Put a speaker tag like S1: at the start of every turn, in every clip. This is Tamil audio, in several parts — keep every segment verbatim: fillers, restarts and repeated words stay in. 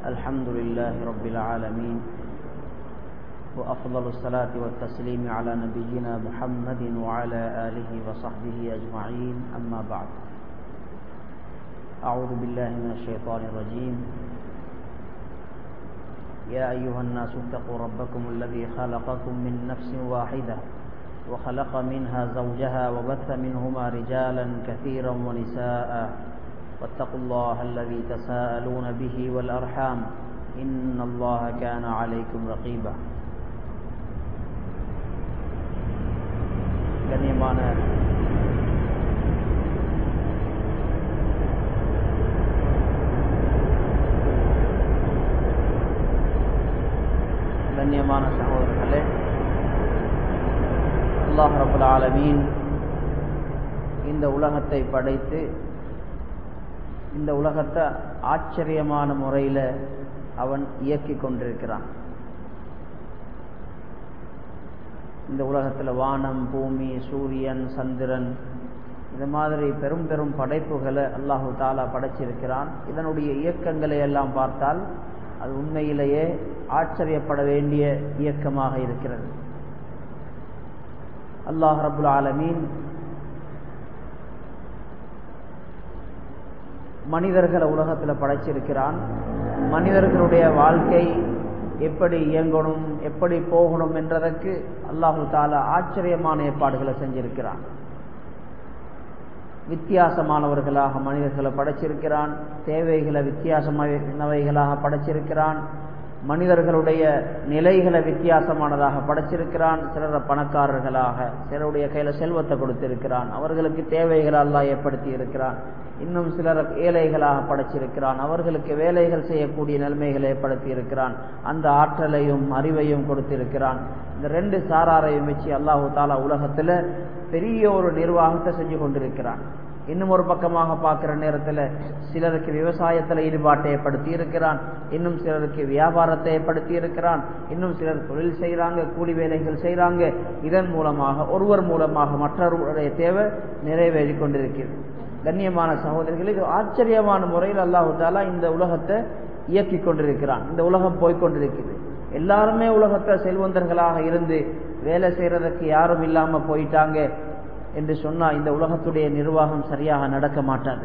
S1: الحمد لله رب العالمين وأفضل الصلاة والتسليم على نبينا محمد وعلى آله وصحبه أجمعين أما بعد أعوذ بالله من الشيطان الرجيم يا أيها الناس اتقوا ربكم الذي خلقكم من نفس واحدة وخلق منها زوجها وبث منهما رجالا كثيرا ونساء واتقوا الله الذي تساءلون به والأرحام إن الله كان عليكم رقيبا கண்ணியமான கண்ணியமான சகோதரர்களே, அல்லாஹ் ரப்பல் ஆலமீன் இந்த உலகத்தை படைத்து இந்த உலகத்தை ஆச்சரியமான முறையில் அவன் இயக்கி கொண்டிருக்கிறான். இந்த உலகத்தில் வானம், பூமி, சூரியன், சந்திரன் இந்த மாதிரி பெரும் பெரும் படைப்புகளை அல்லாஹு தாலா படைச்சிருக்கிறான். இதனுடைய இயக்கங்களை எல்லாம் பார்த்தால் அது உண்மையிலேயே ஆச்சரியப்பட வேண்டிய இயக்கமாக இருக்கிறது. அல்லாஹ் ரப்புல் ஆலமீன் மனிதர்களை உலகத்தில் படைச்சிருக்கிறான். மனிதர்களுடைய வாழ்க்கை எப்படி இயங்கணும், எப்படி போகணும் என்றதற்கு அல்லாஹு தாலா ஆச்சரியமான ஏற்பாடுகளை செஞ்சிருக்கிறான். வித்தியாசமானவர்களாக மனிதர்களை படைச்சிருக்கிறான். தேவைகளை வித்தியாசமானவைகளாக படைச்சிருக்கிறான். மனிதர்களுடைய நிலைகளை வித்தியாசமானதாக படைச்சிருக்கிறான். சிலரை பணக்காரர்களாக, சிலருடைய கையில் செல்வத்தை கொடுத்திருக்கிறான், அவர்களுக்கு தேவைகளை அல்லாஹ் ஏற்படுத்தி இருக்கிறான். இன்னும் சிலர் ஏழைகளாக படைச்சிருக்கிறான், அவர்களுக்கு வேலைகள் செய்யக்கூடிய நிலைமைகளை ஏற்படுத்தி இருக்கிறான். அந்த ஆற்றலையும் அறிவையும் கொடுத்திருக்கிறான். இந்த ரெண்டு சாராரையும் வச்சு அல்லாஹு தாலா உலகத்தில் பெரிய ஒரு நிர்வாகத்தை செஞ்சு கொண்டிருக்கிறான். இன்னும் ஒரு பக்கமாக பார்க்கிற நேரத்தில் சிலருக்கு விவசாயத்தில் ஈடுபாட்டை ஏற்படுத்தி இருக்கிறான். இன்னும் சிலருக்கு வியாபாரத்தை ஏற்படுத்தி இருக்கிறான். இன்னும் சிலர் தொழில் செய்கிறாங்க, கூலி வேலைகள் செய்கிறாங்க. இதன் மூலமாக ஒருவர் மூலமாக மற்றவருடைய தேவை நிறைவேறி கொண்டிருக்கிறது. கண்ணியமான சகோதரிகள், இது ஆச்சரியமான முறையில் அல்லாஹு தாலா இந்த உலகத்தை இயக்கி கொண்டிருக்கிறான். இந்த உலகம் போய்கொண்டிருக்கிறது. எல்லாருமே உலகத்தை செல்வந்தர்களாக இருந்து வேலை செய்யறதுக்கு யாரும் இல்லாம போயிட்டாங்க என்று சொன்னா இந்த உலகத்துடைய நிர்வாகம் சரியாக நடக்க மாட்டாது.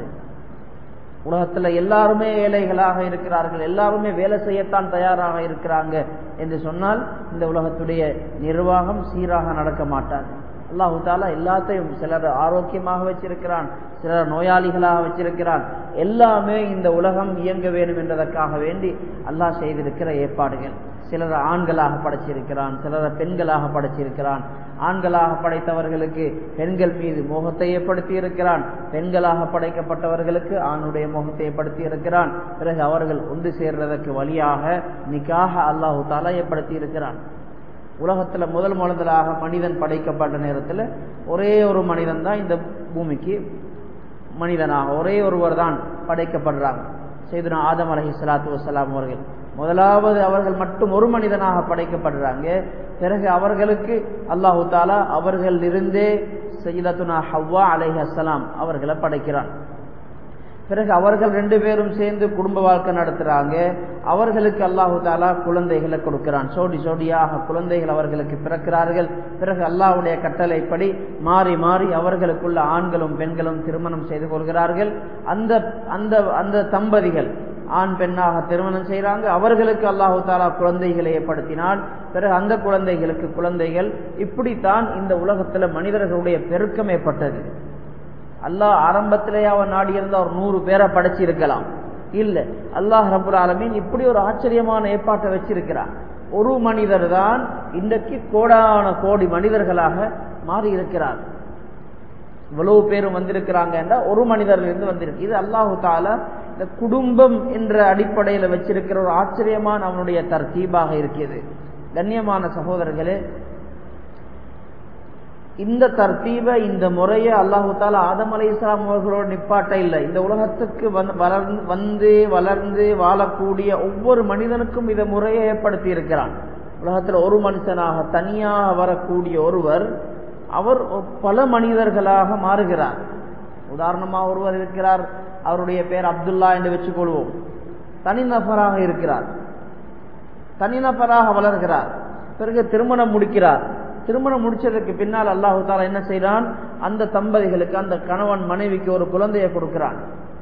S1: உலகத்துல எல்லாருமே ஏழைகளாக இருக்கிறார்கள், எல்லாருமே வேலை செய்யத்தான் தயாராக இருக்கிறாங்க என்று சொன்னால் இந்த உலகத்துடைய நிர்வாகம் சீராக நடக்க மாட்டாது. அல்லாஹு தாலா எல்லாத்தையும் சிலர் ஆரோக்கியமாக வச்சிருக்கிறான், சிலர் நோயாளிகளாக வச்சிருக்கிறான். எல்லாமே இந்த உலகம் இயங்க வேண்டும் என்பதற்காக வேண்டி அல்லாஹ் செய்திருக்கிற ஏற்பாடுகள். சிலர் ஆண்களாக படைச்சிருக்கிறான், சிலரை பெண்களாக படைச்சிருக்கிறான். ஆண்களாக படைத்தவர்களுக்கு பெண்கள் மீது மோகத்தை ஏற்படுத்தி இருக்கிறான். பெண்களாக படைக்கப்பட்டவர்களுக்கு ஆணுடைய மோகத்தை ஏற்படுத்தி இருக்கிறான். பிறகு அவர்கள் ஒன்று சேர்றதற்கு வழியாக நிக்காஹ அல்லாஹு தாலா ஏற்படுத்தி இருக்கிறான். உலகத்துல முதல் முதலாக மனிதன் படைக்கப்பட்ட நேரத்தில் ஒரே ஒரு மனிதன் தான் இந்த பூமிக்கு மனிதனாக, ஒரே ஒருவர் தான் படைக்கப்படுறாங்க. சையதுனா ஆதம் அலைஹிஸ்ஸலாத்து வஸ்ஸலாம் அவர்கள் முதலாவது அவர்கள் மட்டும் ஒரு மனிதனாக படைக்கப்படுறாங்க. பிறகு அவர்களுக்கு அல்லாஹு தாலா அவர்களிலிருந்தே சையதத்துனா ஹவ்வா அலைஹிஸ்ஸலாம் அவர்களை படைக்கிறான். பிறகு அவர்கள் ரெண்டு பேரும் சேர்ந்து குடும்ப வாழ்க்கை நடத்துறாங்க. அவர்களுக்கு அல்லாஹு தாலா குழந்தைகளை கொடுக்கிறான். சோடி சோடியாக குழந்தைகள் அவர்களுக்கு பிறக்கிறார்கள். பிறகு அல்லாஹ்வுடைய கட்டளைப்படி மாறி மாறி அவர்களுக்குள்ள ஆண்களும் பெண்களும் திருமணம் செய்து கொள்கிறார்கள். அந்த அந்த அந்த தம்பதிகள் ஆண் பெண்ணாக திருமணம் செய்கிறாங்க. அவர்களுக்கு அல்லாஹு தாலா குழந்தைகளை ஏற்படுத்தினால் பிறகு அந்த குழந்தைகளுக்கு குழந்தைகள். இப்படித்தான் இந்த உலகத்துல மனிதர்களுடைய பெருக்கம் ஏற்பட்டது. அல்லாஹ் ஆரம்பத்திலேயே அவன் நாடி இருந்தா ஒரு நூறு பேரை படைச்சிருக்கலாம். இல்ல, அல்லாஹ் ரப்புல் ஆலமீன் இப்படி ஒரு ஆச்சரியமான ஏற்பாட்டை வச்சிருக்கிறான். ஒரு மனிதர் தான் இன்றைக்கு கோடான கோடி மனிதர்களாக மாறி இருக்கிறார். இவ்வளவு பேரும் வந்திருக்கிறாங்க என்றா ஒரு மனிதர்ல இருந்து வந்திருக்கு. இது அல்லாஹு தாலா இந்த குடும்பம் என்ற அடிப்படையில வச்சிருக்கிற ஒரு ஆச்சரியமான அவனுடைய தர்தீபாக இருக்கிறது. கண்ணியமான சகோதரர்களே, இந்த தர்தீபை இந்த முறையை அல்லாஹு தாலா ஆதம் அலைஹிஸ்ஸலாம் அவர்களோட நிப்பாட்ட இல்லை. இந்த உலகத்துக்கு வந்து வளர்ந்து வாழக்கூடிய ஒவ்வொரு மனிதனுக்கும் இந்த முறையை ஏற்படுத்தி இருக்கிறான். உலகத்துல ஒரு மனுஷனாக தனியாக வரக்கூடிய ஒருவர் அவர் பல மனிதர்களாக மாறுகிறார். உதாரணமாக ஒருவர் இருக்கிறார், அவருடைய பேர் அப்துல்லா என்று வச்சுக்கொள்வோம். தனிநபராக இருக்கிறார், தனிநபராக வளர்கிறார். பிறகு திருமணம் முடிக்கிறார். திருமணம் முடிச்சதற்கு பின்னால் அல்லாஹு தாலா என்ன செய்யறான், அந்த தம்பதிகளுக்கு, அந்த கணவன் மனைவிக்கு ஒரு குழந்தையை கொடுக்கிறான்.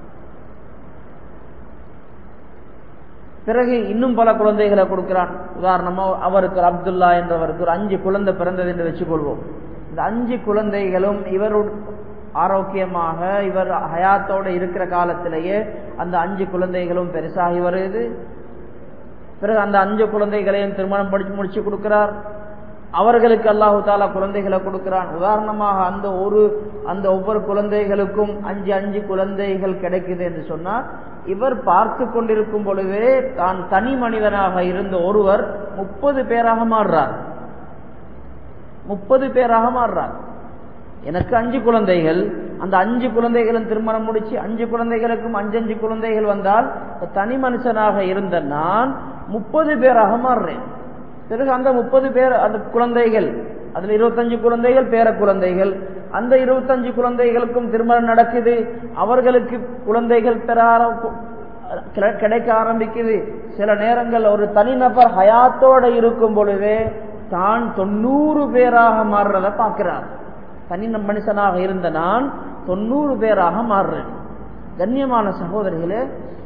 S1: பிறகு இன்னும் பல குழந்தைகளை கொடுக்கிறான். உதாரணமா அவருக்கு அப்துல்லா என்றவருக்கு ஒரு அஞ்சு குழந்தை பிறந்தது என்று வச்சுக்கொள்வோம். இந்த அஞ்சு குழந்தைகளும் இவர் ஆரோக்கியமாக இவர் ஹயாத்தோடு இருக்கிற காலத்திலேயே அந்த அஞ்சு குழந்தைகளும் பெருசாகி வருது. பிறகு அந்த அஞ்சு குழந்தைகளையும் திருமணம் படிச்சு முடிச்சு கொடுக்கிறார். அவர்களுக்கு அல்லாஹு தாலா குழந்தைகளை கொடுக்கிறான். உதாரணமாக அந்த ஒரு அந்த ஒவ்வொரு குழந்தைகளுக்கும் அஞ்சு அஞ்சு குழந்தைகள் கிடைக்குது என்று சொன்னால், இவர் பார்த்து கொண்டிருக்கும் பொழுதே தான் தனி மனிதனாக இருந்த ஒருவர் முப்பது பேராக மாறுறார். முப்பது பேராக மாறுறார். எனக்கு அஞ்சு குழந்தைகள், அந்த அஞ்சு குழந்தைகளும் திருமணம் முடிச்சு அஞ்சு குழந்தைகளுக்கும் அஞ்சு அஞ்சு குழந்தைகள் வந்தால் தனி மனுஷனாக இருந்த நான் முப்பது பேராக மாறுறேன். பிறகு அந்த முப்பது பேர் அந்த குழந்தைகள், அதுல இருபத்தஞ்சு குழந்தைகள் பேர குழந்தைகள், அந்த இருபத்தஞ்சு குழந்தைகளுக்கும் திருமணம் நடக்குது. அவர்களுக்கு குழந்தைகள் பெற கிடைக்க ஆரம்பிக்குது. சில நேரங்கள் ஒரு தனிநபர் ஹயாத்தோட இருக்கும் பொழுதே தான் தொண்ணூறு பேராக மாறுறத பார்க்கிறார். தனி மனுஷனாக இருந்த நான் தொண்ணூறு பேராக மாறுறேன். கண்ணியமான சகோதரிகளே,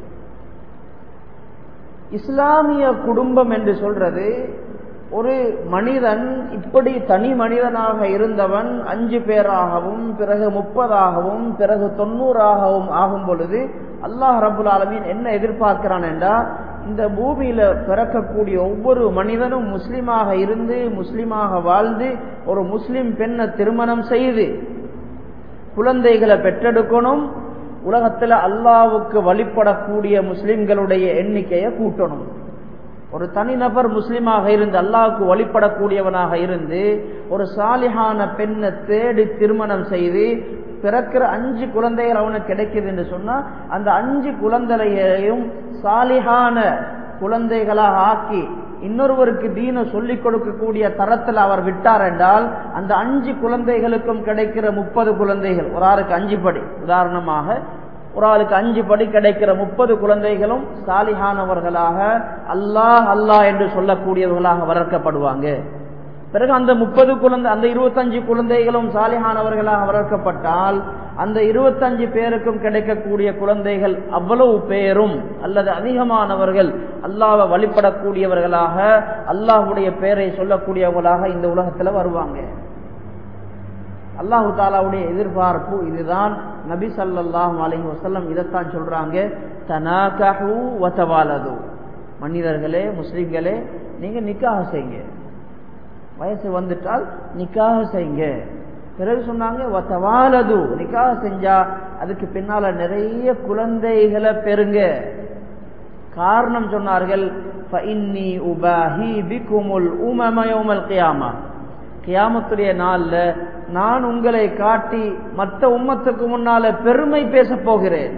S1: இஸ்லாமிய குடும்பம் என்று சொல்றது, ஒரு மனிதன் இப்படி தனி மனிதனாக இருந்தவன் அஞ்சு பேராகவும் பிறகு முப்பதாகவும் பிறகு தொண்ணூறாகவும் ஆகும் பொழுது அல்லாஹ் ரப்புல் ஆலமீன் என்ன எதிர்பார்க்கிறான் என்றால், இந்த பூமியில பிறக்கக்கூடிய ஒவ்வொரு மனிதனும் முஸ்லிமாக இருந்து முஸ்லிமாக வாழ்ந்து ஒரு முஸ்லிம் பெண்ணை திருமணம் செய்து குழந்தைகளை பெற்றெடுக்கணும். உலகத்துல அல்லாஹ்வுக்கு வழிபடக்கூடிய முஸ்லிம்களுடைய எண்ணிக்கையை கூட்டணும். ஒரு தனிநபர் முஸ்லிமாக இருந்து அல்லாஹ்வுக்கு வழிபடக்கூடியவனாக இருந்து ஒரு சாலிஹான பெண்ணை தேடி திருமணம் செய்து பிறக்கிற அஞ்சு குழந்தைகள் அவனுக்கு கிடைக்குது என்று சொன்னா, அந்த அஞ்சு குழந்தைகளையும் சாலிஹான குழந்தைகளாக ஆக்கி இன்னொருவருக்கு தீன சொல்லிக் கொடுக்கக்கூடிய தரத்தில் அவர் விட்டார் என்றால், அந்த அஞ்சு குழந்தைகளுக்கும் கிடைக்கிற முப்பது குழந்தைகள், ஒரு ஆளுக்கு அஞ்சு படி, உதாரணமாக ஒரு ஆளுக்கு அஞ்சு படி கிடைக்கிற முப்பது குழந்தைகளும் சாலிஹானவர்களாக அல்லாஹ் அல்லாஹ் என்று சொல்லக்கூடியவர்களாக வளர்க்கப்படுவாங்க. பிறகு அந்த முப்பது குழந்தை அந்த இருபத்தஞ்சு குழந்தைகளும் சாலிஹானவர்களாக வளர்க்கப்பட்டால் அந்த இருபத்தஞ்சு பேருக்கும் கிடைக்கக்கூடிய குழந்தைகள் அவ்வளவு பேரும் அல்லது அதிகமானவர்கள் அல்லாஹ்வை வழிபடக்கூடியவர்களாக அல்லாஹ்வுடைய பெயரை சொல்லக்கூடியவர்களாக இந்த உலகத்துல வருவாங்க. அல்லாஹு தாலாவுடைய எதிர்பார்ப்பு இதுதான். நபி ஸல்லல்லாஹு அலைஹி வஸல்லம் இதைத்தான் சொல்றாங்க, தனாகஹு வதவாலது. மனிதர்களே, முஸ்லிம்களே, நீங்க நிக்காஹ் செய்யுங்க, வயசு வந்துட்டால் நிக்காஹ் செய்யுங்க. பிறகு சொன்னாங்க வதவாலது, நிக்காஹ் செஞ்சா அதுக்கு பின்னால நிறைய குழந்தைகளை பெறுங்க. காரணம் சொன்னார்கள், ஃபஇன்னி உபாஹி பிகுமுல் உமம யௌமல் கியாமா, கியாமத்துடைய நாள்ல நான் உங்களை காட்டி மற்ற உம்மத்துக்கு முன்னால பெருமை பேச போகிறேன்.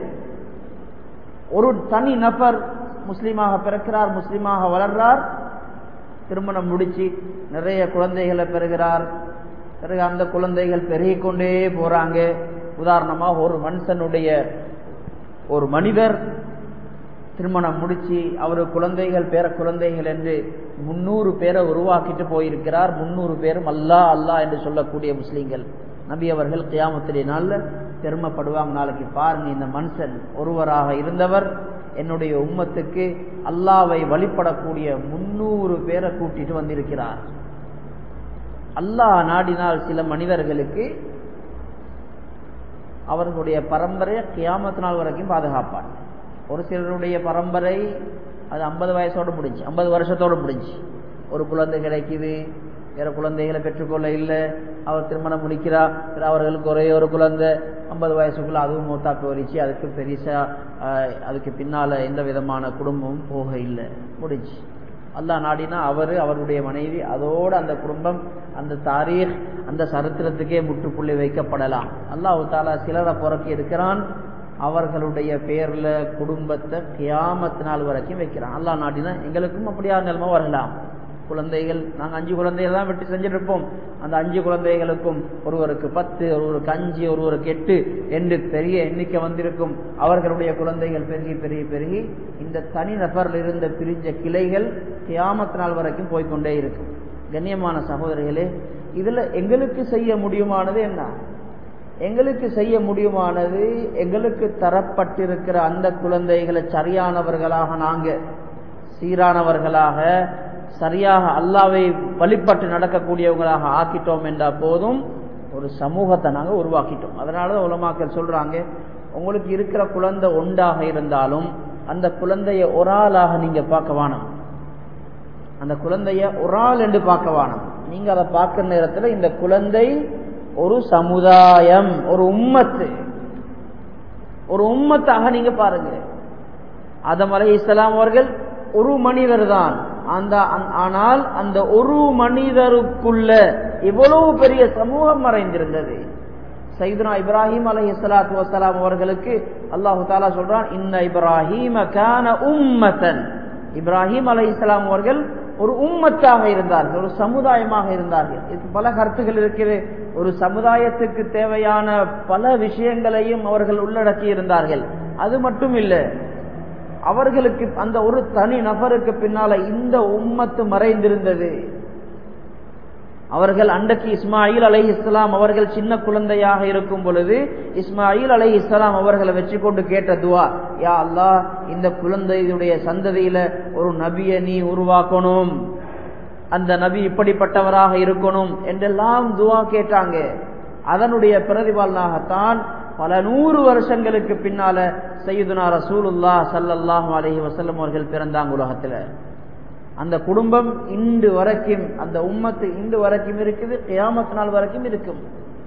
S1: ஒரு தனி நபர் முஸ்லிமாக பிறக்கிறார், முஸ்லிமாக வளர்றார், திருமணம் முடிச்சு நிறைய குழந்தைகளை பெறுகிறார். பிறகு அந்த குழந்தைகள் பெருகிக் கொண்டே போறாங்க. உதாரணமாக ஒரு மனுஷனுடைய ஒரு மனிதர் திருமணம் முடிச்சு அவரு குழந்தைகள் பேர குழந்தைகள் என்று முன்னூறு பேரை உருவாக்கிட்டு போயிருக்கிறார். முன்னூறு பேரும் அல்லா அல்லா என்று சொல்லக்கூடிய முஸ்லீம்கள். நபி அவர்கள் கியாமத்துடைய நாள்ல பெருமைப்படுவாங்க. நாளைக்கு பாருங்க, இந்த மனுஷன் ஒருவராக இருந்தவர் என்னுடைய உம்மத்துக்கு அல்லாவை வழிபடக்கூடிய முன்னூறு பேரை கூட்டிட்டு வந்திருக்கிறார். அல்லாஹ் நாடினால் சில மனிதர்களுக்கு அவர்களுடைய பரம்பரையை கியாமத்து நாள் வரைக்கும் பாதுகாப்பான். ஒரு சிலருடைய பரம்பரை அது ஐம்பது வயசோடு முடிஞ்சு, ஐம்பது வருஷத்தோடு முடிஞ்சு. ஒரு குழந்தை கிடைக்குது, வேற குழந்தைகளை பெற்றுக்கொள்ள இல்லை, அவர் திருமணம் முடிக்கிறார், அவர்களுக்கு ஒரே ஒரு குழந்தை ஐம்பது வயசுக்குள்ள அதுவும் மூத்தா போரிச்சு. அதுக்கு பெரிசா அதுக்கு பின்னால எந்த விதமான குடும்பமும் போக இல்லை, முடிஞ்சு. அல்லாஹ் நாடினா அவரு அவருடைய மனைவி அதோடு அந்த குடும்பம் அந்த தாரீக் அந்த சரித்திரத்துக்கே முற்றுப்புள்ளி வைக்கப்படலாம். அல்லாஹ் தஆலா சிலரை புறக்கி இருக்கிறான், அவர்களுடைய பேர்ல குடும்பத்தை கியாமத் நாள் வரைக்கும் வைக்கிறான். அல்லாஹ் நாடினா எங்களுக்கும் அப்படியான நிலைமை வரலாம். குழந்தைகள் நாங்கள் அஞ்சு குழந்தைகள் தான் விட்டு செஞ்சிருப்போம். அந்த அஞ்சு குழந்தைகளுக்கும் ஒருவருக்கு பத்து, ஒருவருக்கு அஞ்சு, ஒருவருக்கு எட்டு என்று பெரிய எண்ணிக்கை வந்திருக்கும். அவர்களுடைய குழந்தைகள் பெருகி பெருகி பெருகி இந்த தனி நபரில் இருந்த பிரிஞ்ச கிளைகள் கியாமத் நாள் வரைக்கும் போய்கொண்டே இருக்கும். கண்ணியமான சகோதரிகளே, இதுல எங்களுக்கு செய்ய முடியுமானது என்ன? எங்களுக்கு செய்ய முடியுமானது எங்களுக்கு தரப்பட்டிருக்கிற அந்த குழந்தைகளை சரியானவர்களாக நாங்க சீரானவர்களாக சரியாக அல்லாஹ்வை வழிபட்டு நடக்கக்கூடியவங்களாக ஆக்கிட்டோம் என்றா போதும் ஒரு சமூகத்தை நாங்க உருவாக்கிட்டோம். அதனாலதான் உலமாக்கள் சொல்றாங்க, உங்களுக்கு இருக்கிற குழந்தை ஒன்றாக இருந்தாலும் அந்த குழந்தைய ஒரு ஆளாக நீங்க பார்க்க வேணும். அந்த குழந்தைய ஒரு ஆள் என்று பார்க்க வேணும். நீங்க அதை பார்க்கிற நேரத்தில் இந்த குழந்தை ஒரு சமுதாயம், ஒரு உம்மத்து, ஒரு உம்மத்தாக நீங்க பாருங்க. ஆதம் அலைஹிஸ்ஸலாம் அவர்கள் ஒரு மனிதர் தான். அந்த ஆனால் அந்த ஒரு மனிதருக்குள்ள இவ்வளவு பெரிய சமூகம் மறைந்திருந்தது. சையதுனா இப்ராஹிம் அலைஹிஸ்ஸலாத்து வஸ்ஸலாம் அவர்களுக்கு அல்லாஹ் தஆலா சொல்றான், இன்ன இப்ராஹீம கான உம்மத்தன். இப்ராஹிம் அலைஹிஸ்ஸலாம் அவர்கள் ஒரு உம்மத்தாக இருந்தார்கள், ஒரு சமுதாயமாக இருந்தார்கள். இதுக்கு பல கருத்துக்கள் இருக்கிறது. ஒரு சமுதாயத்துக்கு தேவையான பல விஷயங்களையும் அவர்கள் உள்ளடக்கி இருந்தார்கள். அது மட்டும் இல்லை, அவர்களுக்கு அந்த ஒரு தனி நபருக்கு பின்னால இந்த உம்மத்து மறைந்திருந்தது. அவர்கள் அன்றைக்கு இஸ்மாயில் அலைஹிஸ்ஸலாம் அவர்கள் சின்ன குழந்தையாக இருக்கும் பொழுது இஸ்மாயில் அலைஹிஸ்ஸலாம் அவர்களை வச்சு கொண்டு கேட்ட துவா, யா அல்லாஹ், இந்த குழந்தையுடைய சந்ததியில ஒரு நபியை நீ உருவாக்கணும், அந்த நபி இப்படிப்பட்டவராக இருக்கணும் என்றெல்லாம் துவா கேட்டாங்க. அதனுடைய பிரதிபலனாகத்தான் பல நூறு வருஷங்களுக்கு பின்னால சையதுனா ரசூலுல்லாஹ் ஸல்லல்லாஹு அலைஹி வஸல்லம் அவர்கள் பிறந்தாங்க உலகத்துல. அந்த குடும்பம் இன்று வரைக்கும், அந்த உம்மத்து இன்று வரைக்கும் இருக்குது, கியாமத் நாள் வரைக்கும் இருக்கும்.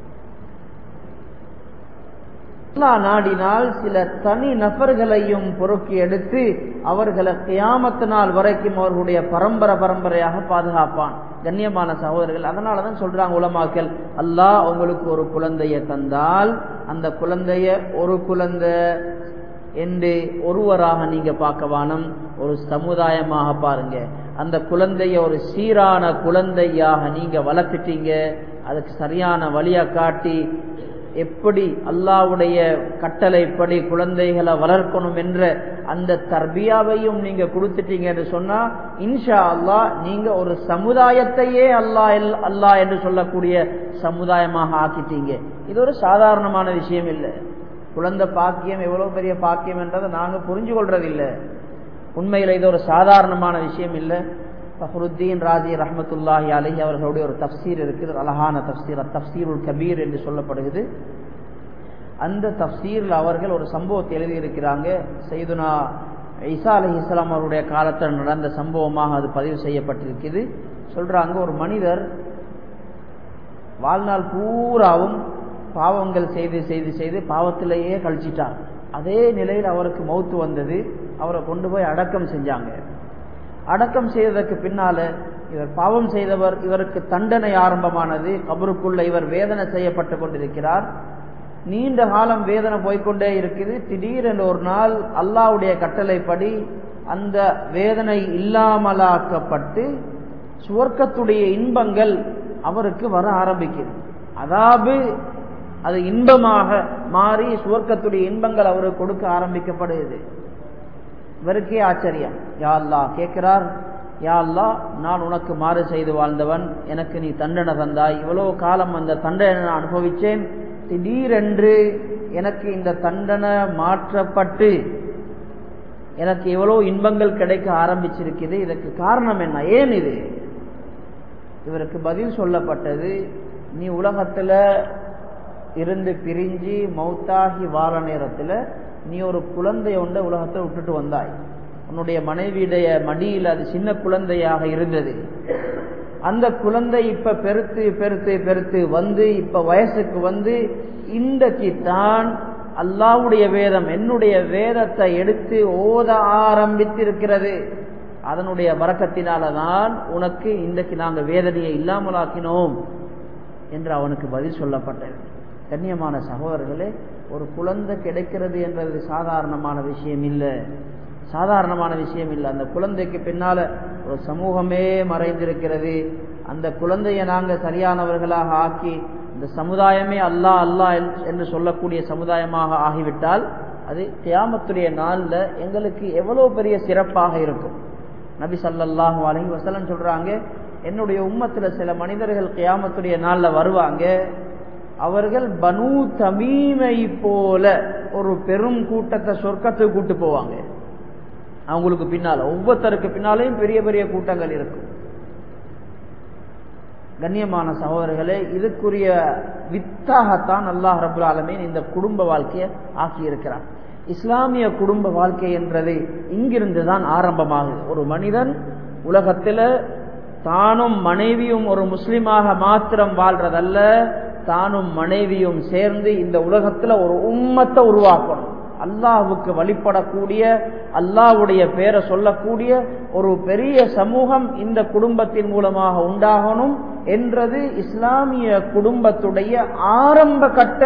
S1: அல்லாஹ் நாடினால் சில தனி நபர்களையும் பொறுக்கி எடுத்து அவர்களை கியாமத் நாள் வரைக்கும் அவர்களுடைய பரம்பரை பரம்பரையாக பாதுகாப்பான். கண்ணியமான சகோதரர்கள், அதனாலதான் சொல்றாங்க உலமாக்கள், அல்லாஹ் உங்களுக்கு ஒரு குழந்தைய தந்தால் அந்த குழந்தைய ஒரு குழந்தை என்று ஒருவராக நீங்க பார்க்க வேணும், ஒரு சமுதாயமாக பாருங்க. அந்த குழந்தைய ஒரு சீரான குழந்தையாக நீங்க வளர்த்துட்டீங்க, அதுக்கு சரியான வழியை காட்டி எப்படி அல்லாஹ்வுடைய கட்டளைப்படி குழந்தைகளை வளர்க்கணும் என்ற அந்த தர்பியாவையும் நீங்க கொடுத்துட்டீங்க என்று சொன்னா இன்ஷா அல்லாஹ் நீங்க ஒரு சமுதாயத்தையே அல்லாஹ் அல்லாஹ் என்று சொல்லக்கூடிய சமுதாயமாக ஆக்கிட்டீங்க. இது ஒரு சாதாரணமான விஷயம் இல்லை. குழந்தை பாக்கியம் எவ்வளவு பெரிய பாக்கியம் என்றதை நாங்க புரிஞ்சு கொள்றதில்லை. உண்மையில இது ஒரு சாதாரணமான விஷயம் இல்லை. ஃபஹ்ருத்தீன் ராஜி ரஹ்மத்துல்லாஹி அலைஹி அவர்களுடைய ஒரு தஃப்சீர் இருக்குது, அழகான தஃப்சீர், தஃப்சீருல் கபீர் என்று சொல்லப்படுகிறது. அந்த தஃப்சீரில் அவர்கள் ஒரு சம்பவத்தை எழுதியிருக்கிறாங்க. சையதுனா ஈசா அலைஹிஸ்ஸலாம் அவருடைய காலத்தில் நடந்த சம்பவமாக அது பதிவு செய்யப்பட்டிருக்குது. சொல்றாங்க, ஒரு மனிதர் வாழ்நாள் பூராவும் பாவங்கள் செய்து செய்து செய்து பாவத்திலேயே கழிச்சிட்டார். அதே நிலையில் அவருக்கு மௌத்து வந்தது. அவரை கொண்டு போய் அடக்கம் செஞ்சாங்க. அடக்கம் செய்ததற்கு பின்னால இவர் பாவம் செய்தவர், இவருக்கு தண்டனை ஆரம்பமானது. கபருக்குள்ள இவர் வேதனை செய்யப்பட்டு கொண்டிருக்கிறார். நீண்ட காலம் வேதனை போய்கொண்டே இருக்குது. திடீரென்று ஒரு நாள் அல்லாஹ்வுடைய கட்டளைப்படி அந்த வேதனை இல்லாமலாக்கப்பட்டு சுவர்க்கத்துடைய இன்பங்கள் அவருக்கு வர ஆரம்பிக்கிறது. அதாவது அது இன்பமாக மாறி சுவர்க்கத்துடைய இன்பங்கள் அவருக்கு கொடுக்க ஆரம்பிக்கப்படுகிறது. இவருக்கே ஆச்சரியம். யா அல்லாஹ் கேட்கிறார், யா அல்லாஹ், நான் உனக்கு மாறு செய்து வாழ்ந்தவன், எனக்கு நீ தண்டனை தந்தாய், இவ்வளவு காலம் அந்த தண்டனை நான் அனுபவிச்சேன், திடீரென்று எனக்கு இந்த தண்டனை மாற்றப்பட்டு எனக்கு எவ்வளவு இன்பங்கள் கிடைக்க ஆரம்பிச்சிருக்குது, இதற்கு காரணம் என்ன, ஏன் இது? இவருக்கு பதில் சொல்லப்பட்டது, நீ உலகத்துல இருந்து பிரிஞ்சு மௌத்தாகி வாழ நேரத்தில் நீ ஒரு குழந்தை ஒன்றை உலகத்தை விட்டுட்டு வந்தாய். உன்னுடைய மனைவியுடைய மடியில் அது சின்ன குழந்தையாக இருந்தது. அந்த குழந்தை இப்ப பெருத்து பெருத்து பெருத்து வந்து இப்ப வயசுக்கு வந்து இன்றைக்கு தான் அல்லாஹ்வுடைய வேதம், என்னுடைய வேதத்தை எடுத்து ஓத ஆரம்பித்திருக்கிறது. அதனுடைய பரக்கத்தினாலதான் உனக்கு இன்றைக்கு நாங்கள் வேதனையை இல்லாமலாக்கினோம் என்று அவனுக்கு பதில் சொல்லப்பட்டது. கண்ணியமான சகோதரர்களே, ஒரு குழந்தை கிடைக்கிறது என்றது சாதாரணமான விஷயம் இல்லை. சாதாரணமான விஷயம் இல்லை. அந்த குழந்தைக்கு பின்னால ஒரு சமூகமே மறைந்திருக்கிறது. அந்த குழந்தையை நாங்கள் சரியானவர்களாக ஆக்கி இந்த சமுதாயமே அல்லாஹ் அல்லாஹ் என்று சொல்லக்கூடிய சமுதாயமாக ஆகிவிட்டால் அது கியாமத்துடைய நாளில் எங்களுக்கு எவ்வளவு பெரிய சிறப்பாக இருக்கும். நபி ஸல்லல்லாஹு அலைஹி வஸல்லம் சொல்றாங்க, என்னுடைய உம்மத்தில் சில மனிதர்கள் கியாமத்துடைய நாளில் வருவாங்க, அவர்கள் பனூ தமீமை போல ஒரு பெரும் கூட்டத்தை சொர்க்கத்துக்கு கூட்டு போவாங்க. அவங்களுக்கு பின்னால ஒவ்வொருத்தருக்கு பின்னாலேயும் பெரிய பெரிய கூட்டங்கள் இருக்கும். கண்ணியமான சகோதரர்களே, இதுக்குரிய வித்தாகத்தான் அல்லாஹ் ரப்பல் ஆலமீன் இந்த குடும்ப வாழ்க்கையை ஆக்கி இருக்கிறார். இஸ்லாமிய குடும்ப வாழ்க்கை என்றது இங்கிருந்து தான் ஆரம்பமாகுது. ஒரு மனிதன் உலகத்தில் தானும் மனைவியும் ஒரு முஸ்லிமாக மாத்திரம் வாழ்றதல்ல, தானும் மனைவியும் சேர்ந்து இந்த உலகத்துல ஒரு உம்மத்தை உருவாக்கணும். அல்லாஹ்வுக்கு வழிபடக்கூடிய, அல்லாஹ்வுடைய பேரை சொல்லக்கூடிய ஒரு பெரிய சமூகம் இந்த குடும்பத்தின் மூலமாக உண்டாகணும் என்றது இஸ்லாமிய குடும்பத்துடைய ஆரம்ப கட்ட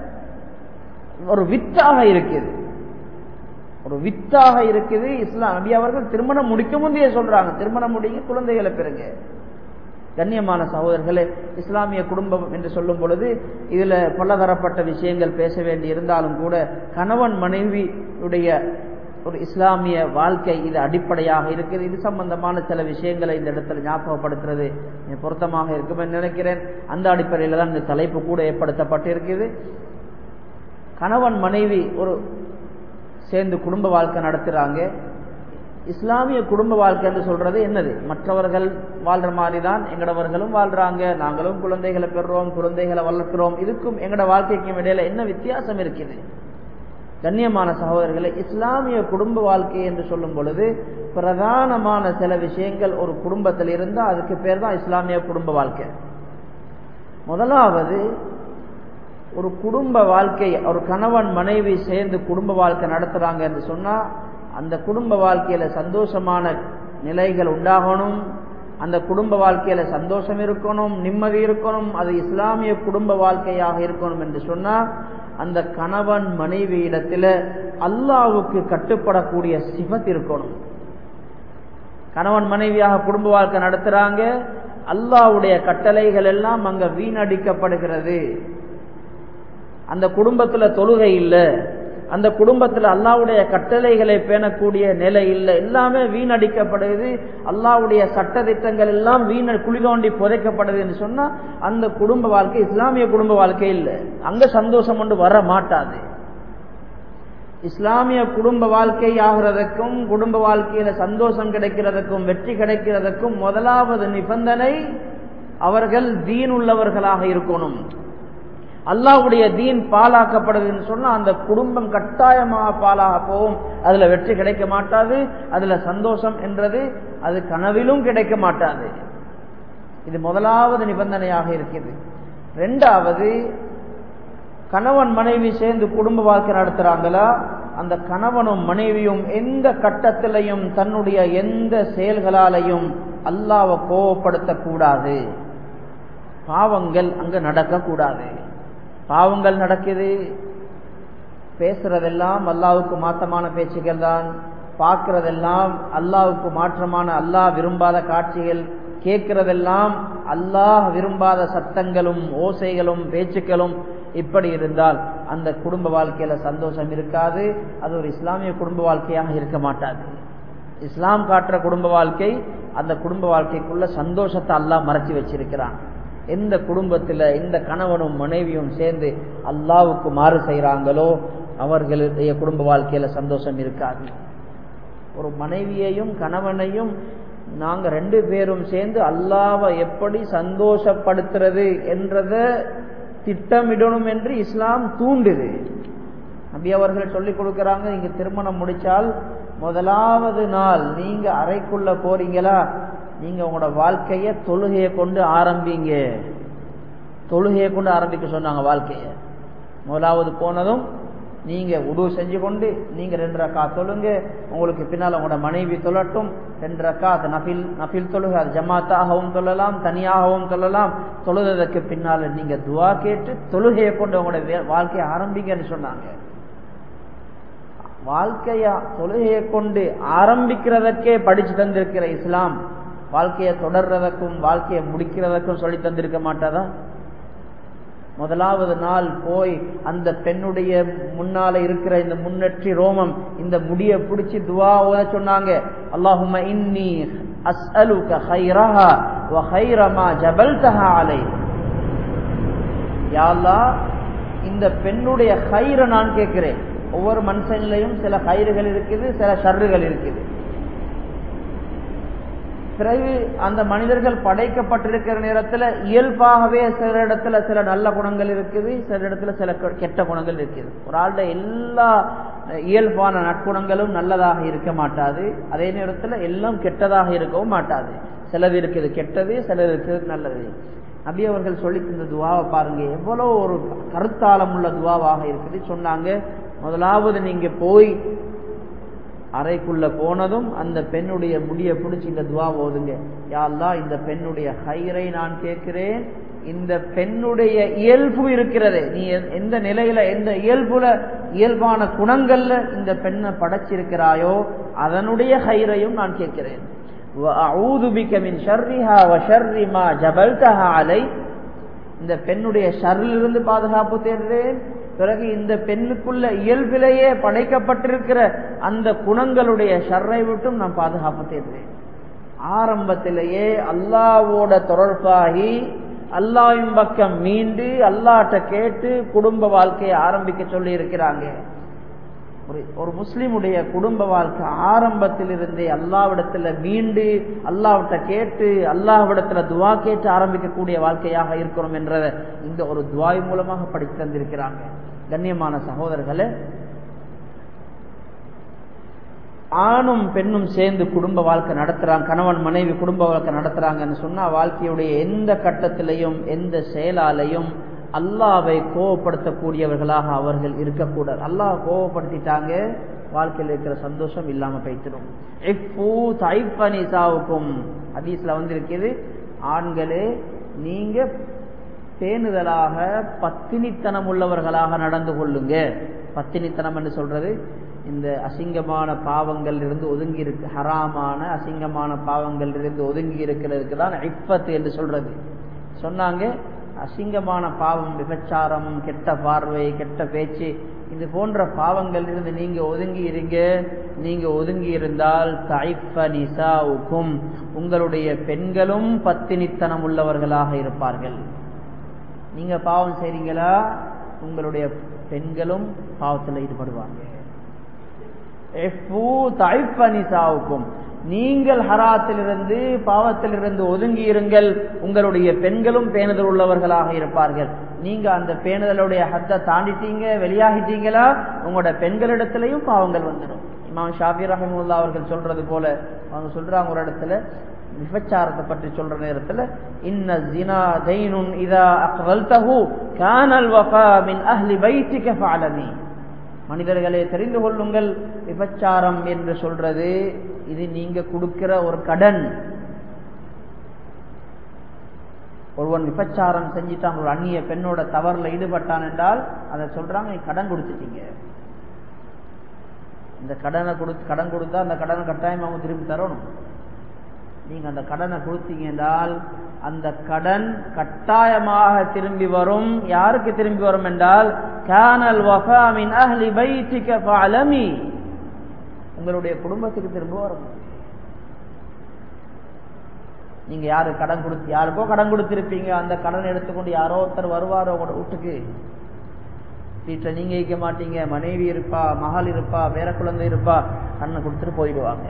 S1: ஒரு வித்தாக இருக்குது. ஒரு வித்தாக இருக்குது. இஸ்லாம் நபி அவர்கள் திருமணம் முடிக்க முந்தைய சொல்றாங்க, திருமணம் முடிங்க, குழந்தைகளை பெறுங்க. கண்ணியமான சகோதரர்களே, இஸ்லாமிய குடும்பம் என்று சொல்லும் பொழுது இதுல பலதரப்பட்ட விஷயங்கள் பேச வேண்டி இருந்தாலும் கூட கணவன் மனைவியுடைய ஒரு இஸ்லாமிய வாழ்க்கை இது அடிப்படையாக இருக்குது. இது சம்பந்தமான சில விஷயங்களை இந்த இடத்துல ஞாபகப்படுத்துறது பொருத்தமாக இருக்கும் என்று நினைக்கிறேன். அந்த அடிப்படையில் தான் இந்த தலைப்பு கூட ஏற்படுத்தப்பட்டிருக்குது. கணவன் மனைவி ஒரு சேர்ந்து குடும்ப வாழ்க்கை நடத்துறாங்க. இஸ்லாமிய குடும்ப வாழ்க்கைன்னு சொல்றது என்னது? மற்றவர்கள் வாழ்ற மாதிரி தான் எங்கடவர்களும் வாழ்றாங்க, நாங்களும் குழந்தைகளை பெறுறோம், குழந்தைகளை வளர்க்கிறோம். இதுக்கும் எங்கட வாழ்க்கைக்கும் இடையில என்ன வித்தியாசம் இருக்குது? கண்ணியமான சகோதரர்களை, இஸ்லாமிய குடும்ப வாழ்க்கை என்று சொல்லும் பொழுது பிரதானமான சில விஷயங்கள் ஒரு குடும்பத்தில் இருந்தால் அதுக்கு பேர் தான் இஸ்லாமிய குடும்ப வாழ்க்கை. முதலாவது, ஒரு குடும்ப வாழ்க்கை, ஒரு கணவன் மனைவி சேர்ந்து குடும்ப வாழ்க்கை நடத்துறாங்க என்று சொன்னா அந்த குடும்ப வாழ்க்கையில சந்தோஷமான நிலைகள் உண்டாகணும். அந்த குடும்ப வாழ்க்கையில சந்தோஷம் இருக்கணும், நிம்மதி இருக்கணும். அது இஸ்லாமிய குடும்ப வாழ்க்கையாக இருக்கணும் என்று சொன்னா அந்த கணவன் மனைவி இடத்துல அல்லாஹ்வுக்கு கட்டுப்படக்கூடிய சிஃபத் இருக்கணும். கணவன் மனைவியாக குடும்ப வாழ்க்கை நடத்துறாங்க, அல்லாஹ்வுடைய கட்டளைகள் எல்லாம் அங்க வீணடிக்கப்படுகிறது. அந்த குடும்பத்துல தொழுகை இல்லை, அந்த குடும்பத்தில் அல்லாஹ்வுடைய கட்டளைகளை பேணக்கூடிய நிலை இல்லை, எல்லாமே வீணடிக்கப்படுது. அல்லாஹ்வுடைய சட்ட திட்டங்கள் எல்லாம் வீண குழி தோண்டி புதைக்கப்படுது என்று சொன்னா அந்த குடும்ப வாழ்க்கை இஸ்லாமிய குடும்ப வாழ்க்கை இல்லை. அங்க சந்தோஷம் ஒன்று வர மாட்டாது. இஸ்லாமிய குடும்ப வாழ்க்கை ஆகிறதுக்கும் குடும்ப வாழ்க்கையில சந்தோஷம் கிடைக்கிறதுக்கும் வெற்றி கிடைக்கிறதுக்கும் முதலாவது நிபந்தனை அவர்கள் தீன் உள்ளவர்களாக இருக்கணும். அல்லாஹ்வுடைய தீன் பாலாக்கப்படுதுன்னு சொன்னா அந்த குடும்பம் கட்டாயமாக பாலாக போகும். அதுல வெற்றி கிடைக்க மாட்டாது, அதுல சந்தோஷம் என்றது அது கனவிலும் கிடைக்க மாட்டாது. இது முதலாவது நிபந்தனையாக இருக்குது. ரெண்டாவது, கணவன் மனைவி சேர்ந்து குடும்ப வாழ்க்கை நடத்துறாங்களா, அந்த கணவனும் மனைவியும் எந்த கட்டத்திலையும் தன்னுடைய எந்த செயல்களாலையும் அல்லாஹ்வை கோபப்படுத்தக்கூடாது. பாவங்கள் அங்க நடக்கக்கூடாது. பாவங்கள் நடக்குது, பேசுறதெல்லாம் அல்லாஹ்வுக்கு மாற்றமான பேச்சுகள் தான், பார்க்கிறதெல்லாம் அல்லாஹ்வுக்கு மாற்றமான அல்லாஹ் விரும்பாத காட்சிகள், கேட்கிறதெல்லாம் அல்லாஹ் விரும்பாத சத்தங்களும் ஓசைகளும் பேச்சுக்களும். இப்படி இருந்தால் அந்த குடும்ப வாழ்க்கையில சந்தோஷம் இருக்காது. அது ஒரு இஸ்லாமிய குடும்ப வாழ்க்கையாக இருக்க மாட்டாது. இஸ்லாம் காட்டுற குடும்ப வாழ்க்கை, அந்த குடும்ப வாழ்க்கைக்குள்ள சந்தோஷத்தை அல்லாஹ் மறைச்சி வச்சிருக்கிறான். எந்த குடும்பத்தில் இந்த கணவனும் மனைவியும் சேர்ந்து அல்லாஹ்வுக்கு மாறு செய்கிறாங்களோ அவர்களுடைய குடும்ப வாழ்க்கையில சந்தோஷம் இருக்காது. ஒரு மனைவியையும் கணவனையும் நாங்க ரெண்டு பேரும் சேர்ந்து அல்லாஹ்வை எப்படி சந்தோஷப்படுத்துறது என்றத திட்டமிடணும் என்று இஸ்லாம் தூண்டுது. நபி அவர்கள் சொல்லிக் கொடுக்கிறாங்க, நீங்க திருமணம் முடிச்சால் முதலாவது நாள் நீங்க அறைக்குள்ள போறீங்களா, நீங்க உங்களோட வாழ்க்கைய தொழுகையை கொண்டு ஆரம்பிங்க. தொழுகையை கொண்டு ஆரம்பிக்க சொன்னாங்க வாழ்க்கைய. முதலாவது போனதும் நீங்க உது செஞ்சு கொண்டு நீங்க ரெண்டு ரக்கா தொழுங்க. உங்களுக்கு பின்னால் உங்களோட மனைவி தொழட்டும். ரெண்டு ரக்கா நஃபில் நஃபில் தொழுகை, அது ஜமாத்தாகவும் தொழலாம், தனியாகவும் தொழலாம். தொழுதற்கு பின்னால நீங்க துவா கேட்டு தொழுகையை கொண்டு உங்களோட வாழ்க்கையை ஆரம்பிங்கன்னு சொன்னாங்க. வாழ்க்கைய தொழுகையை கொண்டு ஆரம்பிக்கிறதற்கே படிச்சு தந்திருக்கிற இஸ்லாம் வாழ்க்கையை தொடர்றதற்கும் வாழ்க்கையை முடிக்கிறதற்கும் சொல்லி தந்திருக்க மாட்டாதா? முதலாவது நாள் போய் அந்த பெண்ணுடைய முன்னால இருக்கிற இந்த முன்னெற்றி ரோமம் இந்த முடிய பிடிச்சி துவா ஓத சொன்னாங்க. அல்லாஹும்ம இன்னி அஸ்அலுக கைரஹா வ கைர மா ஜபல்தஹா அலை. யா அல்லாஹ், இந்த பெண்ணுடைய கைர நான் கேட்கிறேன். ஒவ்வொரு மனுஷன்லையும் சில கைறுகள் இருக்குது, சில ஷர்றுகள் இருக்குது. பிறகு அந்த மனிதர்கள் படைக்கப்பட்டிருக்கிற நேரத்தில் இயல்பாகவே சில இடத்துல சில நல்ல குணங்கள் இருக்குது, சில இடத்துல சில கெட்ட குணங்கள் இருக்குது. ஒரு ஆளுடைய எல்லா இயல்பான நற்குணங்களும் நல்லதாக இருக்க மாட்டாது, அதே நேரத்தில் எல்லாம் கெட்டதாக இருக்கவும் மாட்டாது. சிலது இருக்குது கெட்டது, சிலது இருக்குது நல்லது. நபி அவர்கள் சொல்லி இந்த துவாவை பாருங்க, எவ்வளவு ஒரு கருத்தாளம் உள்ள துவாவாக இருக்குது. சொன்னாங்க, முதலாவது நீங்க போய் அறைக்குள்ள போனதும் அந்த பெண்ணுடைய முடிய பிடிச்சி இந்த துவா ஓதுங்க. யா அல்லாஹ், இந்த பெண்ணுடைய ஹைரை நான் கேட்கிறேன். இந்த பெண்ணுடைய இயல்பு இருக்கிறது, நீ எந்த நிலையில எந்த இயல்புல இயல்பான குணங்கள்ல இந்த பெண்ணை படைச்சிருக்கிறாயோ அதனுடைய ஹைரையும் நான் கேட்கிறேன். வஅஊது பிக மின் ஷர்ரிஹா வ ஷர்ரி மா ஜபல்தஹா அலை. இந்த பெண்ணுடைய ஷர்ரிலிருந்து பாதுகாப்பு தேடுறேன். பிறகு இந்த பெண்ணுக்குள்ள இயல்பிலேயே படைக்கப்பட்டிருக்கிற அந்த குணங்களுடைய ஷர்ரை விட்டும் நான் பாதுகாப்பு தேடுறேன். ஆரம்பத்திலேயே அல்லாஹ்வோட தொடர்பாகி அல்லாஹ்வின் பக்கம் மீண்டு அல்லாஹ்ட்ட கேட்டு குடும்ப வாழ்க்கையை ஆரம்பிக்க சொல்லி இருக்கிறாங்க. ஒரு முஸ்லிமுடைய குடும்ப வாழ்க்கை ஆரம்பத்திலிருந்தே அல்லாஹ்விடத்துல மீண்டு அல்லாஹ்விட்ட கேட்டு அல்லாஹ்விடத்துல துவா கேட்டு ஆரம்பிக்கக்கூடிய வாழ்க்கையாக இருக்கிறோம் என்ற இந்த ஒரு துவாய் மூலமாக படித்து தந்திருக்கிறாங்க. கண்ணியமான சகோதரர்களே, ஆணும் பெண்ணும் சேர்ந்து குடும்ப வாழ்க்கை நடத்துறாங்க, கணவன் மனைவி குடும்ப வாழ்க்கை நடத்துறாங்கன்னு சொன்னா வாழ்க்கையுடைய எந்த கட்டத்திலையும் எந்த செயலாலையும் அல்லாஹ்வை கோபப்படுத்தக்கூடியவர்களாக அவர்கள் இருக்கக்கூடாது. அல்லாஹ் கோபப்படுத்திட்டாங்க, வாழ்க்கையில் இருக்கிற சந்தோஷம் இல்லாம போய்த்திடும். ஹதீஸ்ல வந்து இருக்குது, ஆண்களே நீங்க பேணுதலாக பத்தினித்தனம் உள்ளவர்களாக நடந்து கொள்ளுங்க. பத்தினித்தனம் என்று சொல்றது இந்த அசிங்கமான பாவங்கள் இருந்து ஒதுங்கி இருக்கு, ஹராமான அசிங்கமான பாவங்கள் இருந்து ஒதுங்கி இருக்கிறதுக்கு தான் இஃபத் என்று சொல்றது. சொன்னாங்க, அசிங்கமான பாவம், விபச்சாரம், கெட்ட பார்வை, கெட்ட பேச்சு, இது போன்ற பாவங்கள் இருந்து நீங்க ஒதுங்கி இருங்க. நீங்க ஒதுங்கி இருந்தால் தைஃப நிசாவுக்கும், உங்களுடைய பெண்களும் பத்தினித்தனம் உள்ளவர்களாக இருப்பார்கள். நீங்க பாவம் செய்றீங்களா, உங்களுடைய பெண்களும் பாவத்தில் ஈடுபடுவாங்க. நீங்கள் ஹராத்திலிருந்து பாவத்திலிருந்து ஒதுங்கி இருங்கள், உங்களுடைய பெண்களும் பேணுதல் உள்ளவர்களாக இருப்பார்கள். நீங்க அந்த பேணுதலுடைய ஹத்தை தாண்டிட்டீங்க, வெளியாகிட்டீங்களா, உங்களோட பெண்களிடத்திலையும் பாவங்கள் வந்துடும். இமாம் ஷாஃபி ரஹ்மத்துல்லாஹி அவர்கள் சொல்றது போல அவங்க சொல்றாங்க ஒரு இடத்துல விபச்சாரத்தை பற்றி சொல்ற நேரத்துல, இன்ன ஸினா தைனுன் இதா அக்ரல்தஹு கானல் வஃபா மின் அஹ்லி பைத்திக ஃபஅலமி. மனிதர்களே தெரிந்து கொள்ளுங்கள், விபச்சாரம் என்று சொல்றது இது நீங்க கொடுக்கிற ஒரு கடன். ஒருவன் விபச்சாரம் செஞ்சிட்டான், ஒரு அந்நிய பெண்ணோட தவறுல ஈடுபட்டான் என்றால் அதை சொல்றாங்க, நீ கடன் கொடுத்துட்டீங்க. இந்த கடனை கொடுத்து கடன் கொடுத்தா அந்த கடனை கட்டாயம் அவங்க திரும்பி தரணும். நீங்க அந்த கடனை கொடுத்தீங்க என்றால் அந்த கடன் கட்டாயமாக திரும்பி வரும். யாருக்கு திரும்பி வரும் என்றால், கானல் வஃபா மின் அஹ்லி பைத்திக ஃபஅலமி, உங்களுடைய குடும்பத்துக்கு திரும்ப வரும். நீங்க யாரு கடன் கொடுத்து யாருக்கோ கடன் கொடுத்திருப்பீங்க, அந்த கடன் எடுத்துக்கொண்டு யாரோ ஒருத்தர் வருவாரோ உங்களோட வீட்டுக்கு. வீட்டுல நீங்க இருக்க மாட்டீங்க, மனைவி இருப்பா, மகள் இருப்பா, வேற குழந்தை இருப்பா, கண்ணை கொடுத்துட்டு போயிடுவாங்க.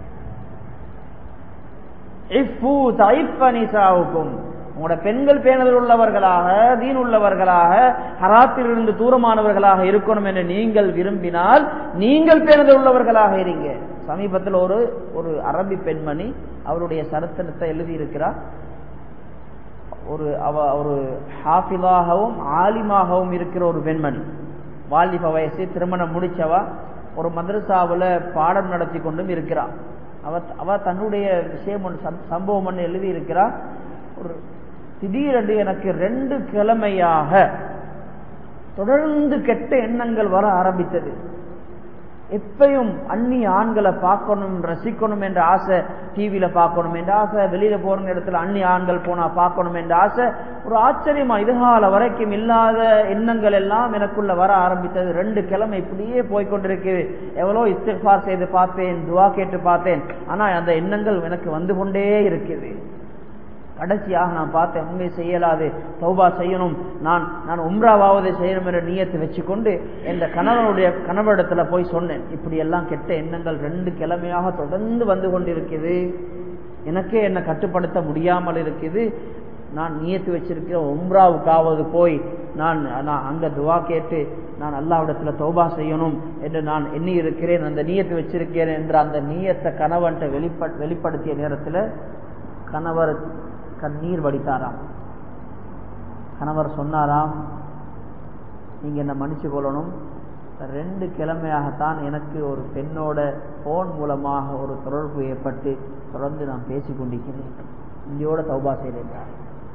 S1: உங்களோட பெண்கள் பேணுதல் உள்ளவர்களாக, தீன் உள்ளவர்களாக, ஹராத்திலிருந்து தூரமானவர்களாக இருக்கணும் என்று நீங்கள் விரும்பினால் நீங்கள் பேணுதல் உள்ளவர்களாக இருங்க. சமீபத்தில் ஒரு ஒரு அரபி பெண்மணி அவருடைய சரித்திரத்தை எழுதி இருக்கிறார். ஒரு அவ ஒரு ஹாஃபிலாகவும் ஆலிமாகவும் இருக்கிற ஒரு பெண்மணி, வாலிப வயசு, திருமணம் முடிச்சவா, ஒரு மதரசாவுல பாடம் நடத்தி கொண்டும் இருக்கிறார். அவ அவ தன்னுடைய விஷயம் சம்பவம் ஒன்று எழுதி இருக்கிறார். ஒரு திடீரென்று எனக்கு ரெண்டு கிழமையாக தொடர்ந்து கெட்ட எண்ணங்கள் வர ஆரம்பித்தது. எப்பயும் அந்நிய ஆண்களை பார்க்கணும் ரசிக்கணும் என்ற ஆசை, டிவியில பார்க்கணும் என்ற ஆசை, வெளியில போற இடத்துல அந்நிய ஆண்கள் போனா பார்க்கணும் என்ற ஆசை, ஒரு ஆச்சரியமா இதுகால வரைக்கும் இல்லாத எண்ணங்கள் எல்லாம் எனக்குள்ள வர ஆரம்பித்தது. ரெண்டு கிழமை இப்படியே போய்கொண்டிருக்குது. எவ்வளோ இஸ்திக்ஃபார் செய்து பார்த்தேன், துவா கேட்டு பார்த்தேன், ஆனா அந்த எண்ணங்கள் எனக்கு வந்து கொண்டே இருக்குது. கடைசியாக நான் பார்த்தேன், உண்மை செய்யலாது, தௌபா செய்யணும், நான் நான் உம்ராவாவது செய்யணும் என்ற நியத்தை வச்சுக்கொண்டு இந்த கணவனுடைய கணவரிடத்துல போய் சொன்னேன். இப்படி எல்லாம் கெட்ட எண்ணங்கள் ரெண்டு கிழமையாக தொடர்ந்து வந்து கொண்டிருக்குது, எனக்கே என்னை கட்டுப்படுத்த முடியாமல் இருக்குது. நான் நியத்து வச்சிருக்கிற உம்ராவுக்காவது போய் நான் நான் அங்க துவா கேட்டு நான் அல்லாஹ்விடத்துல தௌபா செய்யணும் என்று நான் எண்ணி இருக்கிறேன், அந்த நியத்து வச்சிருக்கிறேன் என்ற அந்த நியத்தை கணவன்கிட்ட வெளிப்ப வெளிப்படுத்திய நேரத்தில் கணவர் கண்ணீர் வடித்தாராம். கணவர் சொன்னாராம், நீங்க என்ன மன்னிச்சு கொள்ளணும், ரெண்டு கிழமையாகத்தான் எனக்கு ஒரு பெண்ணோட போன் மூலமாக ஒரு தொடர்பு ஏற்பட்டு தொடர்ந்து நான் பேசிக் கொண்டிருக்கிறேன், இந்தியோட தௌபா செய்தேன்.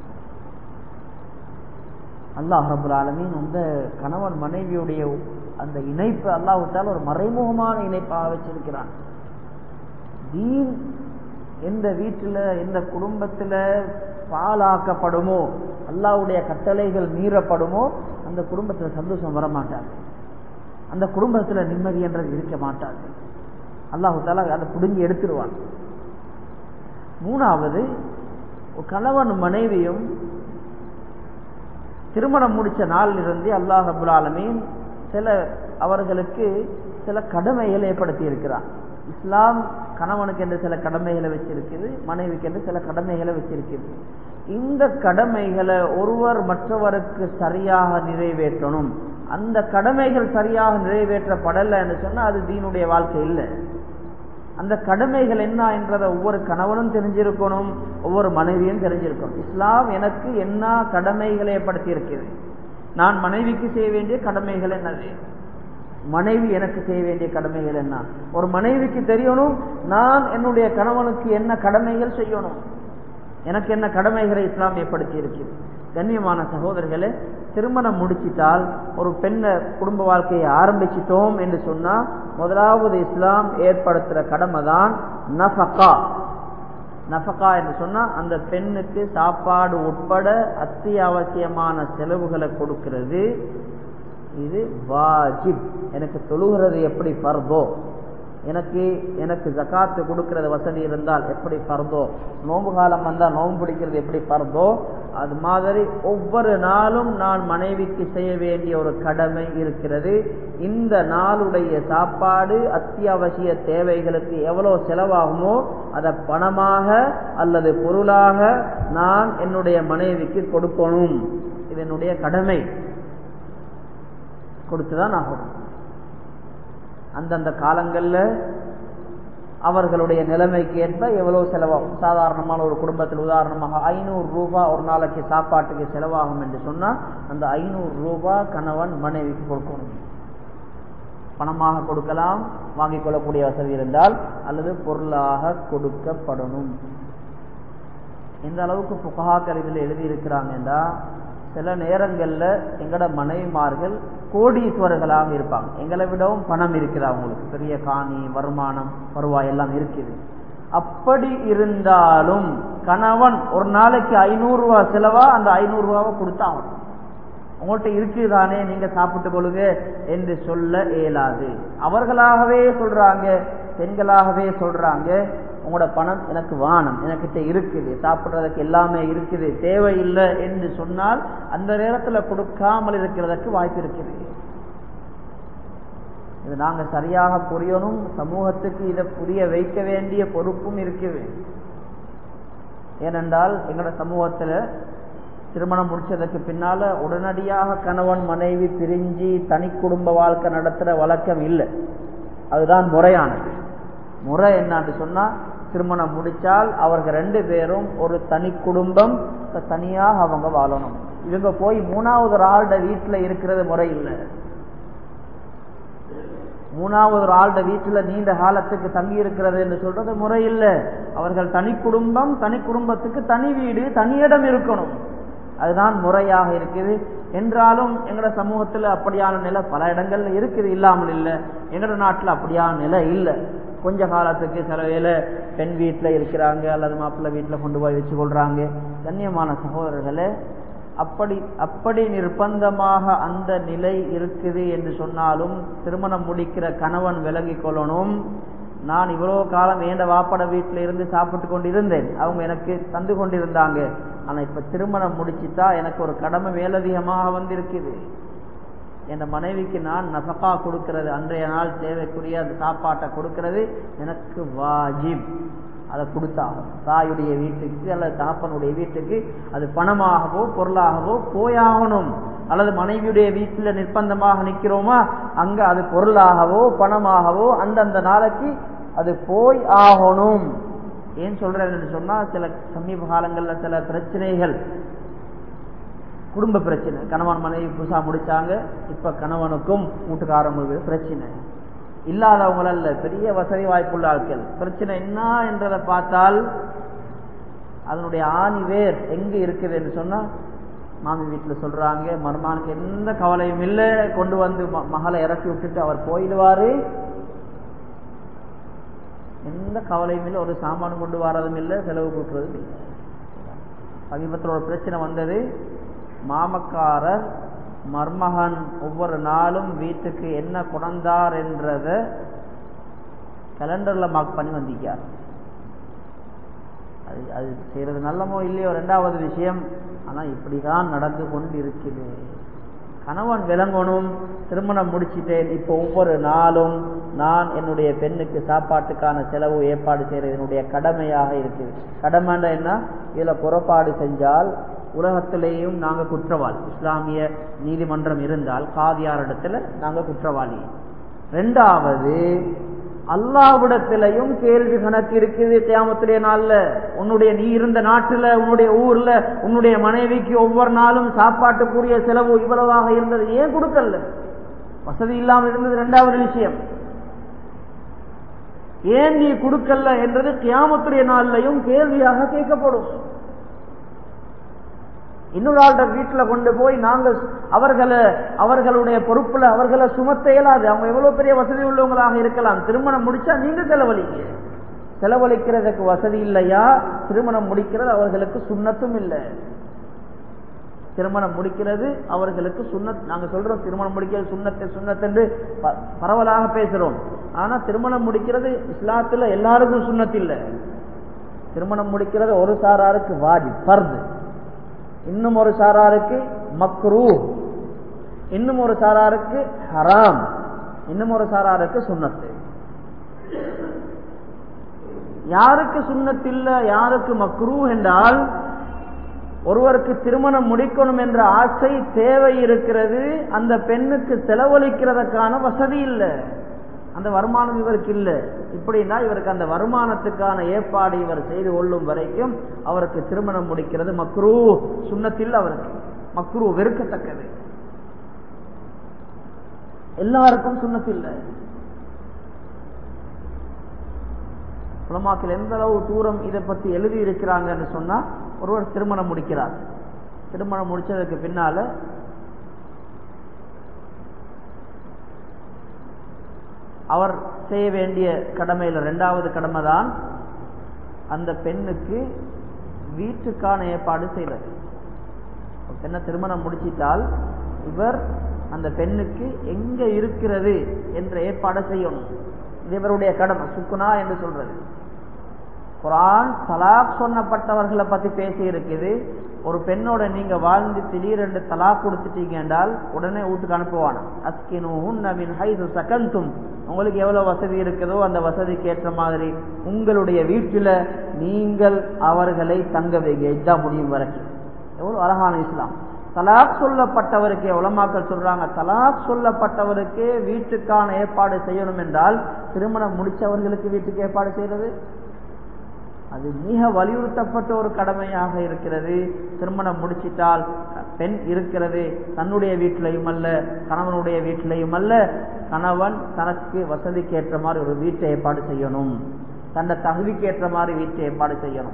S1: அல்லாஹ் ரப்பல் ஆலமீன் அந்த கணவன் மனைவியுடைய அந்த இணைப்பு அல்லாஹ்வுத்தால ஒரு மறைமுகமான இணைப்பாக வச்சிருக்கிறான். தீன் எந்த வீட்டில் எந்த குடும்பத்தில் பாலாக்கப்படுமோ, அல்லாஹ்வுடைய கட்டளைகள் மீறப்படுமோ, அந்த குடும்பத்தில் சந்தோஷம் வரமாட்டாங்க, அந்த குடும்பத்தில் நிம்மதி என்றது இருக்க மாட்டாங்க. அல்லாஹ் தஆலா அதை புடுங்கி எடுத்துருவான். மூணாவது, கணவன் மனைவியும் திருமணம் முடிச்ச நாளில் இருந்து அல்லாஹ் ரப்பல் ஆலமீன் சில அவர்களுக்கு சில கடமைகளை ஏற்படுத்தி இருக்கிறான். இஸ்லாம் கணவனுக்கு என்று சில கடமைகளை வச்சிருக்குது, மனைவிக்கு என்று சில கடமைகளை வச்சிருக்குது. இந்த கடமைகளை ஒருவர் மற்றவருக்கு சரியாக நிறைவேற்றணும். அந்த கடமைகள் சரியாக நிறைவேற்றப்படலை என்று சொன்னா அது தீனுடைய வாழ்க்கை இல்லை. அந்த கடமைகள் என்ன என்றதை ஒவ்வொரு கணவனும் தெரிஞ்சிருக்கணும், ஒவ்வொரு மனைவியும் தெரிஞ்சிருக்கணும். இஸ்லாம் எனக்கு என்ன கடமைகளை ஏற்படுத்தி இருக்குது, நான் மனைவிக்கு செய்ய வேண்டிய கடமைகள் என்னது, மனைவி எனக்கு செய்ய வேண்டிய கடமைகள் என்ன. ஒரு மனைவிக்கு தெரியணும் நான் என்னுடைய கணவனுக்கு என்ன கடமைகள் செய்யணும், எனக்கு என்ன கடமைகளை இஸ்லாம் ஏற்படுத்தி இருக்குது. கண்ணியமான சகோதரர்களே, திருமணம் முடிச்சிட்டால் ஒரு பெண்ணை குடும்ப வாழ்க்கையை ஆரம்பிச்சிட்டோம் என்று சொன்னா முதலாவது இஸ்லாம் ஏற்படுத்துற கடமை தான் நஃபகா. நஃபகா என்று சொன்னா அந்த பெண்ணுக்கு சாப்பாடு உட்பட அத்தியாவசியமான செலவுகளை கொடுக்கிறது. இது வாஜிப். எனக்கு தொழுகிறது எப்படி ஃபர்தோ, எனக்கு எனக்கு ஜகாத்து கொடுக்கிறது வசதி இருந்தால் எப்படி ஃபர்தோ, நோம்பு காலம் வந்தால் நோம்பு பிடிக்கிறது எப்படி ஃபர்தோ, அது மாதிரி ஒவ்வொரு நாளும் நான் மனைவிக்கு செய்ய வேண்டிய ஒரு கடமை இருக்கிறது. இந்த நாளுடைய சாப்பாடு அத்தியாவசிய தேவைகளுக்கு எவ்வளவு செலவாகுமோ அதை பணமாக அல்லது பொருளாக நான் என்னுடைய மனைவிக்கு கொடுக்கணும். இது என்னுடைய கடமை, கொடுத்துதான் ஆகும். அந்தந்த காலங்களில் அவர்களுடைய நிலைமைக்கு ஏற்ப எவ்வளவு செலவாகும். சாதாரணமான ஒரு குடும்பத்தில் உதாரணமாக ஐநூறு ரூபாய் ஒரு நாளைக்கு சாப்பாட்டுக்கு செலவாகும் என்று சொன்னால் அந்த ஐநூறு ரூபாய் கணவன் மனைவிக்கு கொடுக்கணும். பணமாக கொடுக்கலாம், வாங்கிக் கொள்ளக்கூடிய வசதி இருந்தால், அல்லது பொருளாக கொடுக்கப்படணும். எந்த அளவுக்கு புகாக்கள் இதில் எழுதியிருக்கிறாங்க என்றால், சில நேரங்களில் எங்களோட மனைவிமார்கள் கோடீஸ்வரர்களாக இருப்பாங்க, எங்களை விடவும் பணம் இருக்குது, அவங்களுக்கு பெரிய காணி வருமானம் வருவாய் எல்லாம் இருக்குது. அப்படி இருந்தாலும் கணவன் ஒரு நாளைக்கு ஐநூறு ரூபாய் செலவா அந்த ஐநூறு ரூபாவை கொடுத்தாகணும். உங்கள்கிட்ட இருக்குதானே நீங்க சாப்பிட்டு கொள்ளுங்க என்று சொல்ல இயலாது. அவர்களாகவே சொல்றாங்க, பெண்களாகவே சொல்றாங்க, உங்களோட பணம் எனக்கு வானம், எனக்கிட்ட இருக்குது, சாப்பிட்றதுக்கு எல்லாமே இருக்குது, தேவையில்லை என்று சொன்னால் அந்த நேரத்தில் கொடுக்காமல் இருக்கிறதுக்கு வாய்ப்பு இருக்குது. இது நாங்க சரியாக புரியணும், சமூகத்துக்கு இதை புரிய வைக்க வேண்டிய பொறுப்பும் இருக்குது. ஏனென்றால் எங்களோட சமூகத்துல திருமணம் முடிச்சதுக்கு பின்னால உடனடியாக கணவன் மனைவி பிரிஞ்சு தனி குடும்ப வாழ்க்கை நடத்துற வழக்கம் இல்லை. அதுதான் முறையானது. முறை என்னன்னு சொன்னா, திருமணம் முடிச்சால் அவர்கள் ரெண்டு பேரும் ஒரு தனி குடும்பம், தனியாக அவங்க வாழணும். இவங்க போய் மூணாவது ஒரு ஆள்ட வீட்டுல இருக்கிறது முறை இல்லை. மூணாவது ஒரு ஆள்ட வீட்டுல நீண்ட காலத்துக்கு தங்கி இருக்கிறது என்று சொல்றது முறை இல்லை. அவர்கள் தனி குடும்பம், தனி குடும்பத்துக்கு தனி வீடு, தனி இடம் இருக்கணும். அதுதான் முறையாக இருக்குது. என்றாலும் எங்கட சமூகத்துல அப்படியான நிலை பல இடங்கள்ல இருக்குது, இல்லாமல் இல்லை. எங்கட நாட்டுல அப்படியான நிலை இல்லை. கொஞ்ச காலத்துக்கு சில வேலை பெண் வீட்டுல இருக்கிறாங்க அல்லது மாப்பிள்ளை வீட்டுல கொண்டு போய் வச்சு கொள்றாங்க. கண்ணியமான சகோதரர்களே, அப்படி அப்படி நிர்பந்தமாக அந்த நிலை இருக்குது என்று சொன்னாலும் திருமணம் முடிக்கிற கணவன் விலகி கொள்ளணும். நான் இவ்வளவு காலம் ஏண்ட வாப்பட வீட்டில இருந்து சாப்பிட்டு கொண்டு இருந்தேன், அவங்க எனக்கு தந்து கொண்டிருந்தாங்க. ஆனா இப்ப திருமணம் முடிச்சுட்டா எனக்கு ஒரு கடமை மேலதிகமாக வந்திருக்குது. என் மனைவிக்கு நான் நஃபகா கொடுக்கிறது, அன்றைய நாள் தேவைக்குரிய அந்த சாப்பாட்டை கொடுக்கிறது எனக்கு வாஜிப். அதை கொடுத்தாகும் தாயுடைய வீட்டுக்கு அல்லது தகப்பனுடைய வீட்டுக்கு, அது பணமாகவோ பொருளாகவோ போயாகணும். அல்லது மனைவியுடைய வீட்டில் நிர்பந்தமாக நிற்கிறோமா, அங்க அது பொருளாகவோ பணமாகவோ அந்தந்த நாளைக்கு அது போய் ஆகணும். ஏன் சொல்றேன்னு சொன்னா, சில சமீப காலங்கள்ல சில பிரச்சனைகள், குடும்ப பிரச்சனை, கணவன் மனைவி புதுசா முடிச்சாங்க, இப்ப கணவனுக்கும் வீட்டுக்காரங்களுக்கு பிரச்சனை. இல்லாதவங்கள பெரிய வசதி வாய்ப்புள்ள ஆட்கள் பிரச்சனை என்ன என்றதை பார்த்தால் அதனுடைய ஆணி வேர் எங்க இருக்குது என்று சொன்னா, மாமி வீட்டுல சொல்றாங்க மருமானுக்கு எந்த கவலையும் இல்லை, கொண்டு வந்து மகளை இறக்கி விட்டுட்டு அவர் போயிடுவாரு, எந்த கவலையும் இல்லை, ஒரு சாமான் கொண்டு வரதும் இல்லை, செலவு கூட்டுறதும் இல்லை. சமீபத்தில் ஒரு பிரச்சனை வந்தது. மாமக்காரர் மர்மகன் ஒவ்வொரு நாளும் வீட்டுக்கு என்ன கொண்டார் என்றத கேலண்டர்ல மார்க் பண்ணி வந்திருக்கார். அது அது செய்யறது நல்லமோ இல்லையோ ரெண்டாவது விஷயம். ஆனா இப்படிதான் நடந்து கொண்டு இருக்குது. கணவன் விளங்கணும், திருமணம் முடிச்சிட்டேன், இப்போ ஒவ்வொரு நாளும் நான் என்னுடைய பெண்ணுக்கு சாப்பாட்டுக்கான செலவு ஏற்பாடு செய்யறது என்னுடைய கடமையாக இருக்குது. கடமைன்னா என்ன, இதுல புறப்பாடு செஞ்சால் உலகத்திலேயும் நாங்க குற்றவாளி. இஸ்லாமிய நீதிமன்றம் இருந்தால் காதியார் இடத்துல நாங்க குற்றவாளி. ரெண்டாவது, அல்லாஹ்விடத்திலையும் கேள்வி கணக்கு இருக்குது கியாமத்துடைய நாள்ல. உன்னுடைய நீ இருந்த நாட்டுல உன்னுடைய ஊர்ல உன்னுடைய மனைவிக்கு ஒவ்வொரு நாளும் சாப்பாட்டுக்குரிய செலவு இவ்வளவாக இருந்தது, ஏன் கொடுக்கல? வசதி இல்லாமல் இருந்தது ரெண்டாவது விஷயம். ஏன் நீ கொடுக்கல என்றது கியாமத்துடைய நாள்லையும் கேள்வியாக கேட்கப்படும். இன்னொரு ஆள்கிட்ட வீட்டுல கொண்டு போய் நாங்கள் அவர்களை அவர்களுடைய பொறுப்புல அவர்களை சுமத்த இயலாது. அவங்க எவ்வளவு பெரிய வசதி உள்ளவங்களாக இருக்கலாம். திருமணம் முடிச்சா நீங்க செலவழிங்க. செலவழிக்கிறதுக்கு வசதி இல்லையா, திருமணம் முடிக்கிறது அவர்களுக்கு சுண்ணத்தும் இல்லை. திருமணம் முடிக்கிறது அவர்களுக்கு சுண்ணத். நாங்க சொல்றோம் திருமணம் முடிக்கிறது சுண்ணத்தை சுண்ணத் என்று பரவலாக பேசுறோம். ஆனா திருமணம் முடிக்கிறது இஸ்லாத்துல எல்லாருக்கும் சுண்ணத் இல்லை. திருமணம் முடிக்கிறது ஒரு சாராருக்கு வாஜிப் ஃபர்து, இன்னும் ஒரு சாராருக்கு மக்ரூஹ், இன்னும் ஒரு சாராருக்கு ஹராம், இன்னும் ஒரு சாராருக்கு சுன்னத்து. யாருக்கு சுன்னத் இல்ல, யாருக்கு மக்ரூஹ் என்றால், ஒருவருக்கு திருமணம் முடிக்கணும் என்ற ஆசை தேவை இருக்கிறது, அந்த பெண்ணுக்கு செலவழிக்கிறதுக்கான வசதி இல்லை, அந்த வருமானம் இவருக்கு இல்லை. இப்படின்னா இவருக்கு அந்த வருமானத்துக்கான ஏற்பாடு இவர் செய்து கொள்ளும் வரைக்கும் அவருக்கு திருமணம் முடிக்கிறது மக்ரூஹ், சுன்னத்தில் அவருக்கு மக்ரூஹ், வெறுக்கத்தக்கது. எல்லாருக்கும் சுன்னத்தில்லை. உலமாக்கள் எந்த அளவு தூரம் இதை பத்தி எழுதி இருக்கிறாங்கன்னு சொன்னா, ஒருவர் திருமணம் முடிக்கிறார், திருமணம் முடிச்சதுக்கு பின்னால அவர் செய்ய வேண்டிய கடமையில இரண்டாவது கடமை தான் அந்த பெண்ணுக்கு வீட்டுக்கான ஏற்பாடு செய்வது. பெண்ணை திருமணம் முடிச்சிட்டால் இவர் அந்த பெண்ணுக்கு எங்க இருக்கிறது என்ற ஏற்பாடு செய்யணும். இது இவருடைய கடமை, சுக்குனா என்று சொல்றது. குர்ஆன் தலாக் சொன்னப்பட்டவர்களை பத்தி பேசி இருக்குது. ஒரு பெண்ணோட நீங்க வாழ்ந்து திடீரென்று தலாக் கொடுத்துட்டீங்க என்றால் உடனே வீட்டுக்கு அனுப்புவான. அஸ்கினுஹுன்ன மின் ஹைது சகன்தும், உங்களுக்கு எவ்வளவு வசதி இருக்குதோ அந்த வசதிக்கு ஏற்ற மாதிரி உங்களுடைய வீட்டில நீங்கள் அவர்களை தங்க வைங்க, இதுதான் முடியும் வரைக்கும். எவ்வளவு அழகான இஸ்லாம். தலாக் சொல்லப்பட்டவருக்கே உலமாக்கள் சொல்றாங்க, தலாக் சொல்லப்பட்டவருக்கே வீட்டுக்கான ஏற்பாடு செய்யணும் என்றால் திருமணம் முடிச்சவர்களுக்கு வீட்டுக்கு ஏற்பாடு செய்யறது அது மிக வலியுறுத்தப்பட்ட ஒரு கடமையாக இருக்கிறது. திருமணம் முடிச்சிட்டால் பெண் இருக்கிறது தன்னுடைய வீட்டிலையும் அல்ல, கணவனுடைய வீட்டிலையும் அல்ல. கணவன் தனக்கு வசதிக்கு ஏற்ற மாதிரி ஒரு வீட்டை ஏற்பாடு செய்யணும், தன்னை தகுதிக்கு ஏற்ற மாதிரி வீட்டை ஏற்பாடு செய்யணும்.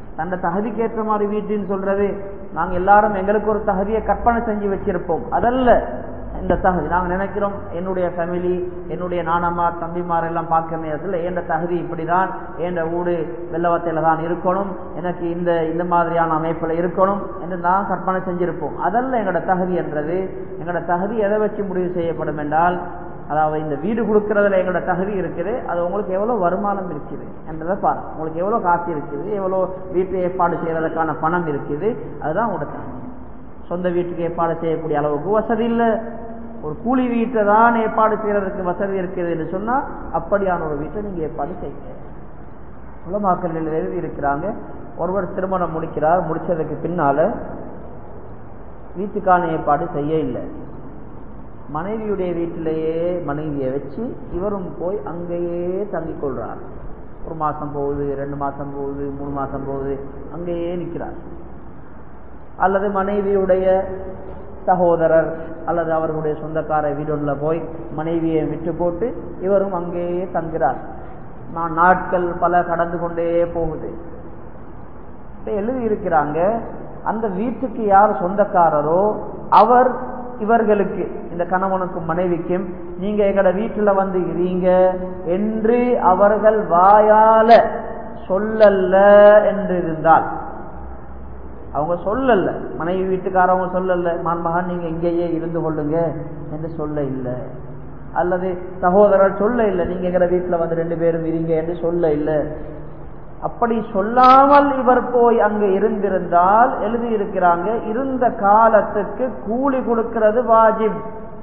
S1: தன்னை தகுதிக்கு ஏற்ற மாதிரி வீட்டுன்னு சொல்றது நாங்க எல்லாரும் எங்களுக்கு ஒரு தகுதியை கற்பனை செஞ்சு வச்சிருப்போம். அதல்ல இந்த தகுதி. நாங்க நினைக்கிறோம் என்னுடைய ஃபேமிலி, என்னுடைய நானம்மா தம்பிமார் எல்லாம் பார்க்கிற நேரத்தில் என்ற தகுதி இப்படிதான், என்ற ஊடு வெள்ளவத்தையில தான் இருக்கணும், எனக்கு இந்த இந்த மாதிரியான அமைப்புல இருக்கணும் என்று நான் கற்பனை செஞ்சிருப்போம். அதல்ல எங்களோட தகுதி என்றது. எங்களோட தகுதி எதை வச்சு முடிவு செய்யப்படும் என்றால், அதாவது இந்த வீடு கொடுக்கறதுல எங்களோட தகுதி இருக்குது, அது உங்களுக்கு எவ்வளவு வருமானம் இருக்குது என்றதை பாருங்க. உங்களுக்கு எவ்வளவு காசு இருக்குது, எவ்வளவு வீட்டு ஏற்பாடு செய்யறதுக்கான பணம் இருக்குது, அதுதான் உங்களோட தகுதி. சொந்த வீட்டுக்கு ஏற்பாடு செய்யக்கூடிய அளவுக்கு வசதி இல்லை, ஒரு கூலி வீட்டை தான் ஏற்பாடு செய்யறதுக்கு வசதி இருக்குது என்று சொன்னா அப்படியான ஒரு வீட்டை நீங்க ஏற்பாடு செய்யுங்க. உலமாக்கள் எழுதி இருக்கிறாங்க, ஒருவர் திருமணம் முடிக்கிறார், முடிச்சதுக்கு பின்னால வீட்டுக்கான ஏற்பாடு செய்ய இல்லை, மனைவியுடைய வீட்டிலேயே மனைவியை வச்சு இவரும் போய் அங்கேயே தங்கிக் கொள்றார். ஒரு மாசம் போகுது, ரெண்டு மாசம் போகுது, மூணு மாசம் போகுது, அங்கேயே நிற்கிறார். அல்லது மனைவியுடைய சகோதரர் அல்லது அவர்களுடைய சொந்தக்கார வீடுள்ள போய் மனைவியை விட்டு போட்டு இவரும் அங்கேயே தங்குகிறார். நான் நாட்கள் பல கடந்து கொண்டே போகுது. எழுதி இருக்கிறாங்க, அந்த வீட்டுக்கு யார் சொந்தக்காரரோ அவர் இவர்களுக்கு, இந்த கணவனுக்கும் மனைவிக்கும், நீங்க எங்கட வீட்டுல வந்து இருங்க என்று அவர்கள் வாயால சொல்லல்ல என்று இருந்தால், அவங்க சொல்லல, மனைவி வீட்டுக்காரவங்க சொல்லல மகன் நீங்க இங்கேயே இருந்து கொள்ளுங்க என்று சொல்ல இல்லை, அல்லது சகோதரர் சொல்ல இல்லை நீங்க எங்கட வீட்டுல வந்து ரெண்டு பேரும் இருங்க என்று சொல்ல இல்லை. அப்படி சொல்லாமல் இவர் போய் அங்க இருந்திருந்தால் எழுதி இருக்கிறாங்க, இருந்த காலத்துக்கு கூலி கொடுக்கிறது வாஜிப்.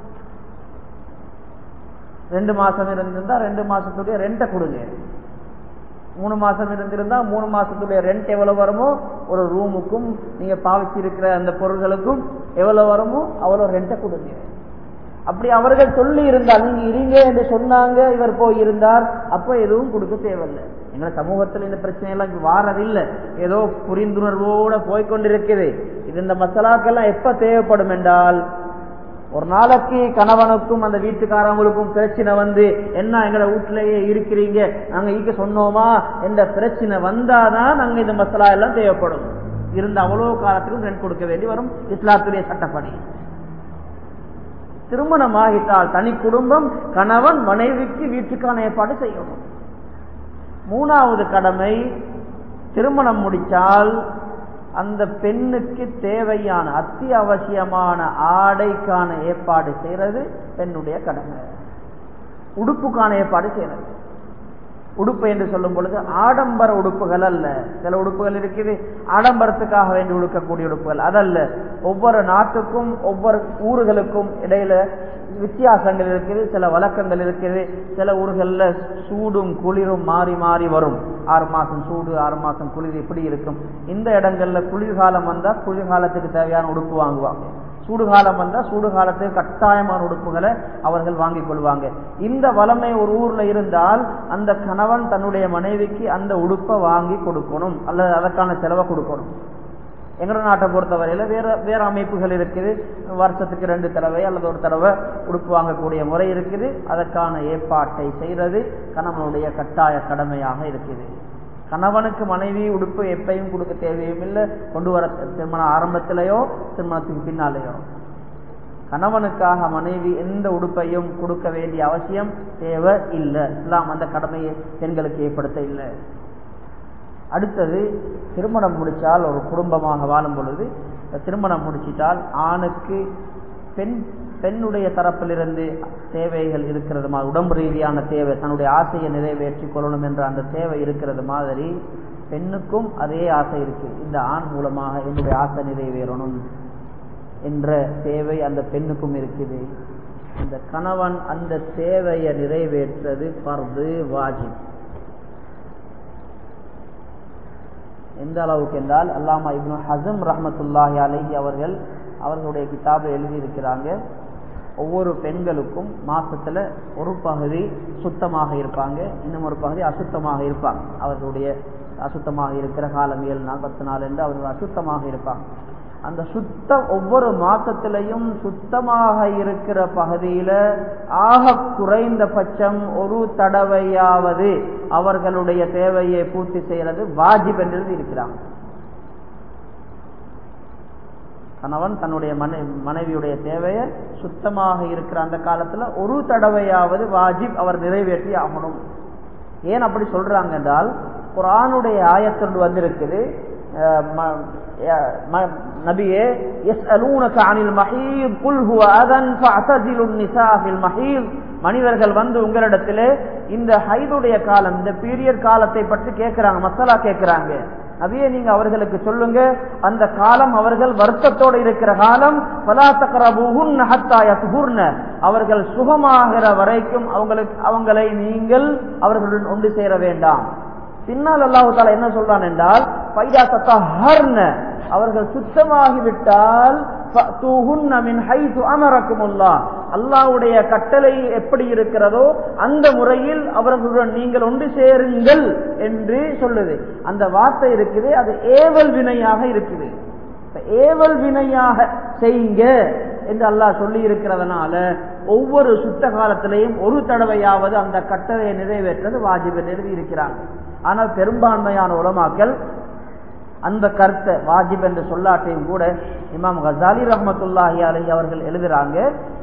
S1: ரெண்டு மாசம் இருந்திருந்தா ரெண்டு மாசத்துடைய ரெண்டை கொடுங்க, மூணு மாசம் இருந்திருந்தா மூணு மாசத்துடைய ரெண்ட் எவ்வளவு வருமோ, ஒரு ரூமுக்கும் நீங்க பாவிச்சிருக்கிற அந்த பொருள்களுக்கும் எவ்வளவு வருமோ அவ்வளவு ரெண்டை கொடுங்க. அப்படி அவர்கள் சொல்லி இருந்தால், நீங்க இருங்க என்று சொன்னாங்க, இவர் போய் இருந்தார், அப்ப எதுவும் கொடுக்க தேவையில்லை. எங்க சமூகத்தில் இந்த பிரச்சனை எல்லாம் வாரதில்லை, ஏதோ புரிந்துணர்வோட போய்கொண்டிருக்குது. இது இந்த மசாலாக்கெல்லாம் எப்ப தேவைப்படும் என்றால், ஒரு நாளைக்கு கணவனுக்கும் அந்த வீட்டுக்காரங்களுக்கும் பிரச்சனை வந்து, என்ன எங்களை வீட்டிலேயே இருக்கிறீங்க நாங்க ஈக்க சொன்னோமா என்ற பிரச்சனை வந்தாதான் நாங்க இந்த மசாலா எல்லாம் தேவைப்படும். இருந்த அவ்வளவு காலத்துக்கும் ரெண்ட் கொடுக்க வேண்டி வரும் இஸ்லாத்துடைய சட்டப்படி. திருமணம் ஆகிட்டால் தனி குடும்பம், கணவன் மனைவிக்கு வீட்டுக்கான ஏற்பாடு செய்யணும். மூணாவது கடமை, திருமணம் முடிச்சால் அந்த பெண்ணுக்கு தேவையான அத்தியாவசியமான ஆடைக்கான ஏற்பாடு செய்யறது பெண்ணுடைய கடமை. உடுப்புக்கான ஏற்பாடு செய்யறது. உடுப்பு என்று சொல்லும் பொழுது ஆடம்பர உடுப்புகள் அல்ல. சில உடுப்புகள் இருக்குது ஆடம்பரத்துக்காக வேண்டி உடுக்கக்கூடிய உடுப்புகள், அதல்ல. ஒவ்வொரு நாட்டுக்கும் ஒவ்வொரு ஊர்களுக்கும் இடையில வித்தியாசங்கள் இருக்குது, சில வழக்கங்கள் இருக்குது. சில ஊர்கள்ல சூடும் குளிரும் மாறி மாறி வரும். ஆறு மாசம் சூடு, ஆறு மாசம் குளிர் இப்படி இருக்கும். இந்த இடங்கள்ல குளிர்காலம் வந்தா குளிர்காலத்துக்கு தேவையான உடுப்பு வாங்குவாங்க, சூடுகாலம் வந்தா சூடுகாலத்துக்கு கட்டாயமான உடுப்புகளை அவர்கள் வாங்கிக் கொள்வாங்க. இந்த வளமை ஒரு ஊர்ல இருந்தால் அந்த கணவன் தன்னுடைய மனைவிக்கு அந்த உடுப்பை வாங்கி கொடுக்கணும், அல்லது அதற்கான செலவை கொடுக்கணும். எங்களோட நாட்டை பொறுத்தவரையில வேற வேற அமைப்புகள் இருக்குது. வருஷத்துக்கு ரெண்டு தடவை அல்லது ஒரு தடவை உடுப்பு வாங்கக்கூடிய முறை இருக்குது. அதற்கான ஏற்பாட்டை செய்யறது கணவனுடைய கட்டாய கடமையாக இருக்குது. கணவனுக்கு மனைவி உடுப்பு எப்பையும் கொடுக்க தேவையும் இல்லை, கொண்டு வர திருமண ஆரம்பத்திலேயோ திருமணத்துக்கு பின்னாலேயோ. கணவனுக்காக மனைவி எந்த உடுப்பையும் கொடுக்க வேண்டிய அவசியம் தேவை இல்லை. இஸ்லாம் அந்த கடமையை பெண்களுக்கு ஏற்படுத்த இல்லை. அடுத்தது, திருமணம் முடிச்சால் ஒரு குடும்பமாக வாழும் பொழுது, திருமணம் முடிச்சிட்டால் ஆணுக்கு பெண் பெண்ணுடைய தரப்பிலிருந்து தேவைகள் இருக்கிறது மாதிரி, உடம்பு ரீதியான தேவை, தன்னுடைய ஆசையை நிறைவேற்றிக் கொள்ளணும் என்ற அந்த தேவை இருக்கிறது மாதிரி பெண்ணுக்கும் அதே ஆசை இருக்கு. இந்த ஆண் மூலமாக என்னுடைய ஆசை நிறைவேறணும் என்ற தேவை அந்த பெண்ணுக்கும் இருக்குது. அந்த கணவன் அந்த தேவையை நிறைவேற்றது ஃபர்து, வாஜிப். எந்த அளவுக்கு என்றால், அல்லாமா இப்னு ஹஸம் ரஹ்மத்துல்லாஹி அலைஹி அவர்கள் அவர்களுடைய கிதாபை எழுதியிருக்கிறாங்க, ஒவ்வொரு பெண்களுக்கும் மாசத்துல ஒரு பகுதி சுத்தமாக இருப்பாங்க, இன்னும் ஒரு பகுதி அசுத்தமாக இருப்பாங்க. அவர்களுடைய அசுத்தமாக இருக்கிற காலம் ஏழு நாள் பத்து நாள் என்று அவர்கள் அசுத்தமாக இருப்பாங்க. அந்த சுத்தம் ஒவ்வொரு மாசத்திலையும் சுத்தமாக இருக்கிற பகுதியில ஆக குறைந்த பட்சம் ஒரு தடவையாவது அவர்களுடைய தேவையை பூர்த்தி செய்யறது வாஜிப் என்று இருக்கிறாங்க. கணவன் தன்னுடைய மனை மனைவியுடைய தேவையை சுத்தமாக இருக்கிற அந்த காலத்துல ஒரு தடவையாவது வாஜிப் அவர் நிறைவேற்றி ஆகணும். ஏன் அப்படி சொல்றாங்க என்றால், குர்ஆனுடைய ஆயத்தொன்று வந்திருக்குது, நபியே யஸ்அலூனக அனில் மஹீத் குல் ஹுவ அதன் ஃபஅதஸிலுன் நிஸா ஃபில் மஹீத், மனிதர்கள் வந்து உங்களிடத்திலே இந்த ஹைதுடைய காலம், இந்த பீரியட் காலத்தை பற்றி கேட்கிறாங்க, மசாலா கேட்கிறாங்க. நபியே நீங்க அவர்களுக்கு சொல்லுங்க, அந்த காலம் அவர்கள் வருத்தத்தோடு இருக்கிற காலம், ஃபலா தக்ரபூஹுன்ன ஹத்தா யத்ஹுர்ன, அவர்கள் சுகமாகிற வரைக்கும் அவங்களுக்கு அவங்களை நீங்கள் அவர்களுடன் ஒன்று சேர வேண்டாம். பின்னால் அல்லாஹ் தஆலா என்ன சொல்றான் என்றால், ஃபைதா தத்தஹர்ன, அவர்கள் சுத்தமாகிவிட்டால் ஃபஅதூஹுன்ன மின் ஹைது அமரக்குமுல்லாஹ், அல்லாஹ்வுடைய கட்டளை எப்படி இருக்கிறதோ அந்த முறையில் அவர்களுடன் நீங்கள் ஒன்று சேருங்கள் என்று சொல்லுது. அந்த வார்த்தை இருக்குது, அது ஏவல் வினையாக இருக்குது. ஏவல் வினையாக செய்யுங்க என்று அல்லாஹ் சொல்லி இருக்கிறதுனால ஒவ்வொரு சுத்த காலத்திலையும் ஒரு தடவையாவது அந்த கட்டளையை நிறைவேற்றது வாஜிப் என்று இருக்கிறாங்க. ஆனால் பெரும்பான்மையான உலமாக்கள் அந்த கருத்தை வாஜிப் என்று சொல்லாட்டையும் கூட இமாம் கசாலி ரஹ்மத்துல்லாஹி அலைஹி அவர்கள் எழுதுறாங்க,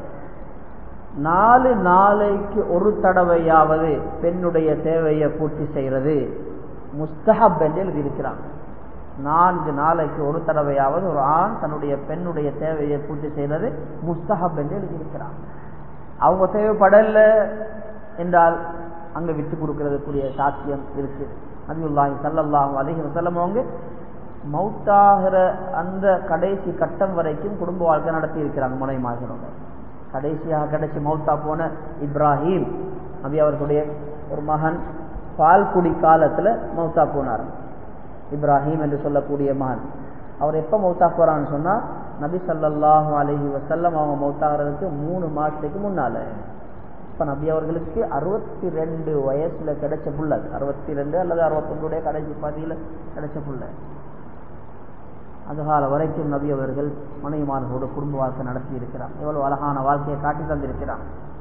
S1: நாலு நாளைக்கு ஒரு தடவையாவது பெண்ணுடைய தேவையை பூர்த்தி செய்யறது முஸ்தஹப் என்று எழுதியிருக்கிறாங்க. நான்கு நாளைக்கு ஒரு தடவையாவது ஒரு ஆண் தன்னுடைய பெண்ணுடைய தேவையை பூர்த்தி செய்யறது முஸ்தஹப் என்று எழுதியிருக்கிறாங்க. அவங்க தேவைப்படல என்றால் அங்க விட்டு கொடுக்கறதுக்குரிய சாத்தியம் இருக்கு. நபியுல்லாஹி ஸல்லல்லாஹு அலைஹி வஸல்லம் அவங்க மௌத்தாகிற அந்த கடைசி கட்டம் வரைக்கும் குடும்ப வாழ்க்கை நடத்தி இருக்கிறாங்க மனைவிமார்களோட. கடைசியாக கடைசி மௌத்தா போன இப்ராஹிம் நபி அவர்களுடைய ஒரு மகன் பால்குடி காலத்துல மௌத்தா போனார். இப்ராஹிம் என்று சொல்லக்கூடிய மகன் அவர் எப்ப மௌத்தா போறான்னு சொன்னா, நபி ஸல்லல்லாஹு அலைஹி வஸல்லம் அவங்க மௌத்தாகிறதுக்கு மூணு மாசத்துக்கு முன்னால. இப்ப நபி அவர்களுக்கு அறுபத்தி ரெண்டு வயசுல கிடைச்ச புள்ள, அறுபத்தி ரெண்டு அல்லது அறுபத்தி ஒன்றுடைய கடைசி பதியில கிடைச்ச புள்ள. அதுகால வரைக்கும் நபி அவர்கள் மனைவிமார்களோட குடும்ப வாழ்க்கை நடத்தி இருக்கிறார். எவ்வளவு அழகான வாழ்க்கையை காட்டி தந்திருக்கிறார்.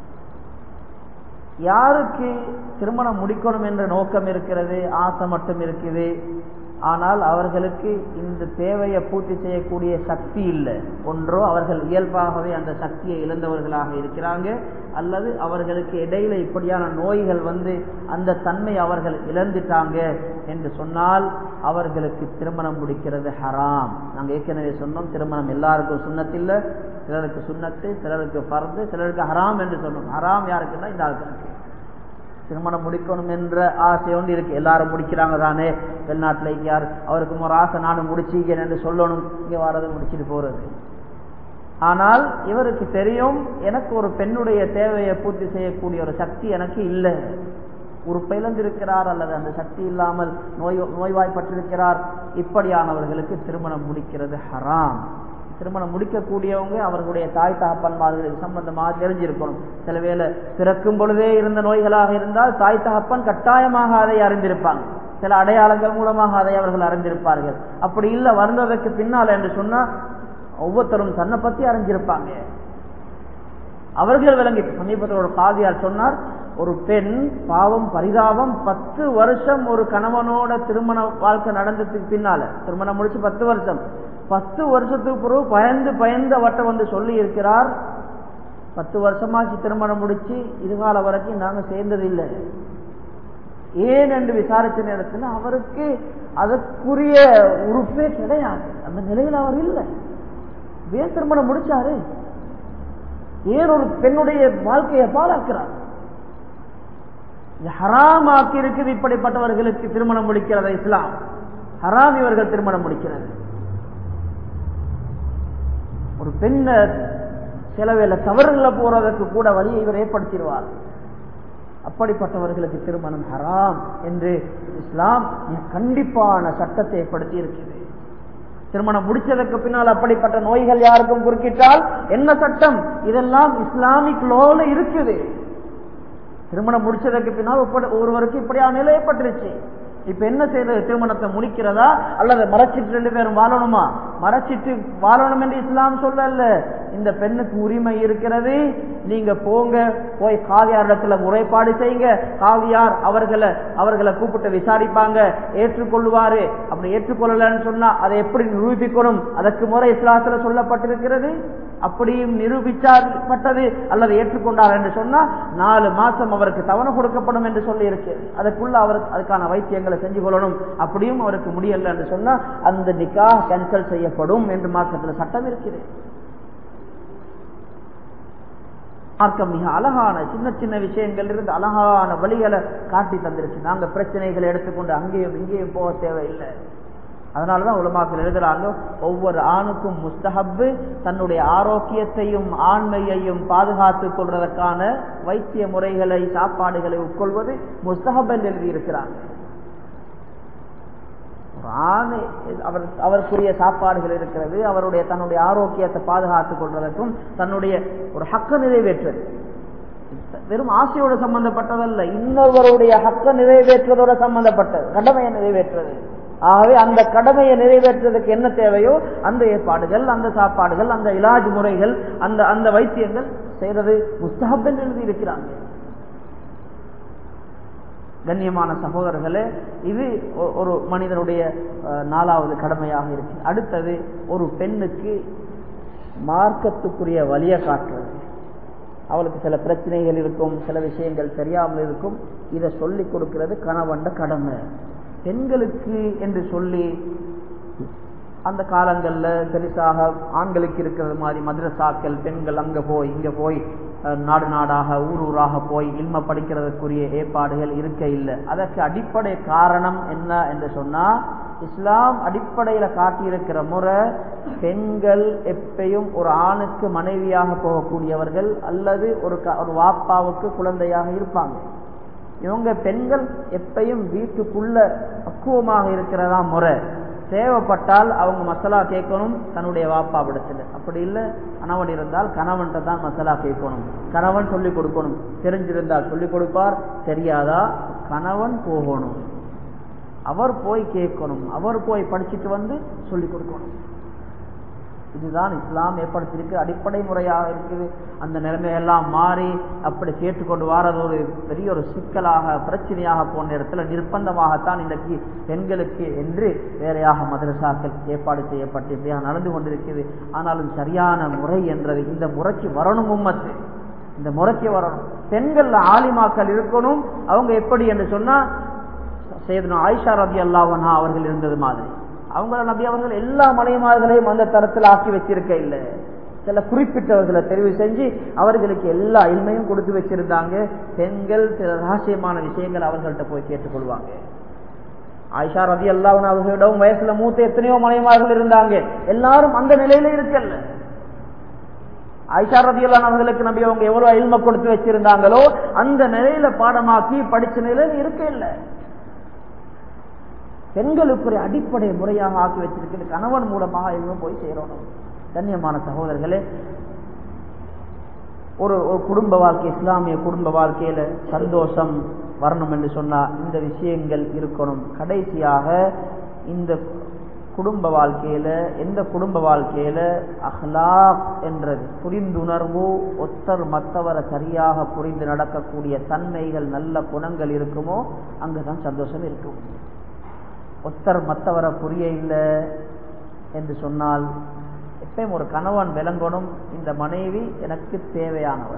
S1: யாருக்கு திருமணம் முடிக்கணும் என்ற நோக்கம் இருக்கிறது, ஆசை மட்டும் இருக்குது, ஆனால் அவர்களுக்கு இந்த தேவையை பூர்த்தி செய்யக்கூடிய சக்தி இல்லை, ஒன்றோ அவர்கள் இயல்பாகவே அந்த சக்தியை இழந்தவர்களாக இருக்கிறாங்க, அல்லது அவர்களுக்கு இடையில இப்படியான நோய்கள் வந்து அந்த தன்மை அவர்கள் இழந்துட்டாங்க என்று சொன்னால் அவர்களுக்கு திருமணம் முடிக்கிறது ஹராம். நாங்கள் ஏற்கனவே சொன்னோம், திருமணம் எல்லாருக்கும் சுன்னத்து இல்லை, சிலருக்கு சுன்னத்து, சிலருக்கு ஃபர்து, சிலருக்கு ஹராம் என்று சொன்னோம். ஹராம் யாருக்குன்னா இந்த ஆட்களுக்கு திருமணம் முடிக்கணும் என்ற ஆசை ஒன்று இருக்கு. எல்லாரும் முடிக்கிறாங்க தானே, வெளிநாட்டில் யார் அவருக்கு ஒரு ஆசை நானும் முடிச்சிக்கேன் என்று சொல்லணும், இங்கே வரது முடிச்சுட்டு போறது. ஆனால் இவருக்கு தெரியும், எனக்கு ஒரு பெண்ணுடைய தேவையை பூர்த்தி செய்யக்கூடிய ஒரு சக்தி எனக்கு இல்லை, உறுப்பை இழந்திருக்கிறார் அல்லது அந்த சக்தி இல்லாமல் நோய் நோய்வாய்ப்பட்டிருக்கிறார். இப்படியானவர்களுக்கு திருமணம் முடிக்கிறது ஹராம். திருமணம் முடிக்கக்கூடியவங்க அவர்களுடைய தாய் தகப்பன்மார்கள் சம்பந்தமாக தெரிஞ்சிருக்கணும். சில வேளை பிறக்கும் பொழுதே இருந்த நோய்களாக இருந்தால் தாய் தகப்பன் கட்டாயமாக அதை அறிந்திருப்பாங்க, சில அடையாளங்கள் மூலமாக அதை அவர்கள் அறிந்திருப்பார்கள். அப்படி இல்லை வந்ததற்கு பின்னால் என்று சொன்னா ஒவ்வொருத்தரும் தன்னை பத்தி அறிஞ்சிருப்பாங்க, அவர்கள் விளங்கி. சமீபத்தில் ஒரு காதியார் சொன்னார், ஒரு பெண் பாவம் பரிதாபம் பத்து வருஷம் ஒரு கணவனோட திருமண வாழ்க்கை நடந்ததுக்கு பின்னால, திருமணம் முடிச்சு பத்து வருஷம் பத்து வருஷத்துக்கு பிறகு பயந்து பயந்து அவட்ட வந்து சொல்லி இருக்கிறார், பத்து வருஷமாச்சு திருமணம் முடிச்சு இதுகால வரைக்கும் நாங்க சேர்ந்தது இல்லை. ஏன் என்று விசாரிச்ச நேரத்தில் அவருக்கு அதற்குரிய உறுப்பே கிடையாது, அந்த நிலையில் அவர் இல்லை. ஏன் திருமணம் முடிச்சாரு? ஏன் ஒரு பெண்ணுடைய வாழ்க்கையை பாழாக்கிறார்? ஹராம் ஆக்கி இருக்குது இப்படிப்பட்டவர்களுக்கு திருமணம் முடிக்கிறது இஸ்லாம். ஹராம் இவர்கள் திருமணம் முடிக்கிறது. ஒரு பெண்ணை சிலவேளை தவறுல போறதற்கு கூட வழியை இவர் ஏற்படுத்திடுவார். அப்படிப்பட்டவர்களுக்கு திருமணம் ஹராம் என்று இஸ்லாம் கண்டிப்பான சட்டத்தை ஏற்படுத்தி இருக்கிறது. திருமணம் முடிச்சதற்கு பின்னால் அப்படிப்பட்ட நோய்கள் யாருக்கும் குறுக்கிட்டால் என்ன சட்டம்? இதெல்லாம் இஸ்லாமிக் லோல இருக்குது. திருமணம் முடிச்சதற்கு பின்னால் ஒருவருக்கு இப்படியான நிலை ஏற்பட்டுருச்சு. இப்ப என்ன செய்யறது? திருமணத்தை முடிக்கிறதா அல்லது மறைச்சிட்டு ரெண்டு பேரும் வாழணுமா? மறைச்சிட்டு வாழணும் என்று இஸ்லாம் சொல்லல. இந்த பெண்ணுக்கு உரிமை இருக்கிறது, நீங்க போங்க, போய் காதியாரிடத்துல முறைப்பாடு செய்யுங்க, காதியார் அவர்களை அவர்களை கூப்பிட்டு விசாரிப்பாங்க, ஏற்றுக்கொள்வாரு. அப்படி ஏற்றுக்கொள்ளலன்னு சொன்னா அதை எப்படி நிரூபிக்கணும், அதற்கு முறை இஸ்லாத்துல சொல்லப்பட்டிருக்கிறது. அப்படியும் நிரூபிக்கப்பட்டது அல்லது ஏற்றுக்கொண்டார் என்று சொன்னா நாலு மாசம் அவருக்கு தவணை கொடுக்கப்படும் என்று சொல்லி இருக்கு. அதுக்குள்ள அவருக்கு அதுக்கான வைத்தியங்களை செஞ்சு கொள்ளணும். அப்படியும் அவருக்கு முடியல என்று சொன்னா அந்த நிக்காஹ் கேன்சல் செய்யப்படும் என்று மார்க்கத்தில் சட்டம் இருக்கிறது. மார்க்கம் மிக அழகான சின்ன சின்ன விஷயங்கள் இருந்து அழகான வழிகளை காட்டி தந்திருக்கு. நாங்க பிரச்சனைகளை எடுத்துக்கொண்டு அங்கேயும் இங்கேயும் போக தேவையில்லை. அதனாலதான் உலமாக்கள் எழுதுறாங்க, ஒவ்வொரு ஆணுக்கும் முஸ்தஹப்பு தன்னுடைய ஆரோக்கியத்தையும் ஆண்மையையும் பாதுகாத்துக் கொள்வதற்கான வைத்திய முறைகளை சாப்பாடுகளை உட்கொள்வது முஸ்தஹப் என்று எழுதியிருக்கிறாங்க. ஆண் அவர் அவருக்குரிய சாப்பாடுகள் இருக்கிறது, அவருடைய தன்னுடைய ஆரோக்கியத்தை பாதுகாத்துக் கொள்வதற்கும் தன்னுடைய ஒரு ஹக்க நிறைவேற்றது வெறும் ஆசையோடு சம்பந்தப்பட்டதல்ல, இன்னொருவருடைய ஹக்க நிறைவேற்றுவதோடு சம்பந்தப்பட்டது, கடமையை நிறைவேற்றுவது. ஆகவே அந்த கடமையை நிறைவேற்றுவதற்கு என்ன தேவையோ அந்த ஏற்பாடுகள், அந்த சாப்பாடுகள், அந்த இலாஜ் முறைகள், அந்த அந்த வைத்தியங்கள் செய்யறது முஸ்தஹப் என்று எழுதி இருக்கிறாங்க. கண்ணியமான சகோதரர்களே, இது ஒரு மனிதனுடைய நாலாவது கடமையாக இருக்கு. அடுத்தது, ஒரு பெண்ணுக்கு மார்க்கத்துக்குரிய வழியை காட்டுறது. அவளுக்கு சில பிரச்சனைகள் இருக்கும், சில விஷயங்கள் தெரியாமல் இருக்கும், இதை சொல்லிக் கொடுக்கிறது கணவன் கடமை. பெண்களுக்கு என்று சொல்லி அந்த காலங்கள்ல பெருசாக ஆண்களுக்கு இருக்கிறது மாதிரி மதரசாக்கள், பெண்கள் அங்க போய் இங்க போய் நாடு நாடாக ஊர் ஊராக போய் இல்ம படிக்கிறதுக்குரிய ஏற்பாடுகள் இருக்க இல்லை. அதற்கு அடிப்படை காரணம் என்ன என்று சொன்னா, இஸ்லாம் அடிப்படையில காட்டியிருக்கிற முறை, பெண்கள் எப்பயும் ஒரு ஆணுக்கு மனைவியாக போகக்கூடியவர்கள் அல்லது ஒரு ஒரு வாப்பாவுக்கு குழந்தையாக இருப்பாங்க. இவங்க பெண்கள் எப்பயும் வீட்டுக்குள்ள பக்குவமாக இருக்கிறதா முறை. தேவைப்பட்டால் அவங்க மசாலா கேட்கணும் தன்னுடைய வாப்பா விடத்துல. அப்படி இல்லை, கணவன் இருந்தால் கணவன்கிட்ட தான் மசாலா கேட்கணும், கணவன் சொல்லிக் கொடுக்கணும். தெரிஞ்சிருந்தால் சொல்லிக் கொடுப்பார், தெரியாதா கணவன் போகணும், அவர் போய் கேட்கணும், அவர் போய் படிச்சுட்டு வந்து சொல்லிக் கொடுக்கணும். இதுதான் இஸ்லாம் ஏற்படுத்தியிருக்கு, அடிப்படை முறையாக இருக்குது. அந்த நிலைமையெல்லாம் மாறி அப்படி கேட்டுக்கொண்டு வாரது ஒரு பெரிய ஒரு சிக்கலாக பிரச்சனையாக போன இடத்துல நிர்பந்தமாகத்தான் இன்றைக்கு பெண்களுக்கு என்று வேறையாக மதரசாக்கள் ஏற்பாடு செய்யப்பட்டு இப்படியாக நடந்து கொண்டிருக்கிறது. ஆனாலும் சரியான முறை என்றது இந்த முறைக்கு வரணும். உம்மத்து இந்த முறைக்கு வரணும். பெண்கள் ஆலிமாக்கள் இருக்கணும். அவங்க எப்படி என்று சொன்னா, சையதுனா ஆயிஷா ரலியல்லாஹு அன்ஹா அவர்கள் இருந்தது மாதிரி அவங்கள நபி அவர்கள் எல்லா மனைவிமார்களையும் அந்த தரத்தில் ஆக்கி வச்சிருக்க இல்லை. சில குறிப்பிட்டவர்களை தெரிவு செஞ்சு அவர்களுக்கு எல்லா இல்மையும் கொடுத்து வச்சிருந்தாங்க. பெண்கள் சில ரகசியமான விஷயங்கள் அவர்கள்ட்ட போய் கேட்டுக்கொள்வாங்க. ஆயிஷா ரலியல்லாஹு அன்ஹா அவர்களிடம் வயசுல மூத்த எத்தனையோ மனைவிமார்கள் இருந்தாங்க. எல்லாரும் அந்த நிலையில இருக்கல. ஆயிஷா ரலியல்லாஹு அன்ஹா அவர்களுக்கு நபி அவங்க எவ்வளவு இல்மை கொடுத்து வச்சிருந்தாங்களோ அந்த நிலையில பாடமாக்கி படிச்ச நிலையில இருக்க இல்லை. பெண்களுக்கு ஒரு அடிப்படை முறையாக ஆக்கி வச்சிருக்கிறது. கணவன் மூலமாக எல்லாம் போய் சேரணும். கண்ணியமான சகோதரர்களே, ஒரு ஒரு குடும்ப வாழ்க்கை, இஸ்லாமிய குடும்ப வாழ்க்கையில சந்தோஷம் வரணும் என்று சொன்னா இந்த விஷயங்கள் இருக்கணும். கடைசியாக இந்த குடும்ப வாழ்க்கையில எந்த குடும்ப வாழ்க்கையில அஹ்லாக் என்றது புரிந்துணர்வு, ஒத்தர் மற்றவரை சரியாக புரிந்து நடக்கக்கூடிய தன்மைகள், நல்ல குணங்கள் இருக்குமோ அங்குதான் சந்தோஷம் இருக்கும். ஒத்தர் மற்றவரை புரிய இல்லை என்று சொன்னால் எப்பயும் ஒரு கணவன் விளங்கணும், இந்த மனைவி எனக்கு தேவையானவர்.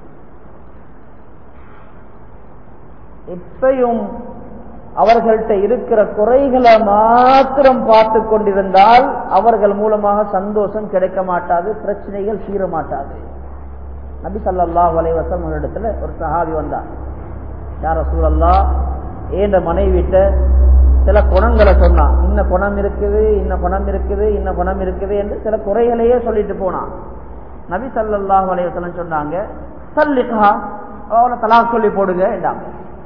S1: எப்பயும் அவர்கள்ட்ட இருக்கிற குறைகளை மாத்திரம் பார்த்து கொண்டிருந்தால் அவர்கள் மூலமாக சந்தோஷம் கிடைக்க மாட்டாது, பிரச்சனைகள் தீர மாட்டாது. நபி ஸல்லல்லாஹு அலைஹி வஸல்லம் இடத்துல ஒரு சஹாபி வந்தார். யா ரசூலல்லாஹ், ஏண்ட மனைவிட்ட சில குணங்களை சொன்னான். இன்ன குணம் இருக்குது, இன்ன குணம் இருக்குது, இன்ன குணம் இருக்குது என்று சில குறைகளையே சொல்லிட்டு போனான். நபி ஸல்லல்லாஹு அலைஹி வஸல்லம் சொன்னாங்க, தல்லிகா, அவளை தலாக் சொல்லி போடுங்க என்றாங்க.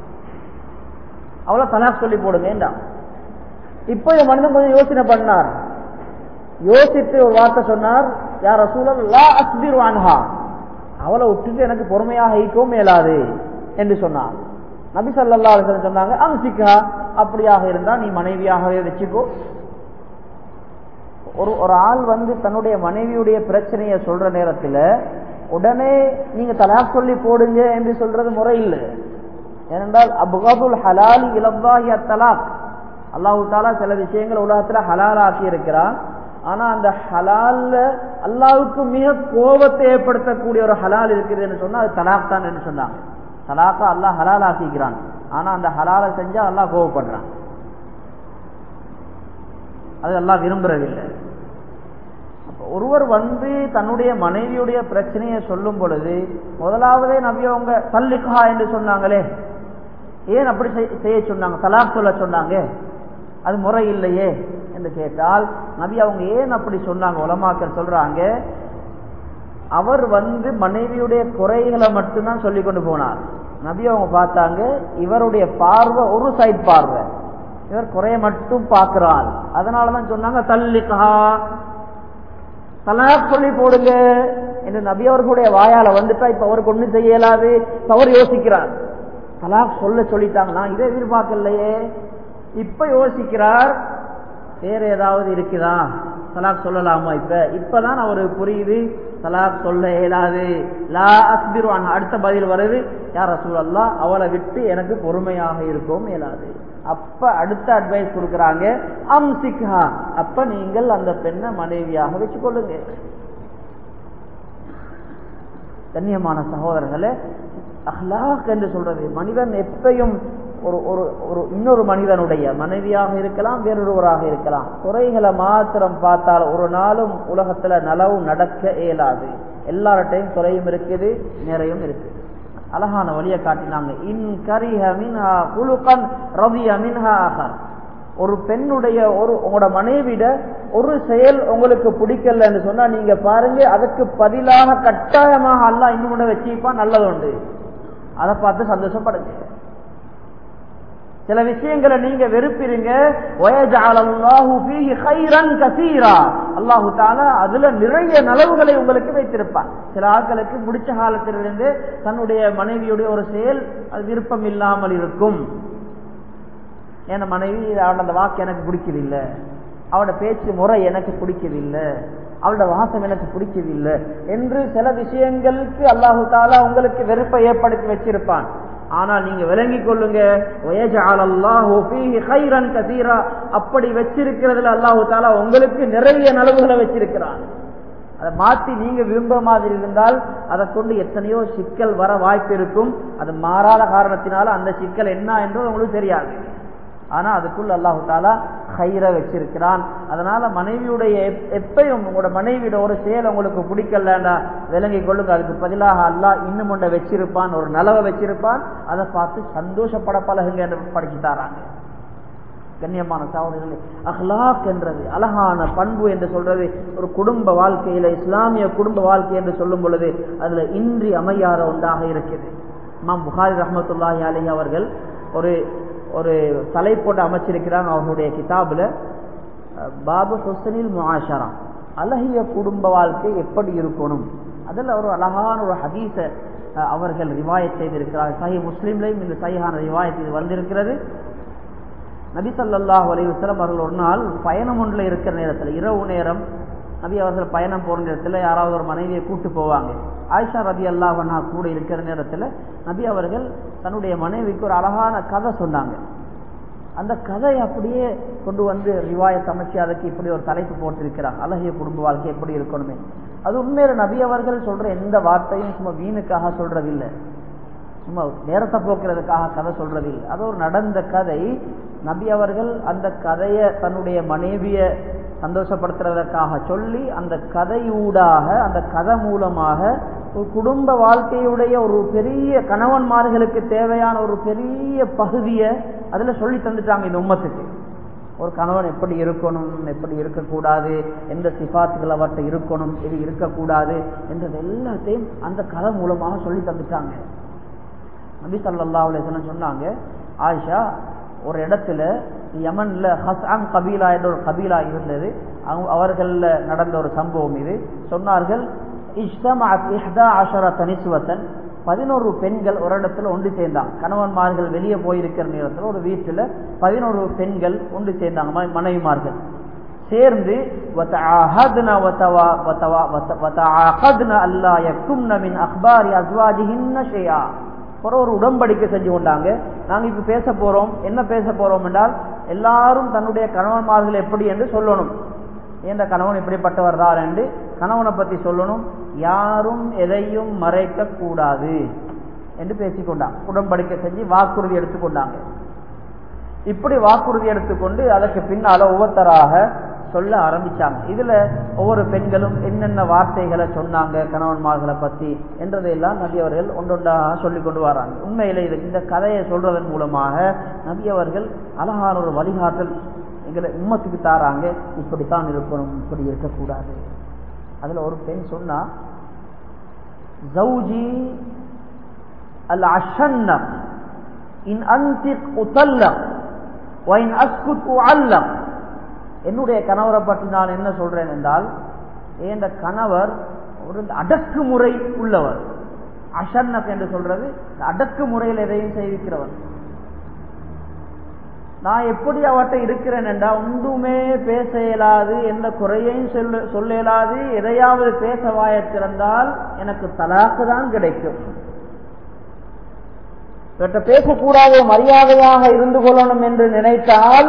S1: அவளை தலாக் சொல்லி போடுங்க என்றாங்க. இப்போ இந்த மனிதன் கொஞ்சம் யோசனை பண்ணார். யோசித்து ஒரு வார்த்தை சொன்னார், யா ரசூலல்லாஹ் அஸ்பிரு அன்ஹா, அவளை விட்டுட்டு எனக்கு பொறுமையாக ஈக்கவும் மேலாது என்று சொன்னார். நபி ஸல்லல்லாஹு அலைஹி வஸல்லம் சொன்னாங்க, அம்சிகா, அப்படியாக இருந்தா நீ மனைவியாகவே வச்சுக்கோ. ஒரு ஒரு ஆள் வந்து தன்னுடைய மனைவியுடைய பிரச்சனையை சொல்ற நேரத்துல உடனே நீங்க தலாக் சொல்லி போடுங்க என்று சொல்றது முறை இல்லை. ஏனென்றால் அப்கதுல் ஹலாலி இலல்லாஹி அத்தலாக், அல்லாஹு தாலா சில விஷயங்கள் உலகத்துல ஹலால் ஆக்கி இருக்கிறான். ஆனா அந்த ஹலால்ல அல்லாஹ்வுக்கு மிக கோபத்தை ஏற்படுத்தக்கூடிய ஒரு ஹலால் இருக்குதுன்னு சொன்னா அது தலாக் தான் என்று சொன்னாங்க. தலாக்கா அல்லாஹ் ஹலால் ஆக்கிக்கிறான், ஆனா அந்த ஹலாலை செஞ்சா அல்லாஹ் கோபப்படுறான், அது அல்லாஹ் விரும்புறதில்லை. ஒருவர் வந்து தன்னுடைய மனைவியுடைய பிரச்சனையை சொல்லும் பொழுது முதலாவதே நபி அவங்க தல்லிகா என்று சொன்னாங்களே, ஏன் அப்படி செய்ய சொன்னாங்க, தலாக் சொல்ல சொன்னாங்க, அது முறை இல்லையே என்று கேட்டால் நபி அவங்க ஏன் அப்படி சொன்னாங்க? உலமாக்கள் சொல்றாங்க, அவர் வந்து மனைவியுடைய குறைகளை மட்டும்தான் சொல்லி கொண்டு போனார். நபி அவங்க பார்த்தாங்க இவருடைய பார்வை ஒரு சைட் பார்வை, இவர் குறைய மட்டும் பார்க்கிறார். அதனாலதான் சொன்னாங்க தல்லிகா, தலாக் சொல்லி போடுங்க என்று நபி அவர்களுடைய வாயால வந்துட்டா இப்ப அவருக்கு ஒண்ணு செய்ய இயலாது, அவர் யோசிக்கிறார். தலாக் சொல்ல சொல்லிட்டாங்க, நான் இதை எதிர்பார்க்கலையே, இப்ப யோசிக்கிறார் வேற ஏதாவது இருக்குதா, தலாக் சொல்லலாமா? இப்ப இப்பதான் அவருக்கு புரியுது தலாக் சொல்ல இயலாது. லா அஸ்பிரு அன், அடுத்த பதில் வருது, யா ரசூலல்லாஹ் அவளை விட்டு எனக்கு பொறுமையாக இருக்கும் இயலாது. அப்ப அடுத்த அட்வைஸ் கொடுக்கறாங்க, அம்சிக்ஹா, அப்ப நீங்கள் அந்த பெண்ணை மனைவியாக வச்சுக்கொள்ளுங்க. கண்ணியமான சகோதரர்களே, அஹ்லாக் என்று சொல்றது மனிதன் எப்பையும் ஒரு ஒரு இன்னொரு மனிதனுடைய மனைவியாக இருக்கலாம், வேறொருவராக இருக்கலாம், குறைகளை மாத்திரம் பார்த்தால் ஒரு நாளும் உலகத்துல நலவு நடக்க இயலாது. எல்லார்ட்டையும் குறையும் இருக்குது, நிறையும் இருக்குது. அழகான வழியை காட்டினாங்க, இன் கரிஹ மின்ஹா குலுகன் ரதிய மின்ஹா ஆகர். ஒரு பெண்ணுடைய ஒரு உங்களோட மனைவிட ஒரு செயல் உங்களுக்கு பிடிக்கலன்னு சொன்னா நீங்க பாருங்க, அதுக்கு பதிலாக கட்டாயமாக அல்லாஹ் இன்னும் கூட வச்சுப்பான், நல்லது உண்டு, அதை பார்த்து சந்தோஷப்படுங்க. சில விஷயங்களை நீங்க வெறுப்பிருங்க, அல்லாஹு தஆலா அதுல நிறைய நலவுகளை உங்களுக்கு வைத்திருப்பான். சில ஆட்களுக்கு முடிச்ச காலத்திலிருந்து தன்னுடைய மனைவியுடைய ஒரு செயல் அது விருப்பம் இல்லாமல் இருக்கும். ஏன்னா மனைவி அவளோட அந்த வாக்கு எனக்கு பிடிக்கவில்லை, அவளோட பேச்சு முறை எனக்கு பிடிக்கவில்லை, அவளோட வாசம் எனக்கு பிடிக்கவில்லை என்று சில விஷயங்களுக்கு அல்லாஹு தஆலா உங்களுக்கு வெறுப்பை ஏற்படுத்தி வச்சிருப்பான். ஆனால் நீங்க விளங்கிக் கொள்ளுங்க, அப்படி வச்சிருக்கிறதுல அல்லாஹு தஆலா உங்களுக்கு நிறைய நலவுகளை வச்சிருக்கிறான். அதை மாற்றி நீங்க விரும்ப மாதிரி இருந்தால் அதை கொண்டு எத்தனையோ சிக்கல் வர வாய்ப்பு இருக்கும். அது மாறாத காரணத்தினால அந்த சிக்கல் என்ன என்று உங்களுக்கு தெரியாது. ஆனா அதுக்குள்ள அல்லாஹு தஆலா கைர வச்சிருக்கிறான். அதனால மனைவியுடைய எப்பயும் உங்களோட மனைவியோட ஒரு செயல் உங்களுக்கு பிடிக்கலண்டா விளங்கி கொள்ளுங்க, அதுக்கு பதிலாக அல்லாஹ் இன்னும் ஒன்றை வச்சிருப்பான், ஒரு நலவை வச்சிருப்பான், அதை பார்த்து சந்தோஷப்பட பழகுங்க என்று படிச்சுட்டாராங்க. கண்ணியமான சகோதரர்களே, அஹ்லாக் என்றது அழகான பண்பு என்று சொல்றது ஒரு குடும்ப வாழ்க்கையில, இஸ்லாமிய குடும்ப வாழ்க்கை என்று சொல்லும் பொழுது அதுல இன்றி அமையாத ஒன்றாக இருக்குது. இமாம் புகாரி ரஹ்மத்துல்லாஹி அலைஹி அவர்கள் ஒரு ஒரு தலைப்போட்டு அமைச்சிருக்கிறாங்க அவர்களுடைய கிதாபுல, பாபு ஹுஸ்னில் முஆஷரா, அழகிய குடும்ப வாழ்க்கை எப்படி இருக்கணும். அதில் ஒரு அழகான ஒரு ஹதீஸ அவர்கள் ரிவாயத் செய்திருக்கிறார். சஹீஹ் முஸ்லிம்லையும் இந்த சஹீஹான ரிவாயத் இது வந்திருக்கிறது. நபி ஸல்லல்லாஹு அலைஹி வஸல்லம் அவர்கள் ஒரு நாள் பயணம் ஒன்றில் இருக்கிற நேரத்தில், இரவு நேரம் நபி அவர்கள் பயணம் போற நேரத்தில் யாராவது ஒரு மனைவியை கூட்டு போவாங்க. ஆயிஷா ரலியல்லாஹு அன்ஹா கூட இருக்கிற நேரத்தில் நபி அவர்கள் தன்னுடைய மனைவிக்கு ஒரு அழகான கதை சொன்னாங்க. அந்த கதை அப்படியே கொண்டு வந்து ரிவாயத் அமைச்சு அதுக்கு இப்படி ஒரு தலைப்பு போட்டிருக்கிறாங்க, அழகிய குடும்ப வாழ்க்கை எப்படி இருக்கணுமே. அது உண்மையில நபி அவர்கள் சொல்ற எந்த வார்த்தையும் சும்மா வீணுக்காக சொல்றதில்லை, சும்மா நேரத்தை போக்குறதுக்காக கதை சொல்றதில்லை. அது ஒரு நடந்த கதை. நபி அவர்கள் அந்த கதையை தன்னுடைய மனைவியை சந்தோஷப்படுத்துறதற்காக சொல்லி அந்த கதையூடாக, அந்த கதை மூலமாக ஒரு குடும்ப வாழ்க்கையுடைய ஒரு பெரிய கணவன்மார்களுக்கு தேவையான ஒரு பெரிய பகுதியை அதுல சொல்லி தந்துட்டாங்க இந்த உம்மத்துக்கு. ஒரு கணவன் எப்படி இருக்கணும், எப்படி இருக்கக்கூடாது, எந்த சிபாத்துகள் அவர்கிட்ட இருக்கணும், இது இருக்கக்கூடாது என்றது எல்லாத்தையும் அந்த கதை மூலமாக சொல்லி தந்துட்டாங்க. நபி ஸல்லல்லாஹு அலைஹி வஸல்லம் சொன்னாங்க, ஆயிஷா ஒரு இடத்துல யமன்ல ஹஸ்ஆன் கபீலா என்ற ஒரு கபீலா இருந்தது, அவர்கள் நடந்த ஒரு சம்பவம் இது. சொன்னார்கள், இஜ்தமஅத் இஹ்தா அஷரத நிஸ்வத்தன், பதினோரு பெண்கள் ஒரு இடத்துல ஒன்று சேர்ந்தாங்க. கணவன்மார்கள் வெளியே போயிருக்கிற நேரத்தில் ஒரு வீட்டில் பதினோரு பெண்கள் ஒன்று சேர்ந்தாங்க, மனைவிமார்கள். சேர்ந்து வதஆஹத்னா வதவா வதவா வதஆஹத்னா அல்லா யக்தும்ன மின் அக்பாரி அஸ்வாஜிஹின்ன ஷைஆ. ஒரு உடன்படிக்கை செஞ்சு கொண்டாங்க. நாங்க இப்ப பேச போறோம். என்ன பேச போறோம் என்றால், எல்லாரும் தன்னுடைய கணவன்மார்கள் எப்படி என்று சொல்லணும். என்ற கணவன் எப்படிப்பட்டவர் தான் என்று கணவனை பத்தி சொல்லணும். யாரும் எதையும் மறைக்க கூடாது என்று பேசிக்கொண்டாங்க. உடன்படிக்கை செஞ்சு வாக்குறுதி எடுத்துக்கொண்டாங்க. இப்படி வாக்குறுதி எடுத்துக்கொண்டு அதற்கு பின்னால ஒவ்வொருத்தராக சொல்ல ஆரம்பிச்சாங்க. இதுல ஒவ்வொரு பெண்களும் என்னென்ன வார்த்தைகளை சொன்னாங்க கணவன்மார்களை பத்தி என்றதையெல்லாம் நபி அவர்கள் ஒன்றொன்றாக சொல்லிக் கொண்டு வராங்க. உண்மையிலே இது இந்த கதையை சொல்றதன் மூலமாக நபி அவர்கள் அழகான ஒரு வழிகாட்டல் எங்களை உம்மத்துக்கு தாராங்க. இப்படித்தான் இருக்கணும், இப்படி இருக்கக்கூடாது. அதுல ஒரு பெண் சொன்னா, ஜௌஜி அல் அஷன்னக் இன் அன்திக் உதல்லக் வ இன் அஸ்குத் உஅல்லக். என்னுடைய கணவரை பற்றி நான் என்ன சொல்றேன் என்றால், இந்த கணவர் ஒரு அடக்குமுறை உள்ளவர். அஷன்னக் என்று சொல்றது அடக்குமுறையில் எதையும் செய்விக்கிறவர். நான் எப்படி அவட்ட இருக்கிறேன் என்றா, ஒன்றுமே பேச இயலாது, எந்த குறையையும் சொல்ல சொல்ல இயலாது. எதையாவது பேச வாயத்திருந்தால் எனக்கு தலாக்கு தான் கிடைக்கும். இவற்றை பேசக்கூடாது, மரியாதையாக இருந்து கொள்ளணும் என்று நினைத்தால்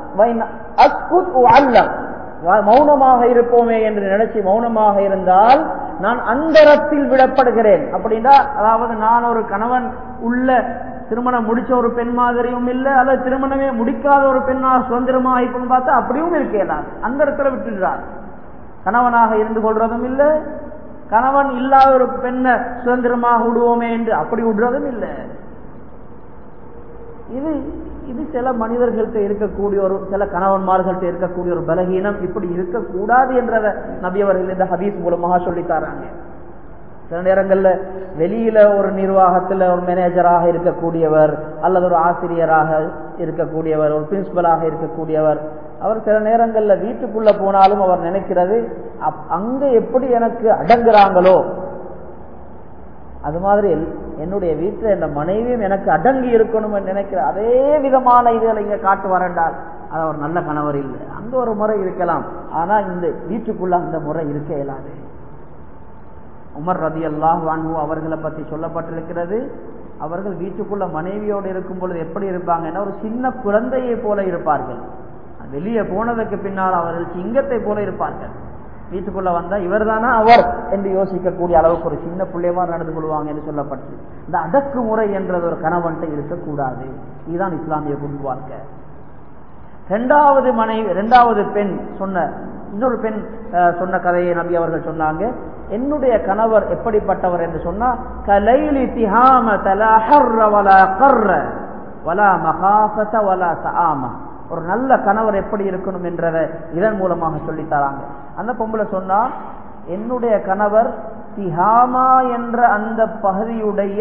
S1: மௌனமாக இருப்போமே என்று நினைச்சு மௌனமாக இருந்தால் நான் அந்தரத்தில் விடப்படுகிறேன். அப்படின்னா, அதாவது நான் ஒரு கணவன் உள்ள திருமணம் முடிச்ச ஒரு பெண் மாதிரியும் இல்லை, அல்லது திருமணமே முடிக்காத ஒரு பெண்ணாக சுதந்திரமாக இருக்குன்னு பார்த்தா அப்படியும் இருக்கலாம். அந்த இடத்துல விட்டுடுறார். கணவனாக இருந்து கொள்றதும் இல்லை, கணவன் இல்லாத ஒரு பெண்ணை சுதந்திரமாக விடுவோமே என்று அப்படி விடுறதும் இல்லை. இது இது சில மனிதர்கள்ட்ட இருக்கக்கூடிய ஒரு சில கணவன்மார்கள்ட்ட இருக்கக்கூடிய ஒரு பலகீனம். இப்படி இருக்கக்கூடாது என்றத நபி அவர்கள் இந்த ஹதீஸ் மூலமாக சொல்லித்தாராங்க. சில நேரங்கள்ல வெளியில ஒரு நிர்வாகத்துல ஒரு மேனேஜராக இருக்கக்கூடியவர், அல்லது ஒரு ஆசிரியராக இருக்கக்கூடியவர், ஒரு பிரின்சிபலாக இருக்கக்கூடியவர், அவர் சில நேரங்கள்ல வீட்டுக்குள்ள போனாலும் அவர் நினைக்கிறது, அங்க எப்படி எனக்கு அடங்குறாங்களோ அது மாதிரி என்னுடைய வீட்டில் என் மனைவியும் எனக்கு அடங்கி இருக்கணும் என்று நினைக்கிற அதே விதமான இதுகளை இங்க காட்டு வரண்டால் அது ஒரு நல்ல கணவர் இல்லை. அந்த ஒரு முறை இருக்கலாம், ஆனா இந்த வீட்டுக்குள்ள அந்த முறை இருக்க இயலாது. உமர் ரலியல்லாஹு அன்ஹு அவர்களை பற்றி சொல்லப்பட்டிருக்கிறது, அவர்கள் வீட்டுக்குள்ள மனைவியோடு இருக்கும் பொழுது எப்படி இருப்பாங்கன்னா, ஒரு சின்ன குழந்தையை போல இருப்பார்கள். வெளியே போனதுக்கு பின்னால் அவர்கள் சிங்கத்தை போல இருப்பார்கள். வீட்டுக்குள்ள வந்தா இவர் தானா அவர் என்று யோசிக்கக்கூடிய அளவுக்கு ஒரு சின்ன பிள்ளைவா நடந்து கொள்வாங்க என்று சொல்லப்பட்டு, இந்த அடக்குமுறை என்றது ஒரு கணவன்கிட்ட இருக்கக்கூடாது. இதுதான் இஸ்லாமிய குடும்ப வாழ்க்கை. இரண்டாவது மனைவி இரண்டாவது பெண் சொன்ன இன்னொரு பெண் சொன்ன கதையை நபி அவர்கள் சொன்னாங்க. என்னுடைய கணவர் எப்படிப்பட்டவர் என்று சொன்னா, கலைலி திஹாம தலா ஹர்ர வலா கர்ர வலா மகாஃபத வலா சஆமா. ஒரு நல்ல கணவர் எப்படி இருக்கணும் என்றதை இதன் மூலமாக சொல்லித்தராங்க. அந்த பொம்பளை சொன்னா, என்னுடைய கணவர் திஹாமா என்ற அந்த பகுதியுடைய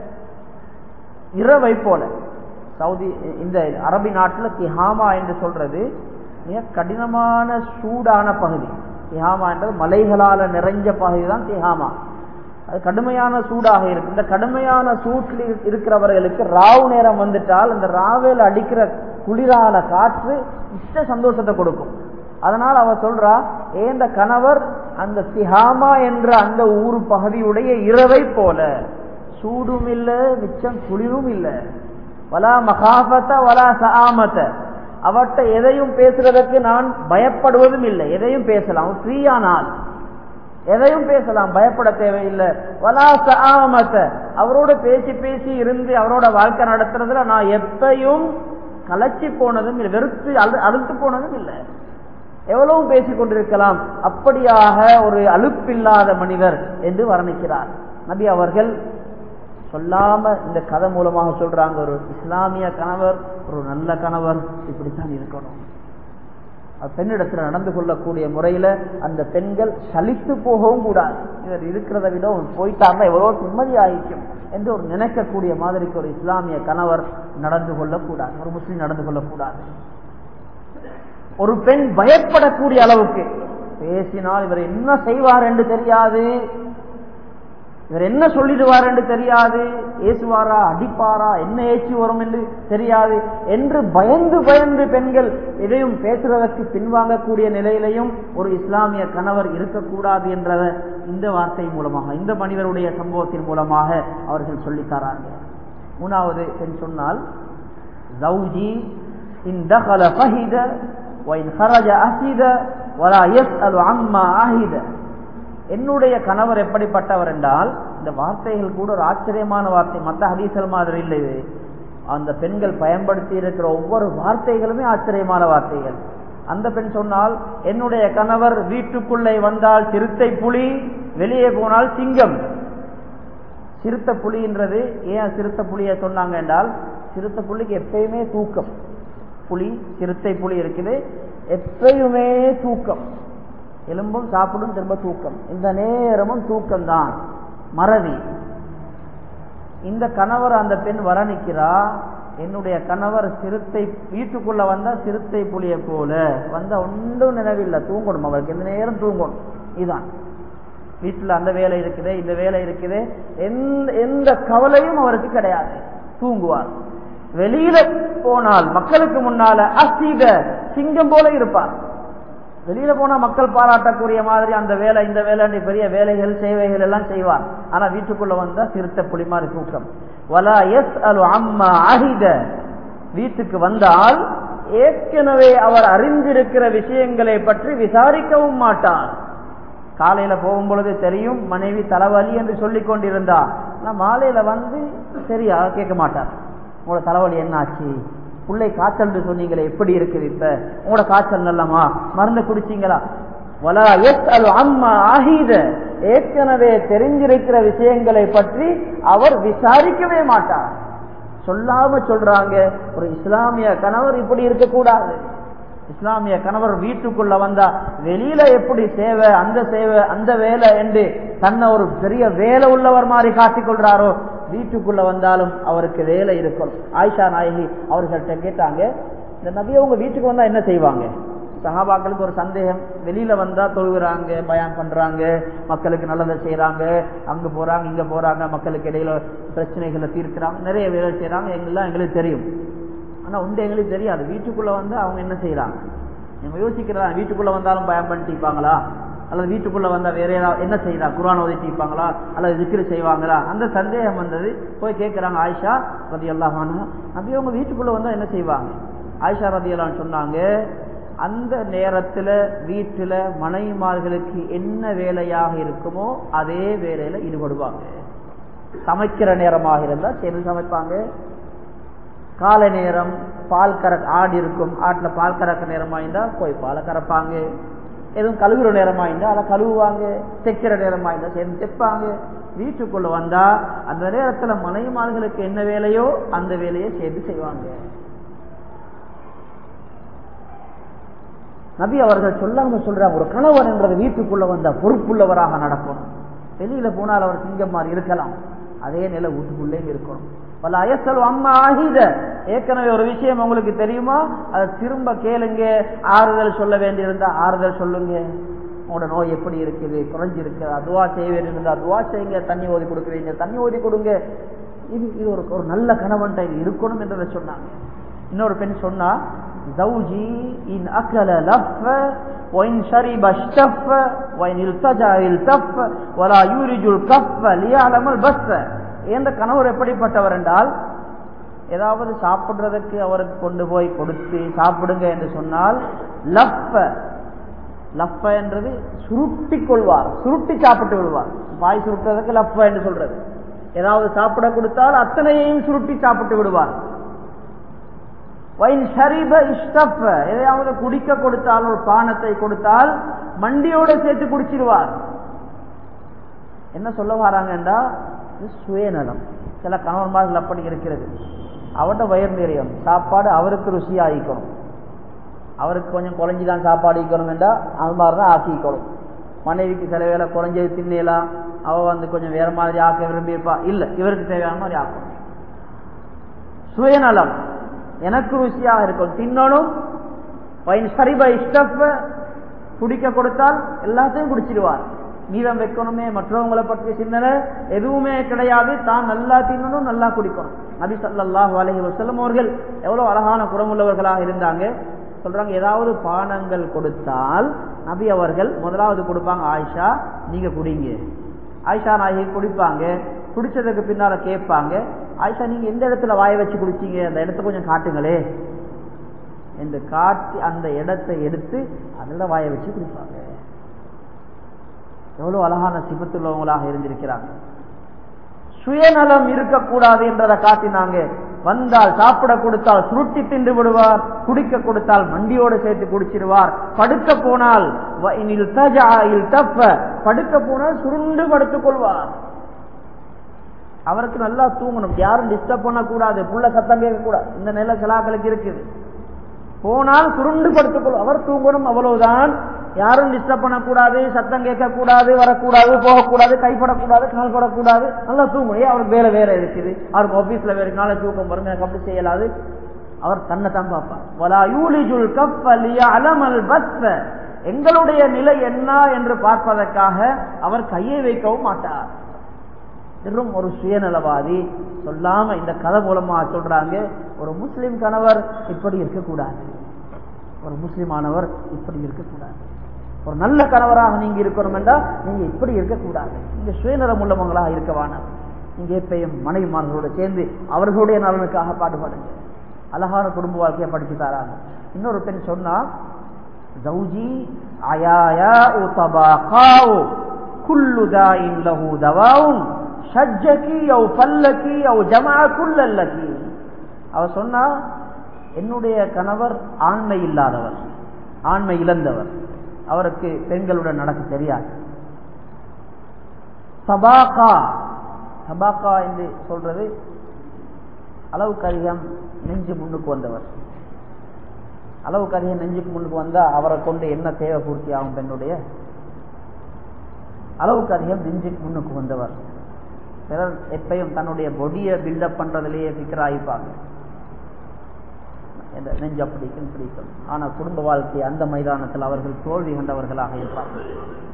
S1: இரவை போல, சவுதி இந்த அரபி நாட்டில் திஹாமா என்று சொல்றது மிக கடினமான சூடான பகுதி. திஹாமா என்றது மலைகளால நிறைஞ்ச பகுதி தான் திஹாமா. அது கடுமையான சூடாக இருக்கு. இந்த கடுமையான சூட்டில் இருக்கிறவர்களுக்கு ராவு நேரம் வந்துட்டால் அந்த ராவேல அடிக்கிற குளிரான காற்று இஷ்ட சந்தோஷத்தை கொடுக்கும். அதனால் அவ சொல்றா, ஏந்த கணவர் அந்த திஹாமா என்ற அந்த ஊர் பகுதியுடைய இரவை போல, சூடும் இல்லை, மிச்சம் குளிரும் இல்லை. வலா மகாஃபத வலா சஆமத. அவட்ட எதையும் பேசுறதுக்கு நான் பயப்படுவதும் இல்லை. எதையும் பேசலாம், ஃப்ரீயானால் எதையும் பேசலாம், பயப்பட தேவையில்லை. வலா சஆமத. அவரோட பேசி பேசி இருந்து அவரோட வாழ்க்கை நடத்துறதுல நான் எப்பையும் கலச்சி போனதும் இல்லை, வெறுத்து அழு அழுத்து போனதும் இல்லை. எவ்வளவு பேசிக் கொண்டிருக்கலாம். அப்படியாக ஒரு அலுப்பில்லாத மனிதர் என்று வர்ணிக்கிறார் நபி அவர்கள். சொல்லாம இந்த கதை மூலமாக சொல்றாங்க, ஒரு இஸ்லாமிய கணவர், ஒரு நல்ல கணவர் இப்படித்தான் இருக்கணும். பெண்ணிடத்தில் நடந்து கொள்ளக்கூடிய முறையில அந்த பெண்கள் சலித்து போகவும் கூடாது. இவர் இருக்கிறத விட போயிட்டாங்க எவ்வளவு நிம்மதி ஆகிக்கும் என்று ஒரு நினைக்கக்கூடிய மாதிரிக்கு ஒரு இஸ்லாமிய கணவர் நடந்து கொள்ளக்கூடாது, ஒரு முஸ்லிம் நடந்து கொள்ளக்கூடாது. ஒரு பெண் பயப்படக்கூடிய அளவுக்கு பேசினால் இவர் என்ன செய்வார் என்று தெரியாது, இவர் என்ன சொல்லிடுவார் என்று தெரியாது, ஏசுவாரா அடிப்பாரா என்ன ஏச்சு வரும் என்று தெரியாது என்று பயந்து பயந்து பெண்கள் எதையும் பேசுவதற்கு பின்வாங்கக்கூடிய நிலையிலையும் ஒரு இஸ்லாமிய கணவர் இருக்கக்கூடாது என்ற இந்த வார்த்தை மூலமாக, இந்த மனிதருடைய சம்பவத்தின் மூலமாக அவர்கள் சொல்லித்தாரார்கள். மூணாவது பெண் சொன்னால், ஜௌஜி இன் தகல ஃபஹித வ இன் ஹரஜ அஹித வலா யஸ்அலு அம்மா அஹித. என்னுடைய கணவர் எப்படிப்பட்டவர் என்றால், இந்த வார்த்தைகள் கூட ஒரு ஆச்சரியமான வார்த்தை, மற்ற ஹதீஸ்கள் மாதிரி இல்லை. அந்த பெண்கள் பயன்படுத்தி இருக்கிற ஒவ்வொரு வார்த்தைகளுமே ஆச்சரியமான வார்த்தைகள். அந்த பெண் சொன்னால், என்னுடைய கணவர் வீட்டுக்குள்ளே வந்தால் சிறுத்தை புலி, வெளியே போனால் சிங்கம். சிறுத்தை புலின்றது ஏன் சிறுத்தை புலியை சொன்னாங்க என்றால், சிறுத்தை புலிக்கு எப்பயுமே தூக்கம். புலி சிறுத்தை புலி இருக்குது, எப்பயுமே தூக்கம். எலும்பும் சாப்பிடும், திரும்ப தூக்கம், இந்த நேரமும் தூக்கம் தான், மறதி. இந்த கணவர் அந்த பெண் வரணிக்கிறா, என்னுடைய கணவர் சிறுத்தை வீட்டுக்குள்ள வந்தா சிறுத்தை புலியை போல வந்தா ஒன்றும் நினைவில்லை, தூங்கணும், அவருக்கு எந்த நேரம் தூங்கணும். இதுதான் வீட்டுல அந்த வேலை இருக்குது, இந்த வேலை இருக்குது, எந்த எந்த கவலையும் அவருக்கு கிடையாது, தூங்குவார். வெளியில போனால் மக்களுக்கு முன்னால அசீத சிங்கம் போல இருப்பார். வெளியில போனா மக்கள் பாராட்டக்கூடிய மாதிரி அந்த வேலை இந்த வேலை பெரிய வேலைகள் சேவைகள் எல்லாம் செய்வார். ஆனா வீட்டுக்குள்ள வந்தா சிறுத்தை புலி மாதிரி தூக்கம். வலா யஸ்அலு அம்மா அஹித. வீட்டுக்கு வந்தால் ஏற்கனவே அவர் அறிந்திருக்கிற விஷயங்களை பற்றி விசாரிக்கவும் மாட்டார். காலையில போகும் பொழுது தெரியும் மனைவி தலைவலி என்று சொல்லிக் கொண்டிருந்தா, மாலையில வந்து சரியா கேட்க மாட்டார். உங்களோட தலைவலி என்ன ஆச்சு, பிள்ளை காய்ச்சல் சொன்னீங்களே எப்படி இருக்குது, இப்ப உங்களோட காய்ச்சல் நல்லமா, மருந்து குடிச்சீங்களா? வலா யஸ்அலு அம்மா அஹித. ஏற்கனவே தெரிஞ்சிருக்கிற விஷயங்களை பற்றி அவர் விசாரிக்கவே மாட்டார். சொல்லாம சொல்றாங்க, ஒரு இஸ்லாமிய கணவர் இப்படி இருக்கக்கூடாது. இஸ்லாமிய கணவர் வீட்டுக்குள்ள வந்தா வெளியில எப்படி சேவை அந்த சேவை அந்த வேலை என்று தன்னை ஒரு பெரிய வேலை உள்ளவர் மாதிரி காட்டிக் கொள்றாரோ, வீட்டுக்குள்ள வந்தாலும் அவருக்கு வேலை இருக்கும். ஆயிஷா நாயகி அவர்கள்ட்ட கேட்டாங்க, இந்த நபி அவங்க வீட்டுக்கு வந்தா என்ன செய்வாங்க? சஹாபாக்களுக்கு ஒரு சந்தேகம். வெளியில வந்தா தொழுகிறாங்க, பயான் பண்றாங்க, மக்களுக்கு நல்லதை செய்யறாங்க, அங்க போறாங்க இங்க போறாங்க, மக்களுக்கு இடையில பிரச்சனைகளை தீர்க்கிறாங்க, நிறைய வேலை செய்யறாங்க, எங்கெல்லாம் எங்களுக்கு தெரியும். ஆனா உண்டு எங்களுக்கு தெரியாது வீட்டுக்குள்ள வந்து அவங்க என்ன செய்யறாங்க. நம்ம யோசிக்கிறதா, வீட்டுக்குள்ள வந்தாலும் பயம் பண்ணிப்பாங்களா, அல்லது வீட்டுக்குள்ள வந்தா வேற ஏதாவது என்ன செய்யறா, குர்ஆன் ஓதிட்டிப்பாங்களா, அல்லது திக்ர் செய்வாங்களா, அந்த சந்தேகம் வந்தது. போய் கேட்கிறாங்க ஆயிஷா ரலியல்லாஹு அன்ஹா, நபி அவங்க வீட்டுக்குள்ள வந்தா என்ன செய்வாங்க? ஆயிஷா ரலியல்லாஹு அன்ஹா சொன்னாங்க, அந்த நேரத்துல வீட்டுல மனைவிமார்களுக்கு என்ன வேலையாக இருக்குமோ அதே வேலையில ஈடுபடுவாங்க. சமைக்கிற நேரமாக இருந்தா சேர்ந்து சமைப்பாங்க. காலை நேரம் பால் கற ஆடு இருக்கும், ஆட்டுல பால் கறக்க நேரமா இருந்தா போய் பாலை கறப்பாங்க. எதுவும் கழுவுற நேரமா இருந்தா அதை கழுவுவாங்க. தைக்கிற நேரமா இருந்தா சேர்ந்து தைப்பாங்க. வீட்டுக்குள்ள வந்தா அந்த நேரத்துல மனைவிமார்களுக்கு என்ன வேலையோ அந்த வேலையை சேர்ந்து செய்வாங்க. நபி அவர்கள் சொல்லாம சொல்றாங்க, ஒரு கணவர் என்றது வீட்டுக்குள்ள வந்த பொறுப்புள்ளவராக நடக்கணும். வெளியில போனால் அவர் சிங்கம் மாதிரி இருக்கலாம், அதே நிலை வீட்டுக்குள்ளே இருக்கணும். பல அயசல் அம்மா ஆகித. ஏற்கனவே ஒரு விஷயம் உங்களுக்கு தெரியுமா, அதை திரும்ப கேளுங்க. ஆறுதல் சொல்ல வேண்டியிருந்தா ஆறுதல் சொல்லுங்க. உங்களோட நோய் எப்படி இருக்குது, குறைஞ்சிருக்கு, துவா செய்ய வேண்டியிருந்தா துவா செய்யுங்க. தண்ணி ஓதி கொடுக்குறீங்க, தண்ணி ஓதி கொடுங்க. இது இது ஒரு ஒரு நல்ல கணவன் இருக்கணும் என்றதை சொன்னாங்க. இன்னொரு பெண் சொன்னா, زوجي إن أكل لف وإن شرب اشتف وإن التجأ التف ولا يولج الكف ليعلم البث. எந்த கணவர் எப்படிப்பட்டவர் என்றால், ஏதாவது சாப்பிடுறதுக்கு அவருக்கு கொண்டு போய் கொடுத்து சாப்பிடுங்க என்று சொன்னால் லஃப லஃப என்றது சுருட்டி கொள்வார், சுருட்டி சாப்பிட்டு விடுவார். பாய் சுருட்டுறதுக்கு லஃப என்று சொல்றது. ஏதாவது சாப்பிட கொடுத்தால் அத்தனையையும் சுருட்டி சாப்பிட்டு விடுவார். எதையாவது குடிக்க கொடுத்தால், ஒரு பானத்தை கொடுத்தால் மண்டியோட சேர்த்து குடிச்சிருவார். என்ன சொல்ல வராங்கன்றா, சுயநலம். சில கணவன்மார்கள் அப்படி இருக்கிறது. அவட்ட வயிறு நிறையும், சாப்பாடு அவருக்கு ருசியாகிக்கணும், அவருக்கு கொஞ்சம் குறைஞ்சிதான் சாப்பாடு ஈக்கணும் என்றா அது மாதிரிதான் ஆக்கிக்கணும். மனைவிக்கு சில வேலை குறைஞ்சது தின்னலாம், அவ வந்து கொஞ்சம் வேற மாதிரி ஆக்க விரும்பி இருப்பா. இல்ல, இவருக்கு தேவையான மாதிரி ஆக்கணும். சுயநலம். எனக்கு ருசியாக இருக்கும், தின்னணும். குடிக்க கொடுத்தால் எல்லாத்தையும் குடிச்சிடுவார். மீதம் வைக்கணுமே, மற்றவங்களை பற்றிய சிந்தனை எதுவுமே கிடையாது. தான் நல்லா தின்னணும், நல்லா குடிக்கணும். நபி ஸல்லல்லாஹு அலைஹி வஸல்லம் அவர்கள் எவ்வளவு அழகான குணமுள்ளவர்களாக இருந்தாங்க. சொல்றாங்க, ஏதாவது பானங்கள் கொடுத்தால் நபி அவர்கள் முதலாவது கொடுப்பாங்க, ஆயிஷா நீங்க குடிங்க. ஆயிஷா நாயகி குடிப்பாங்க. குடிச்சதுக்கு பின்னால கேட்பாங்க, ஆயிஷா நீங்க எந்த இடத்துல வாய வச்சு குடிச்சீங்க, அந்த இடத்த கொஞ்சம் காட்டுங்களே என்று காட்டி அந்த இடத்தை எடுத்து அதில் வாய வச்சு குடிப்பாங்க. எவ்வளவு அழகான சிபத்துள்ளவங்களாக இருந்திருக்கிறாங்க. சுயநலம் இருக்கக்கூடாது என்றதை காட்டினாங்க. வந்தால் சாப்பிட கொடுத்தால் சுருட்டி தின்று விடுவார், குடிக்க கொடுத்தால் மண்டியோடு சேர்த்து குடிச்சிடுவார். படுக்க போனால் படுக்க போனால் சுருண்டு படுத்துக் கொள்வார். அவருக்கு நல்லா தூங்கணும், யாரும் டிஸ்டர்ப் பண்ணக்கூடாது, புள்ள சத்தம் கேட்க கூடாது. இந்த நிலை சிலாக்களுக்கு இருக்குது. போனால் சுருண்டு படுத்துக்கொள்ளும், அவர் தூங்கணும், அவ்வளவுதான். யாரும் டிஸ்டர்ப் பண்ணக்கூடாது, சத்தம் கேட்கக்கூடாது, வரக்கூடாது, போகக்கூடாது, கைப்படக்கூடாது, கால் படக்கூடாது, நல்லா தூங்கணும். அவருக்கு வேலை வேற இருக்குது, அவருக்கு ஆபீஸ்ல வேற நாளை தூக்கம் வரும், எனக்கு அப்படி செய்யலாது. அவர் தன்னை தான் பார்ப்பார். எங்களுடைய நிலை என்ன என்று பார்ப்பதற்காக அவர் கையை வைக்கவும் மாட்டார். வெறும் ஒரு சுயநலவாதி. சொல்லாம இந்த கதை மூலமா சொல்றாங்க, ஒரு முஸ்லிம் கணவர் இப்படி இருக்கக்கூடாது, ஒரு முஸ்லிமானவர் இப்படி இருக்கக்கூடாது. ஒரு நல்ல கணவராக நீங்க இருக்கணும் என்றால் நீங்க இப்படி இருக்கக்கூடாது. நீங்க சுயநலம் உள்ளவங்களாக இருக்கவான. நீங்க எப்பயும் மனைவிமார்களோட சேர்ந்து அவர்களுடைய நலனுக்காக பாடுபடுங்க. அழகான குடும்ப வாழ்க்கையை படிச்சு தராங்க. இன்னொரு பெண் சொன்னா, ஜௌஜி அயாயா உதபாகாவு குல்லு தாயின் லஹு தவாவுன் ஷஜ்ஜகி அவ் ஃபல்லகி அவ் ஜமா குல்லல்லகி. அவ சொன்னா, என்னுடைய கணவர் ஆண்மை இல்லாதவர், ஆண்மை இழந்தவர், அவருக்கு பெண்களுடன் நடக்க தெரியாது. தபாகா, தபாகா என்று சொல்றது அளவுக்கு அதிகம் நெஞ்சு முன்னுக்கு வந்தவர். அளவுக்கு அதிகம் நெஞ்சுக்கு முன்னுக்கு வந்தா அவரை கொண்டு என்ன தேவை பூர்த்தி ஆகும்? பெண்ணுடைய அளவுக்கு அதிகம் நெஞ்சுக்கு முன்னுக்கு வந்தவர். சிலர் எப்பயும் தன்னுடைய பொடியை பில்டப் பண்றதுலேயே சிக்கராயிப்பாங்க, நெஞ்சு அப்படிக்கும் பிடிக்கும். ஆனா குடும்ப வாழ்க்கை அந்த மைதானத்தில் அவர்கள் தோல்வி கண்டவர்களாக இருப்பார்கள்.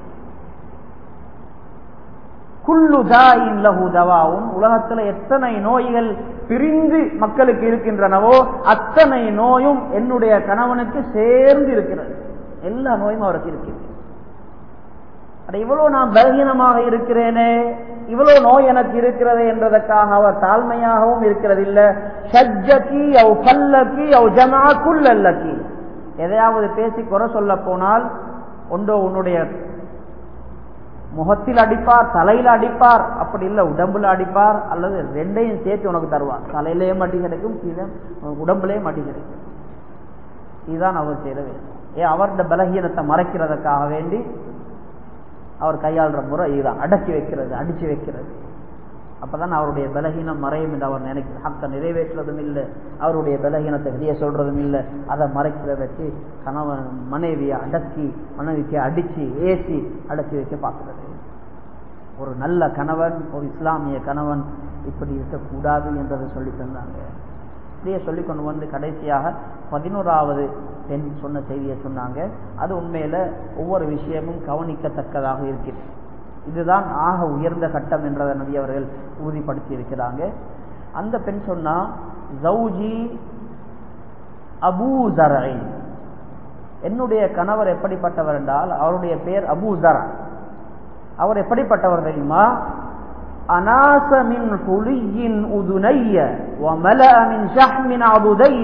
S1: குல்லு தாயின் லஹு தவாவுன். உலகத்துல எத்தனை நோய்கள் பிரிந்து மக்களுக்கு இருக்கின்றனவோ அத்தனை நோயும் என்னுடைய கணவனுக்கு சேர்ந்து இருக்கிறது. எல்லா நோயும் அவருக்கு இருக்கிறது. இவ்வளவு நான் பலகீனமாக இருக்கிறேனே, இவ்வளவு நோய் எனக்கு இருக்கிறது என்பதற்காக அவர் தாழ்மையாகவும் இருக்கிறது இல்ல. ஷஜ்ஜகி அவ் ஃபல்லகி அவ் ஜமா குல்லல்லகி. எதையாவது பேசி குறை சொல்ல போனால் ஒன்றோ உன்னுடைய முகத்தில் அடிப்பார், தலையில அடிப்பார், அப்படி இல்ல உடம்புல அடிப்பார், அல்லது ரெண்டையும் சேர்த்து உனக்கு தருவார். தலையிலேயே மட்டி கிடைக்கும், கீழே உடம்புலேயே மட்டி கிடைக்கும். இதுதான் அவர் செய்ய வேண்டும். ஏன் அவருடைய பலகீனத்தை மறைக்கிறதுக்காக வேண்டி அவர் கையாளுற முறை இதுதான், அடக்கி வைக்கிறது, அடிச்சு வைக்கிறது. அப்பதான் அவருடைய பலகீனம் மறையும் என்று அவர் நினைக்கிறார். ஹக்க நிறைவேற்றுறதும் இல்லை, அவருடைய பலகீனத்தை வெளியே சொல்றதும் இல்லை. அதை மறைக்கிறதற்கு கணவன் மனைவியை அடக்கி, மனைவிக்கு அடிச்சு ஏசி அடக்கி வைக்க பார்க்கிறது. ஒரு நல்ல கணவன், ஒரு இஸ்லாமிய கணவன் இப்படி இருக்கக்கூடாது என்றதை சொல்லி தந்தாங்க. இப்படியே சொல்லி கொண்டு வந்து கடைசியாக பதினோராவது பெண் சொன்ன செய்தியை சொன்னாங்க. அது உண்மையில ஒவ்வொரு விஷயமும் கவனிக்கத்தக்கதாக இருக்கிறது. இதுதான் ஆக உயர்ந்த கட்டம் என்றதை நபி அவர்கள் உறுதிப்படுத்தி இருக்கிறாங்க. அந்த பெண் சொன்னா, ஜௌஜி அபூ ஸர்இ. என்னுடைய கணவர் எப்படிப்பட்டவர் என்றால் அவருடைய பெயர் அபூ ஸர். அவர் எப்படிப்பட்டவர் தெரியுமா? அனாஸ மின் ஹுலியின் உதுனைய வமலஅ மின் ஷஹ்மின் அபுதைய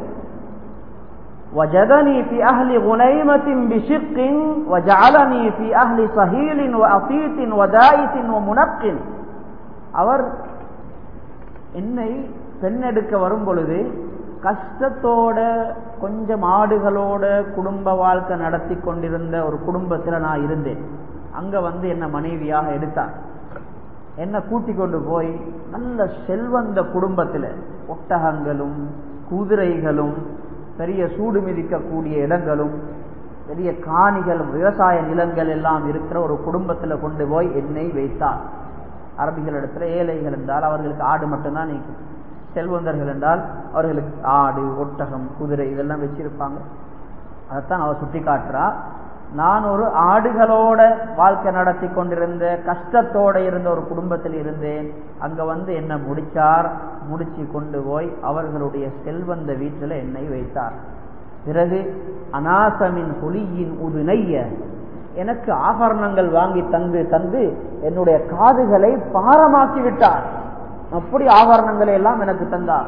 S1: وجدني في أهل غنيمة بشق وجعلني في أهل صهيل وأطيط ودائث ومنق. அவர் என்னை பெண்ணெடுக்க வரும் பொழுது கஷ்டத்தோட கொஞ்சம் ஆடுகளோட குடும்ப வாழ்க்கை நடத்தி கொண்டிருந்த ஒரு குடும்பத்தில் நான் இருந்தேன். அங்க வந்து என்ன மனைவியாக எடுத்தார். என்ன கூட்டி கொண்டு போய் நல்ல செல்வந்த குடும்பத்தில் ஒட்டகங்களும் குதிரைகளும் பெரிய சூடு மிதிக்கக்கூடிய இடங்களும் பெரிய காணிகளும் விவசாய நிலங்கள் எல்லாம் இருக்கிற ஒரு குடும்பத்தில் கொண்டு போய் என்னை வைத்தார். அரபிகளிடத்துல ஏழைகள் என்றால் அவர்களுக்கு ஆடு மட்டும்தான் நீக்கும், செல்வந்தர்கள் என்றால் அவர்களுக்கு ஆடு ஒட்டகம் குதிரை இதெல்லாம் வச்சிருப்பாங்க. அதைத்தான் அவர் சுட்டி காட்டுறா. நான் ஒரு ஆடுகளோட வாழ்க்கை நடத்தி கொண்டிருந்த கஷ்டத்தோட இருந்த ஒரு குடும்பத்தில் இருந்தேன். அங்க வந்து என்ன முடிச்சார், முடிச்சு கொண்டு போய் அவர்களுடைய செல்வந்த வீட்டில் என்னை வைத்தார். பிறகு அனாசமின் ஒளியின் உதுனைய எனக்கு ஆபரணங்கள் வாங்கி தந்து தந்து என்னுடைய காதுகளை பாரமாக்கி விட்டார். அப்படி ஆபரணங்களை எல்லாம் எனக்கு தந்தார்.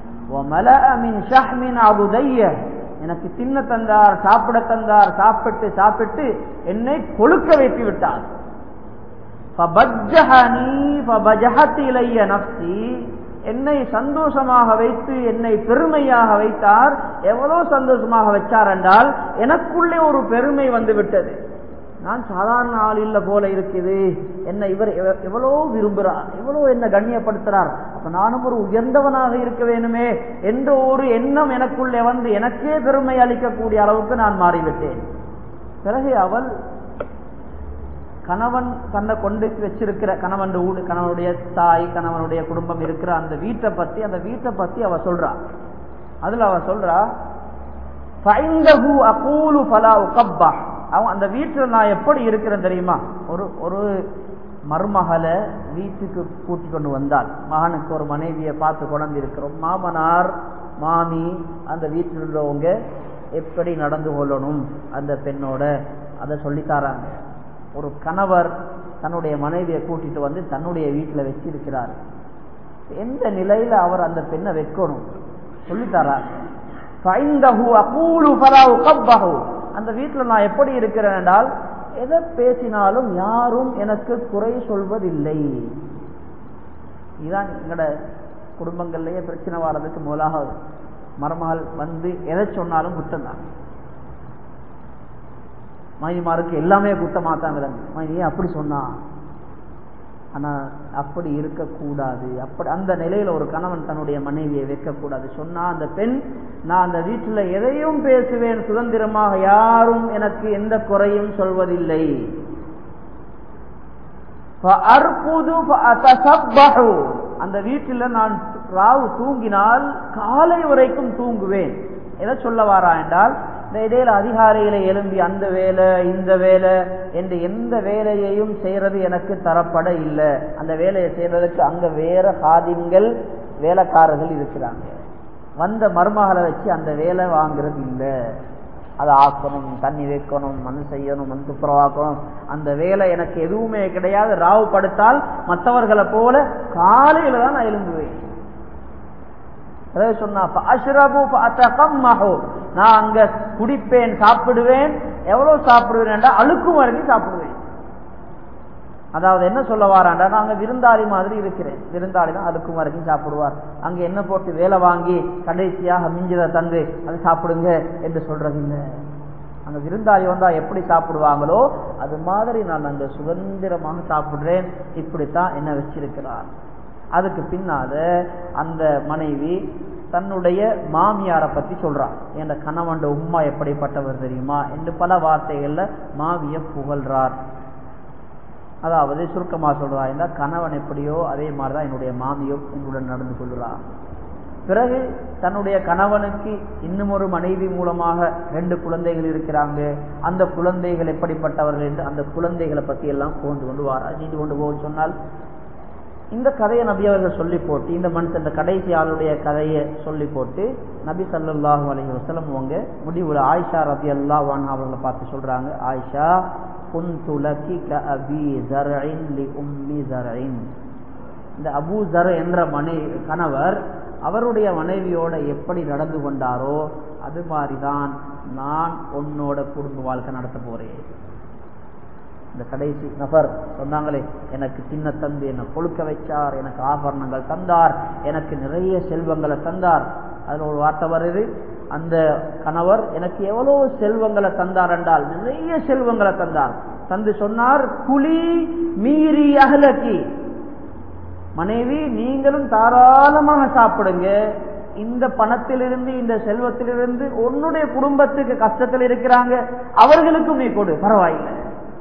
S1: எனக்கு தின்ன தந்தார், சாப்பிட தந்தார். சாப்பிட்டு சாப்பிட்டு என்னை கொழுக்க வைத்து விட்டார். என்னை சந்தோஷமாக வைத்து என்னை பெருமையாக வைத்தார். எவ்வளவு சந்தோஷமாக வச்சார் என்றால் எனக்குள்ளே ஒரு பெருமை வந்து விட்டது. நான் சாதாரண ஆள் இல்ல போல இருக்குது, என்ன இவர் எவ்வளோ விரும்புகிறார், எவ்வளோ என்ன கண்ணியப்படுத்துறார், அப்ப நானும் ஒரு உயர்ந்தவனாக இருக்க வேணுமே என்ற ஒரு எண்ணம் எனக்குள்ளே வந்து எனக்கே பெருமை அளிக்கக்கூடிய அளவுக்கு நான் மாறிவிட்டேன். பிறகு அவள் கணவன் தன்னை கொண்டு வச்சிருக்கிற கணவன் ஊடு, கணவனுடைய தாய், கணவனுடைய குடும்பம் இருக்கிற அந்த வீட்டை பத்தி அந்த வீட்டை பத்தி அவ சொல்றா. அதுல அவ சொல்றா, அவன் அந்த வீட்டுல நான் எப்படி இருக்கிறேன் தெரியுமா, ஒரு ஒரு மருமகளை வீட்டுக்கு கூட்டி கொண்டு வந்தால், மகனுக்கு ஒரு மனைவியை பார்த்து கொண்டு இருக்கிறோம், மாமனார் மாமி அந்த வீட்டில் உள்ளவங்க எப்படி நடந்து கொள்ளணும் அந்த பெண்ணோட அதை சொல்லித்தாராங்க. ஒரு கணவர் தன்னுடைய மனைவியை கூட்டிட்டு வந்து தன்னுடைய வீட்டில் வச்சிருக்கிறார். எந்த நிலையில அவர் அந்த பெண்ணை வைக்கணும் சொல்லித்தாராங்க. அந்த வீட்டுல நான் எப்படி இருக்கிறேன் என்றால் எதை பேசினாலும் யாரும் எனக்கு குறை சொல்வதில்லை. இதுதான் எங்கட குடும்பங்கள்லயே பிரச்சனை வர்றதுக்கு முதலாக மருமகள் வந்து எதை சொன்னாலும் குத்தம் தான். மனைவிமாருக்கு எல்லாமே குத்தமா தான் மனைவி அப்படி சொன்னா. ஆனா அப்படி இருக்கக்கூடாது. அப்படி அந்த நிலையில ஒரு கணவன் தன்னுடைய மனைவியை வைக்கக்கூடாது. சொன்னா அந்த பெண், நான் அந்த வீட்டுல எதையும் பேசுவேன் சுதந்திரமாக, யாரும் எனக்கு எந்த குறையும் சொல்வதில்லை. அந்த வீட்டில் நான் ராவு தூங்கினால் காலை வரைக்கும் தூங்குவேன். எதை சொல்ல வாரா என்றால், இந்த இடையில அதிகாரிகளை எழும்பி அந்த வேலை இந்த வேலை என்று எந்த வேலையையும் செய்யறது எனக்கு தரப்பட இல்லை. அந்த வேலையை செய்யறதுக்கு அங்க வேற காதின்கள் வேலைக்காரர்கள் இருக்கிறாங்க. வந்த மருமகளை வச்சு அந்த வேலை வாங்குறது இல்லை. அதை ஆக்கணும், தண்ணி வைக்கணும், மண் செய்யணும், மண் துப்புரவாக்கணும், அந்த வேலை எனக்கு எதுவுமே கிடையாது. ராவு படுத்தால் மற்றவர்களை போல காலையில தான் நான் எழும்புவேன். சொன்னா நான் அங்க குடிப்பேன், சாப்பிடுவேன். எவ்வளவு சாப்பிடுவேன், அழுக்கும் வரைக்கும் சாப்பிடுவேன். அதாவது என்ன சொல்ல வாராண்டா, நான் அங்க விருந்தாளி மாதிரி இருக்கிறேன். விருந்தாளி தான் அழுக்கும் வரைக்கும் சாப்பிடுவார். அங்க என்ன போட்டு வேலை வாங்கி கடைசியாக மிஞ்சதை தந்து அது சாப்பிடுங்க என்று சொல்றது இல்லை. அங்க விருந்தாளி வந்தா எப்படி சாப்பிடுவாங்களோ அது மாதிரி நான் அங்க சுதந்திரமாக சாப்பிடுறேன். இப்படித்தான் என்ன வச்சிருக்கிறார். அதுக்கு பின்னால அந்த மனைவி தன்னுடைய மாமியாரை பத்தி சொல்றான். என் கணவன் உம்மா எப்படிப்பட்டவர் தெரியுமா என்று பல வார்த்தைகள்ல மாவிய புகழ்றார். அதாவது சுருக்கமா சொல்றா, இந்த கணவன் எப்படியோ அதே மாதிரிதான் என்னுடைய மாமியும் என்னுடன் நடந்து கொள்கிறார். பிறகு தன்னுடைய கணவனுக்கு இன்னும் ஒரு மனைவி மூலமாக ரெண்டு குழந்தைகள் இருக்கிறாங்க. அந்த குழந்தைகள் எப்படிப்பட்டவர்கள் என்று அந்த குழந்தைகளை பத்தி எல்லாம் கொண்டு கொண்டு வாரா. நீண்டு கொண்டு போக சொன்னால் இந்த கதையை நபி அவர்கள் சொல்லி போட்டு, இந்த மனுஷன் இந்த கடைசி ஆளுடைய கதையை சொல்லி போட்டு நபி ஸல்லல்லாஹு அலைஹி வஸல்லம் அவங்க முடிவுல ஆயிஷா ரலியல்லாஹு அன்ஹா அவர்களை பார்த்து சொல்றாங்க, ஆயிஷா குன்து லகி கஅபி ஸர்இன் லி உம்மி ஸர்இன். இந்த அபூ ஸர் என்ற மனைவி கணவர் அவருடைய மனைவியோட எப்படி நடந்து கொண்டாரோ அது மாதிரிதான் நான் உன்னோட குடும்ப வாழ்க்கை நடத்த போறேன். இந்த கடைசி நபர் சொன்னாங்களே, எனக்கு சின்ன தந்து என்னை கொழுக்க வைச்சார், எனக்கு ஆபரணங்கள் தந்தார், எனக்கு நிறைய செல்வங்களை தந்தார். அதுல ஒரு வார்த்தை வருது, அந்த கணவர் எனக்கு எவ்வளவு செல்வங்களை தந்தார் என்றால் நிறைய செல்வங்களை தந்தார். தந்து சொன்னார், குலி மீறி அஹ்லகி, மனைவி நீங்களும் தாராளமாக சாப்பிடுங்க. இந்த பணத்திலிருந்து இந்த செல்வத்திலிருந்து உன்னுடைய குடும்பத்துக்கு கஷ்டத்தில் இருக்கிறாங்க, அவர்களுக்கும் நீ கொடு, பரவாயில்லை.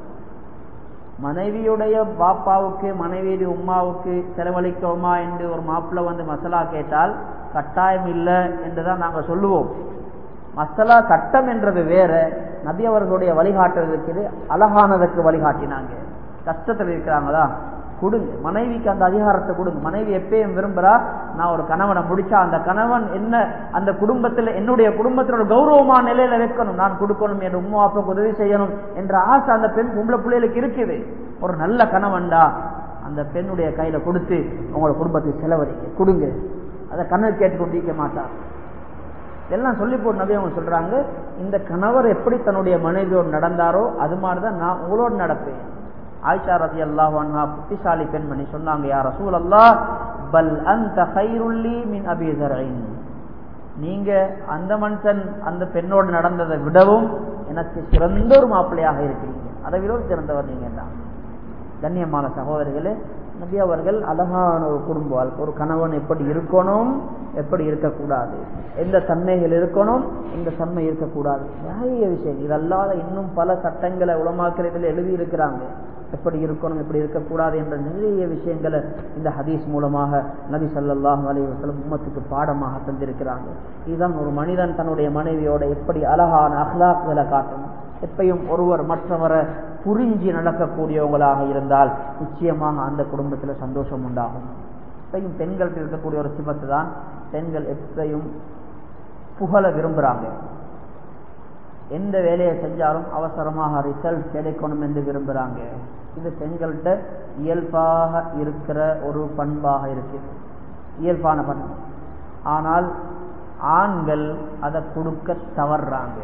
S1: மனைவியுடைய பாப்பாவுக்கு மனைவியுடைய உம்மாவுக்கு செலவழிக்கோமா என்று ஒரு மாப்பிள்ளை வந்து மசாலா கேட்டால் கட்டாயம் இல்லை என்றுதான் நாங்கள் சொல்லுவோம். மசாலா சட்டம் என்றது வேற, நபி அவர்களுடைய வழிகாட்டுறதுக்கு அழகானதுக்கு வழிகாட்டினாங்க. கஷ்டத்தில் இருக்கிறாங்களா, கொடுங்க, மனைவிக்கு அந்த அதிகாரத்தை கொடுங்க. மனைவி எப்பயும் விரும்புறா, நான் ஒரு கணவனை முடிச்சா அந்த கணவன் என்ன அந்த குடும்பத்தில் என்னுடைய குடும்பத்தினோட கௌரவமான நிலையில வைக்கணும், நான் கொடுக்கணும், என் உம்மா அப்பாவுக்கு உதவி செய்யணும் என்ற ஆசை அந்த பெண் பொம்பளை பிள்ளைகளுக்கு இருக்குது. ஒரு நல்ல கணவன்டா அந்த பெண்ணுடைய கையில கொடுத்து உங்களோட குடும்பத்தை செலவழிங்க, கொடுங்க. அதை கணவர் கேட்டுக்கொண்டிருக்க மாட்டார். எல்லாம் சொல்லி போட்டு நபி அவங்க சொல்றாங்க, இந்த கணவர் எப்படி தன்னுடைய மனைவியோடு நடந்தாரோ அது மாதிரிதான் நான் உங்களோடு நடப்பேன். ஆயிஷா ரலியல்லாஹு அன்ஹா புத்திசாலி பெண்மணி சொன்னாங்க, யா ரசூலல்லாஹ் பல் அன்த கைருல் லீ மின் அபீ ஸர்இன், நீங்க அந்த மனுஷன் அந்த பெண்ணோடு நடந்ததை விடவும் எனக்கு சிறந்த ஒரு மாப்பிள்ளையாக இருக்கிறீங்க, அதை விடவும் சிறந்தவர் நீங்க தான். கண்ணியமான சகோதரிகளே, நபி அவர்கள் அழகான ஒரு குடும்பம், ஒரு கணவன் எப்படி இருக்கணும், எப்படி இருக்கக்கூடாது, எந்த தன்மைகள் இருக்கணும், எந்த தன்மை இருக்கக்கூடாது, நிறைய விஷயம். இதல்லாத இன்னும் பல சட்டங்களை உலமாக்கள் இதில் எழுதி இருக்கிறாங்க, எப்படி இருக்கணும் எப்படி இருக்கக்கூடாது என்ற நிறைய விஷயங்களை இந்த ஹதீஸ் மூலமாக நபி ஸல்லல்லாஹு அலைஹி வஸல்லம் உம்மத்துக்கு பாடமாக தந்திருக்கிறாங்க. இதுதான் ஒரு மனிதன் தன்னுடைய மனைவியோட எப்படி அழகான அஹ்லாக்களை காட்டணும். எப்பையும் ஒருவர் மற்றவரை புரிஞ்சு நடக்கக்கூடியவங்களாக இருந்தால் நிச்சயமாக அந்த குடும்பத்தில் சந்தோஷம் உண்டாகும். எப்பையும் பெண்களுக்கு இருக்கக்கூடிய ஒரு சிபத்து தான், பெண்கள் எப்பையும் புகழ விரும்புகிறாங்க. எந்த வேலையை செஞ்சாலும் அவசரமாக ரிசல்ட் கிடைக்கணும் என்று விரும்புகிறாங்க. இது பெண்கள்கிட்ட இயல்பாக இருக்கிற ஒரு பண்பாக இருக்கு, இயல்பான பண்பு. ஆனால் ஆண்கள் அதை கொடுக்க தவறுறாங்க.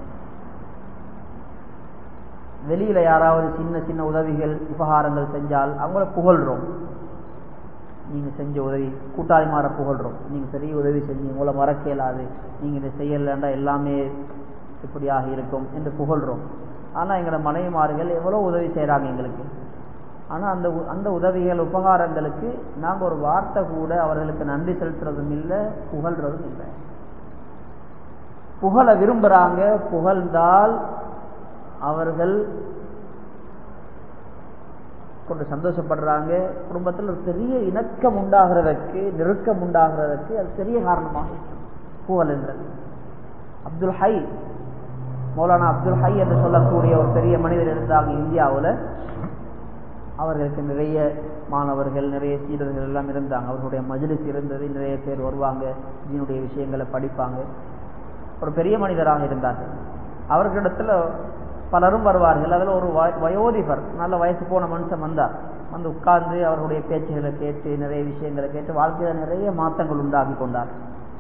S1: வெளியில யாராவது சின்ன சின்ன உதவிகள் உபகாரங்கள் செஞ்சால் அவங்கள புகழ்றோம், நீங்க செஞ்ச உதவி, கூட்டாளிமார புகழ்றோம், நீங்க பெரிய உதவி செஞ்சு உங்களை மறக்க இயலாது, நீங்க இதை செய்யலண்டா எல்லாமே இப்படியாக இருக்கும் என்று புகழ்றோம். ஆனா எங்களோட மனைவிமார்கள் எவ்வளவு உதவி செய்யறாங்க எங்களுக்கு. ஆனா அந்த அந்த உதவிகள் உபகாரங்களுக்கு நாங்க ஒரு வார்த்தை கூட அவர்களுக்கு நன்றி செலுத்துறதும் இல்லை, புகழ்றதும் இல்லை. புகழ விரும்புறாங்க, புகழ்ந்தால் அவர்கள் கொண்டு சந்தோஷப்படுறாங்க. குடும்பத்தில் ஒரு பெரிய இணக்கம் உண்டாகிறதுக்கு, நெருக்கம் உண்டாகிறதுக்கு அது பெரிய காரணமாக புகழ் என்றது. அப்துல் ஹை, மௌலானா அப்துல் ஹை என்று சொல்லக்கூடிய ஒரு பெரிய மனிதர் இருந்தாங்க இந்தியாவில். அவர்களுக்கு நிறைய மாணவர்கள், நிறைய சீடர்கள் எல்லாம் இருந்தாங்க. அவர்களுடைய மஜ்லிஸ் இருந்தது, நிறைய பேர் வருவாங்க, இதனுடைய விஷயங்களை படிப்பாங்க. ஒரு பெரிய மனிதராக இருந்தார்கள். அவர்களிடத்துல பலரும் வருவார்கள். அதில் ஒரு வயோதிபர், நல்ல வயசு போன மனுஷன் வந்தார். வந்து உட்கார்ந்து அவர்களுடைய பேச்சுகளை கேட்டு நிறைய விஷயங்களை கேட்டு வாழ்க்கையில் நிறைய மாற்றங்கள் உண்டாக்கி கொண்டார்.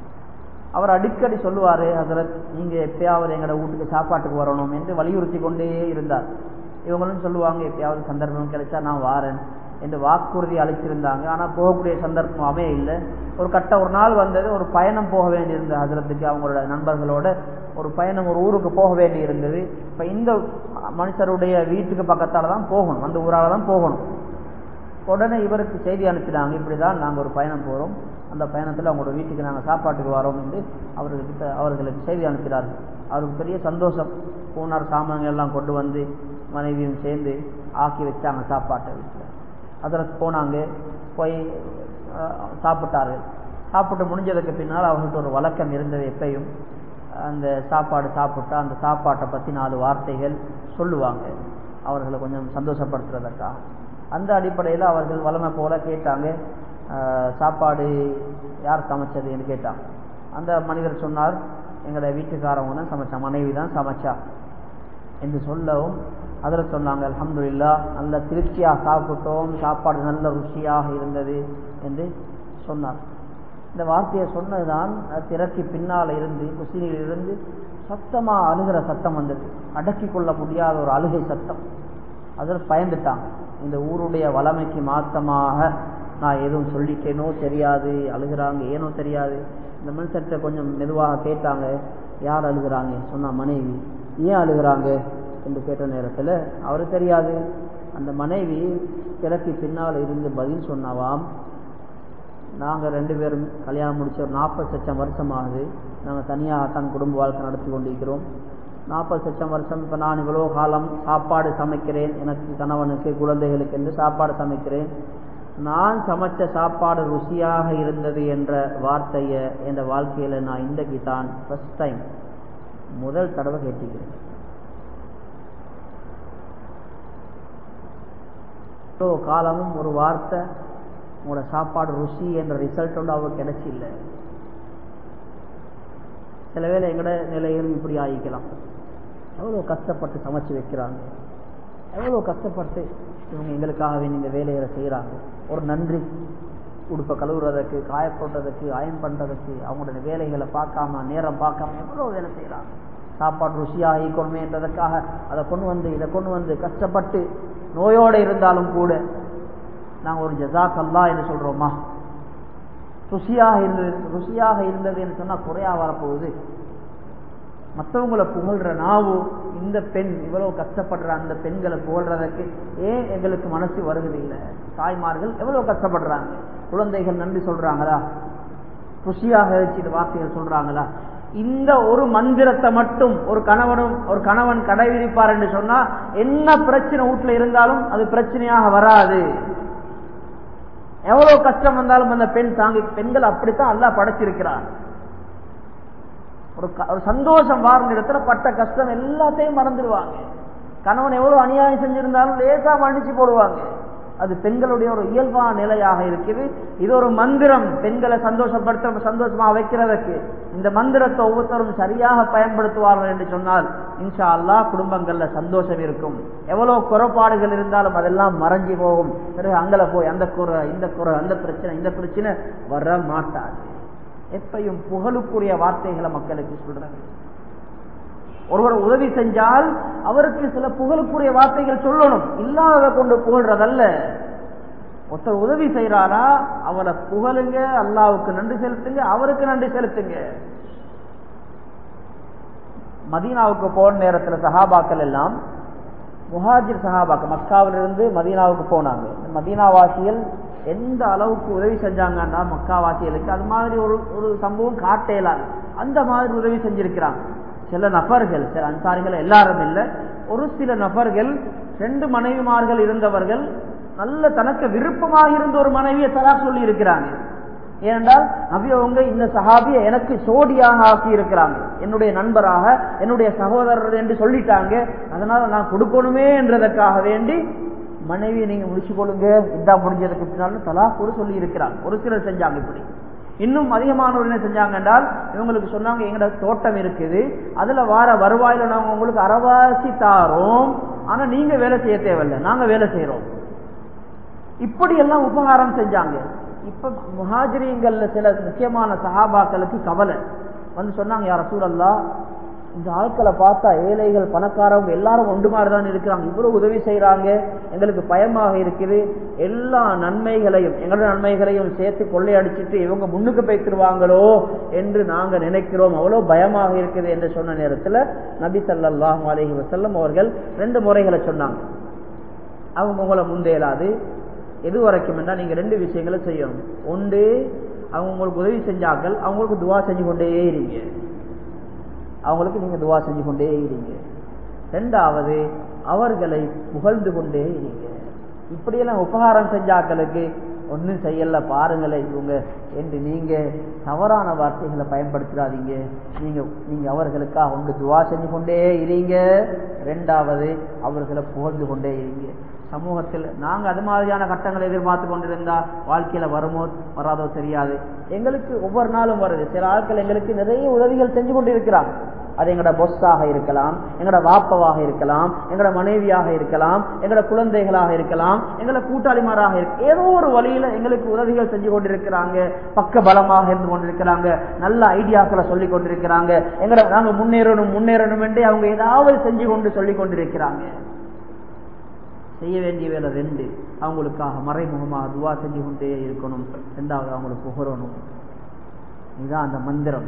S1: அவர் அடிக்கடி சொல்லுவாரு, ஹஸரத் நீங்க எப்பயாவது எங்களோட வீட்டுக்கு சாப்பாட்டுக்கு வரணும் என்று வலியுறுத்தி கொண்டே இருந்தார். இவங்களும் சொல்லுவாங்க, எப்பயாவது சந்தர்ப்பம் கிடைச்சா நான் வாரேன் என்று வாக்குறுதி அளிச்சிருந்தாங்க. ஆனால் போகக்கூடிய சந்தர்ப்பம் அமைய இல்லை. ஒரு கட்ட ஒரு நாள் வந்தது, ஒரு பயணம் போக வேண்டியிருந்த ஹஸரத்துக்கு, அவங்களோட நண்பர்களோட ஒரு பயணம், ஒரு ஊருக்கு போக வேண்டி இருந்தது. இப்போ இந்த மனுஷருடைய வீட்டுக்கு பக்கத்தால் தான் போகணும், அந்த ஊரால் தான் போகணும். உடனே இவருக்கு செய்தி அனுப்பினாங்க, இப்படிதான் நாங்கள் ஒரு பயணம் போகிறோம், அந்த பயணத்தில் அவங்களோட வீட்டுக்கு நாங்கள் சாப்பாட்டுக்கு வரோம் என்று அவர்களுக்கு அவர்களுக்கு செய்தி அனுப்பினார்கள். அவருக்கு பெரிய சந்தோஷம். போனார், சாமான்கள் எல்லாம் கொண்டு வந்து மனைவியும் சேர்ந்து ஆக்கி வச்சாங்க சாப்பாட்டை வீட்டில். அதில் போனாங்க, போய் சாப்பிட்டார்கள். சாப்பிட்டு முடிஞ்சதுக்கு பின்னால் அவர்கள்ட்ட ஒரு வழக்கம் இருந்தது, எப்பையும் அந்த சாப்பாடு சாப்பிட்டா அந்த சாப்பாட்டை பற்றி நாலு வார்த்தைகள் சொல்லுவாங்க, அவர்களை கொஞ்சம் சந்தோஷப்படுத்துறதுக்காக. அந்த அடிப்படையில் அவர்கள் வளமை போல கேட்டாங்க, சாப்பாடு யார் சமைச்சது என்று கேட்டாங்க. அந்த மனிதர் சொன்னார், எங்களுடைய வீட்டுக்காரவங்க தான் சமைச்சா, மனைவி தான் சமைச்சா என்று சொல்லவும் அதில் சொன்னாங்க, அல்ஹம்துலில்லாஹ் நல்ல திருப்தியாக சாப்பிட்டோம், சாப்பாடு நல்ல ருசியாக இருந்தது என்று சொன்னார். இந்த வார்த்தையை சொன்னதுதான் திரைக்கு பின்னால் இருந்து, குசினியில் இருந்து சத்தமாக அழுகிற சத்தம் வந்தது, அடக்கி கொள்ள முடியாத ஒரு அழுகை சத்தம். அதில் பயந்துட்டாங்க, இந்த ஊருடைய வளமைக்கு மாற்றமாக நான் எதுவும் சொல்லிட்டேனோ தெரியாது, அழுகிறாங்க ஏனோ தெரியாது. இந்த மனுஷர்கிட்ட கொஞ்சம் மெதுவாக கேட்டாங்க, யார் அழுகிறாங்க? சொன்னா மனைவி. ஏன் அழுகிறாங்க என்று கேட்ட நேரத்தில் அவரு தெரியாது. அந்த மனைவி திரைக்கு பின்னால் இருந்து பதில் சொன்னவாம், நாங்கள் ரெண்டு பேரும் கல்யாணம் முடிச்ச ஒரு நாற்பது லட்சம் வருஷம் ஆகுது, நாங்கள் தனியாகத்தான் குடும்ப வாழ்க்கை நடத்தி கொண்டிருக்கிறோம். நாற்பது லட்சம் வருஷம் இப்போ நான் இவ்வளோ காலம் சாப்பாடு சமைக்கிறேன், எனக்கு கணவனுக்கு குழந்தைகளுக்கு என்று சாப்பாடு சமைக்கிறேன். நான் சமைச்ச சாப்பாடு ருசியாக இருந்தது என்ற வார்த்தையை என் வாழ்க்கையில் நான் இன்றைக்கு தான் ஃபர்ஸ்ட் டைம் முதல் தடவை கேட்டிக்கிறேன். இவ்வளோ காலமும் ஒரு வார்த்தை உங்களோட சாப்பாடு ருசி என்ற ரிசல்ட் ஒன்று அவருக்கு கிடைச்சி இல்லை. சில வேளை எங்களோட நிலையில் இப்படி ஆகிக்கலாம். எவ்வளோ கஷ்டப்பட்டு சமைச்சு வைக்கிறாங்க, எவ்வளோ கஷ்டப்பட்டு இவங்க எங்களுக்காகவே இந்த வேலைகளை செய்கிறாங்க. ஒரு நன்றி, உடுப்பை கழுவுறதுக்கு, காய போடுறதுக்கு, அயன் பண்ணுறதுக்கு, அவங்களோட வேலைகளை பார்க்காம நேரம் பார்க்காம எவ்வளோ வேலை செய்கிறாங்க. சாப்பாடு ருசியாக ஈக்கணுமே என்றதுக்காக அதை கொண்டு வந்து இதை கொண்டு வந்து கஷ்டப்பட்டு நோயோடு இருந்தாலும் கூட நாங்கள் ஒரு ஜஸாக் அல்லாஹ் என்று சொல்கிறோமா? ருசியாக இருந்தது ருசியாக இருந்தது என்று சொன்னால் குறையா வரப்போகுது. மற்றவங்களை புகழ்கிற நாவு இந்த பெண் இவ்வளவு கஷ்டப்படுற அந்த பெண்களை புகழ்றதுக்கு ஏன் எங்களுக்கு மனசு வருவதில்லை? தாய்மார்கள் எவ்வளவு கஷ்டப்படுறாங்க, குழந்தைகள் நன்றி சொல்றாங்களா, ருசியாக வச்சுட்டு வார்த்தைகள் சொல்றாங்களா? இந்த ஒரு மந்திரத்தை மட்டும் ஒரு கணவனும் ஒரு கணவன் கடைபிடிப்பார் என்று சொன்னா என்ன பிரச்சனை வீட்டுல இருந்தாலும் அது பிரச்சனையாக வராது. எவ்வளவு கஷ்டம் வந்தாலும் அந்த பெண் தாங்கி, பெண்கள் அப்படித்தான் அல்லாஹ் படைச்சிருக்கிறார். ஒரு சந்தோஷம் வார்ந்த இடத்துல பட்ட கஷ்டம் எல்லாத்தையும் மறந்துடுவாங்க. கணவன் எவ்வளவு அநியாயம் செஞ்சிருந்தாலும் லேசா மன்னிச்சு போடுவாங்க. அது பெண்களுடைய ஒரு இயல்பான நிலையாக இருக்குது. இது ஒரு மந்திரம், பெண்களை சந்தோஷப்படுத்த சந்தோஷமாக வைக்கிறதுக்கு. இந்த மந்திரத்தை ஒவ்வொருத்தரும் சரியாக பயன்படுத்துவார்கள் என்று சொன்னால் இன்ஷா அல்லாஹ் குடும்பங்கள்ல சந்தோஷம் இருக்கும். எவ்வளவு குறைபாடுகள் இருந்தாலும் அதெல்லாம் மறைஞ்சி போகும். பிறகு அங்கல போய் அந்த குறை இந்த குறை அந்த பிரச்சனை இந்த பிரச்சனை வர மாட்டாது. எப்பையும் புகழுக்குரிய வார்த்தைகளை மக்களுக்கு சொல்றாங்க. ஒருவர் உதவி செஞ்சால் அவருக்கு சில புகழுக்குரிய வார்த்தைகள் சொல்லணும், இல்லாத கொண்டு புகழ்றதல்ல. ஒருத்தர் உதவி செய்யறாரா அவரை புகழுங்க, அல்லாஹ்வுக்கு நன்றி செலுத்துங்க, அவருக்கு நன்றி செலுத்துங்க. மதீனாவுக்கு போன நேரத்தில் சஹாபாக்கள் எல்லாம் முஹாஜிர் சஹாபாக்கள் மக்காவிலிருந்து மதீனாவுக்கு போனாங்க. மதீனாவாசிகள் எந்த அளவுக்கு உதவி செஞ்சாங்கன்னா மக்காவாசிகளுக்கு அது மாதிரி ஒரு ஒரு சம்பவம் காட்டேலாது. அந்த மாதிரி உதவி செஞ்சிருக்கிறாங்க. சில நபர்கள், சில அன்சாரிகள், எல்லாரும் இல்லை, ஒரு சில நபர்கள் ரெண்டு மனைவிமார்கள் இருந்தவர்கள் நல்ல தனக்கு விருப்பமாக இருந்த ஒரு மனைவியை தலா சொல்லி இருக்கிறாங்க. ஏனென்றால் நபி அவங்க இந்த சஹாபியை எனக்கு சோடியாக ஆக்கி இருக்கிறாங்க, என்னுடைய நண்பராக என்னுடைய சகோதரர் என்று சொல்லிட்டாங்க. அதனால நான் கொடுக்கணுமே என்றதற்காக வேண்டி மனைவியை நீங்க முடிச்சு கொள்ளுங்க, இதான் முடிஞ்சதுக்கு பின்னாலும் தலா கூட சொல்லி இருக்கிறாங்க. ஒரு சிலர் செஞ்சாங்க இப்படி. இன்னும் அதிகமானவர் என்ன செஞ்சாங்க என்றால் இவங்களுக்கு சொன்னாங்க, எங்களோட தோட்டம் இருக்குது, அதுல வார வருவாயில நாங்க உங்களுக்கு அறவாசி தாரோம், ஆனா நீங்க வேலை செய்ய தேவையில்லை, நாங்க வேலை செய்யறோம். இப்படி எல்லாம் உபகாரம் செஞ்சாங்க. இப்ப முஹாஜிரீன்கள்ல சில முக்கியமான சஹாபாக்களுக்கு கவலை வந்து சொன்னாங்க, யா ரசூலல்லாஹ், இந்த ஆட்களை பார்த்தா ஏழைகள் பணக்காரவங்க எல்லாரும் ஒன்று மாதிரிதான் இருக்கிறாங்க, இவ்வளவு உதவி செய்யறாங்க, எங்களுக்கு பயமாக இருக்குது, எல்லா நன்மைகளையும் எங்களோட நன்மைகளையும் சேர்த்து கொள்ளையடிச்சிட்டு இவங்க முன்னுக்கு போய்த்திருவாங்களோ என்று நாங்க நினைக்கிறோம், அவ்வளவு பயமாக இருக்குது என்று சொன்ன நேரத்தில் நபி ஸல்லல்லாஹு அலைஹி வஸல்லம் அவர்கள் ரெண்டு முறைகளை சொன்னாங்க. அவங்க உங்களை முந்தேலாது எது வரைக்கும் என்றால் நீங்க ரெண்டு விஷயங்களை செய்யணும். ஒன்று, அவங்க உங்களுக்கு உதவி செஞ்சார்கள், அவங்களுக்கு துவா செஞ்சு கொண்டே இருங்க, அவங்களுக்கு நீங்க துவா செஞ்சு கொண்டே இருங்க. ரெண்டாவது, அவர்களை புகழ்ந்து கொண்டே இருங்க. இப்படியெல்லாம் உபகாரம் செஞ்சாக்களுக்கு ஒன்னும் செய்யல பாருங்களேன் இவங்க என்று நீங்க தவறான வார்த்தைகளை பயன்படுத்தாதீங்க. நீங்க நீங்க அவர்களுக்காக ஒன்று துவா செஞ்சு கொண்டே இருங்க. ரெண்டாவது, அவர்களை புகழ்ந்து கொண்டே இருங்க. சமூகத்தில் நாங்க அது மாதிரியான கட்டங்களை எதிர்பார்த்து கொண்டிருந்தா வாழ்க்கையில வருமோ வராதோ தெரியாது. எங்களுக்கு ஒவ்வொரு நாளும் வருது. சில ஆட்கள் எங்களுக்கு நிறைய உதவிகள் செஞ்சு கொண்டிருக்கிறாங்க. அது எங்களோட பொஸ்ஸாக இருக்கலாம், எங்களோட வாப்பவாக இருக்கலாம், எங்களோட மனைவியாக இருக்கலாம், எங்களோட குழந்தைகளாக இருக்கலாம், எங்களோட கூட்டாளிமாராக இருக்க, ஏதோ ஒரு வழியில எங்களுக்கு உதவிகள் செஞ்சு கொண்டிருக்கிறாங்க, பக்க பலமாக இருந்து கொண்டிருக்கிறாங்க, நல்ல ஐடியாக்களை சொல்லி கொண்டிருக்கிறாங்க, எங்களை நாங்க முன்னேறணும் முன்னேறணும் என்று அவங்க ஏதாவது செஞ்சு கொண்டு சொல்லி கொண்டிருக்கிறாங்க. செய்ய வேண்டிய வேலை ரெண்டு, அவங்களுக்காக மறைமுகமாக துவா செஞ்சு கொண்டே இருக்கணும். ரெண்டாவது, அவங்களுக்கு புகழணும். இதுதான் அந்த மந்திரம்.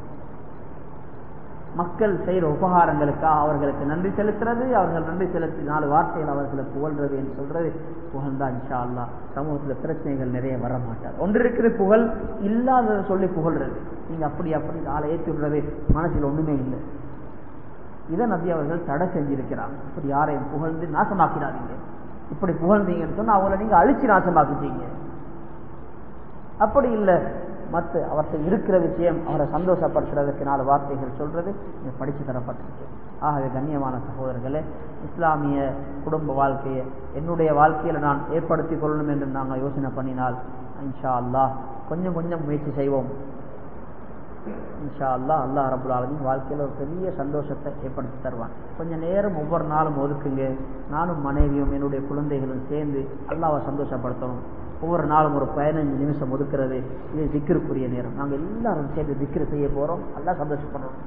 S1: மக்கள் செய்கிற உபகாரங்களுக்காக அவர்களுக்கு நன்றி செலுத்துறது, அவர்கள் நன்றி செலுத்தி நாலு வார்த்தைகள் அவர்களை புகழ்றது என்று சொல்றது புகழ்ந்தா இன்ஷா அல்லாஹ் சமூகத்தில் பிரச்சனைகள் நிறைய வர மாட்டார். ஒன்று இருக்கிற புகழ், இல்லாததை சொல்லி புகழ்றது, நீங்க அப்படி அப்படி ஆளை ஏற்றி விடுறது, மனசில் ஒண்ணுமே இல்லை. இதை நபி அவர்கள் தடை செஞ்சிருக்கிறாங்க. இப்படி யாரையும் புகழ்ந்து நாசமாக்கிறாதீங்க. இப்படி புகழ்ந்தீங்கன்னு சொன்னா அவங்களை நீங்க அழிச்சு நாசமாக்கிட்டீங்க. அப்படி இல்லை, மற்ற அவர்கிட்ட இருக்கிற விஷயம் அவரை சந்தோஷப்படுத்துறதுக்கு நாலு வார்த்தைகள் சொல்றது படிச்சு தரப்பட்டிருக்கு. ஆகவே கண்ணியமான சகோதரர்களே, இஸ்லாமிய குடும்ப வாழ்க்கையை என்னுடைய வாழ்க்கையில் நான் ஏற்படுத்தி கொள்ளணும் என்று நாங்கள் யோசனை பண்ணினால் இன்ஷா அல்லாஹ் கொஞ்சம் கொஞ்சம் முயற்சி செய்வோம். இன்ஷா அல்லாஹ் அல்லாஹ் ரப்புல் ஆலமீன் வாழ்க்கையில் ஒரு பெரிய சந்தோஷத்தை ஏற்படுத்தி தருவான். கொஞ்சம் நேரம் ஒவ்வொரு நாளும் ஒதுக்குங்க. நானும் மனைவியும் என்னுடைய குழந்தைகளும் சேர்ந்து அல்லாஹ்வை சந்தோஷப்படுத்தணும். ஒவ்வொரு நாளும் ஒரு பதினஞ்சு நிமிஷம் ஒதுக்குறது, இது திக்ருக்குரிய நேரம். நாங்கள் எல்லாரும் சேர்ந்து திக்ரு செய்ய போகிறோம், அல்லாஹ் சந்தோஷப்படுறோம்.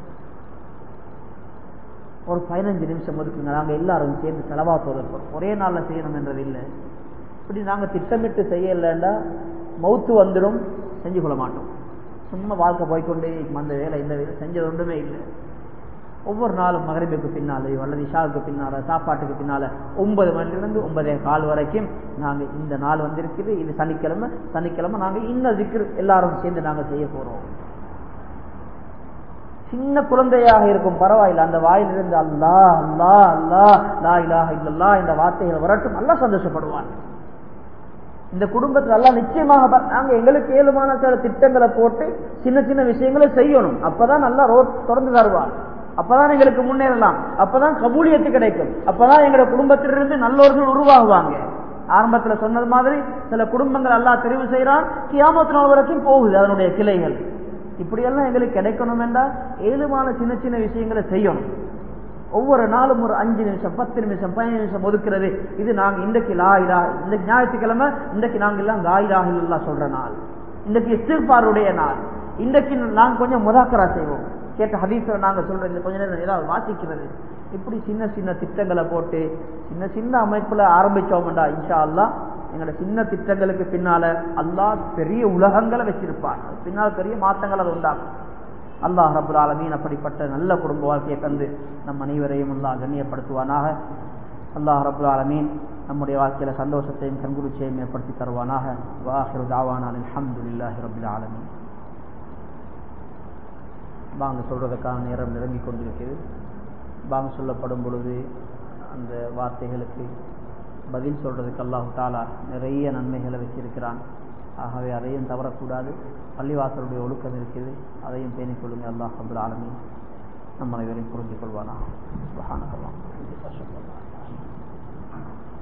S1: ஒரு பதினஞ்சு நிமிஷம் ஒதுக்குங்க. நாங்கள் எல்லாரும் சேர்ந்து செலவாத்து ஒதுக்குறோம். ஒரே நாளில் செய்யணும் என்றது இல்லை. இப்படி நாங்கள் திட்டமிட்டு செய்யலைன்னா மௌத்து வந்துடும், செஞ்சு கொள்ள மாட்டோம். சும்மா வாழ்க்கை போய்கொண்டே அந்த வேலை இந்த வேலை செஞ்சது ஒன்றுமே இல்லை. ஒவ்வொரு நாளும் மகரிபுக்கு பின்னாலே அல்லது இஷாவுக்கு பின்னால சாப்பாட்டுக்கு பின்னால ஒன்பது மணிலிருந்து ஒன்பதே கால் வரைக்கும் நாங்கள் இந்த நாள் வந்திருக்குது, இது சனிக்கிழமை சனிக்கிழமை நாங்கள் இன்ன திக்ர் எல்லாரும் சேர்ந்து நாங்கள் செய்ய போறோம். சின்ன குழந்தையாக இருக்கும் பரவாயில்லை, அந்த வாயிலிருந்து அல்லாஹ் அல்லாஹ் அல்லாஹ் லா இலாஹ இல்லல்லாஹ் இந்த வார்த்தைகள் வரட்டும், அல்லாஹ் சந்தோஷப்படுவான். இந்த குடும்பத்தில் எல்லாம் நிச்சயமாக நாங்கள் எங்களுக்கு ஏழுமான சில திட்டங்களை போட்டு சின்ன சின்ன விஷயங்களை செய்யணும். அப்பதான் நல்லா ரோட் திறந்து தருவான். அப்பதான் எங்களுக்கு முன்னேறலாம். அப்பதான் கபூலியத்து கிடைக்கும். அப்பதான் எங்களோட குடும்பத்திலிருந்து நல்லவர்கள் உருவாகுவாங்க. ஆரம்பத்துல சொன்னது மாதிரி சில குடும்பங்கள் அல்லாஹ் தெரிவு செய்யறான், கியாமத் நாள் வரைக்கும் போகுது அதனுடைய கிளைகள். இப்படியெல்லாம் எங்களுக்கு கிடைக்கணும் என்றால் ஏழுமான சின்ன சின்ன விஷயங்களை செய்யணும். ஒவ்வொரு நாளும் ஒரு அஞ்சு நிமிஷம் பத்து நிமிஷம் பதினஞ்சு நிமிஷம் ஒதுக்குறது. இது நாங்க இன்றைக்கு லா இலா இந்த ஞாயிற்றுக்கிழமை இன்றைக்கு நாங்க எல்லாம் லா இலாஹ இல்லல்லாஹ் சொல்ற நாள், இன்றைக்கு இஸ்திக்பாருடைய நாள். இன்றைக்கு நாங்க கொஞ்சம் முதாக்கரா செய்வோம். கேட்ட ஹதீஸை நாங்க சொல்றோம், இந்த கொஞ்ச நேரம் ஏதாவது வாசிக்கிறது. இப்படி சின்ன சின்ன திட்டங்களை போட்டு சின்ன சின்ன அமைப்புல ஆரம்பிச்சோம்டா இன்ஷா அல்லாஹ் எங்களோட சின்ன திட்டங்களுக்கு பின்னால அல்லாஹ் பெரிய உலகங்களை வச்சிருப்பான். பின்னால் பெரிய மாற்றங்கள் அதை உண்டாகும். அல்லாஹ் ரப்புல் ஆலமீன் அப்படிப்பட்ட நல்ல குடும்ப வாழ்க்கையை தந்து நம் அனைவரையும் அல்லாஹ் கண்ணியப்படுத்துவானாக. அல்லாஹ் ரப்புல் ஆலமீன் நம்முடைய வாழ்க்கையில சந்தோஷத்தையும் கண்குளிர்ச்சியையும் ஏற்படுத்தி தருவானாக. வாஹிரு தஅவானா அல்ஹம்துலில்லாஹி ரப்பில் ஆலமீன். பாங்கு சொல்றதுக்கான நேரம் நெருங்கி கொண்டிருக்கிறது. பாங்கு சொல்லப்படும் பொழுது அந்த வார்த்தைகளுக்கு பதில் சொல்றதுக்கு அல்லாஹ் தஆலா நிறைய நன்மைகளை வச்சிருக்கிறான். ஆகவே அதையும் தவறக்கூடாது. பள்ளிவாசலுடைய ஒழுக்கம் இருக்குது, அதையும் பேணிக் கொள்ளுங்க. அல்லாஹ் ரப்புல் ஆலமீன் நம் அனைவரையும் புரிந்து கொள்வானா. சுப்ஹானல்லாஹ்.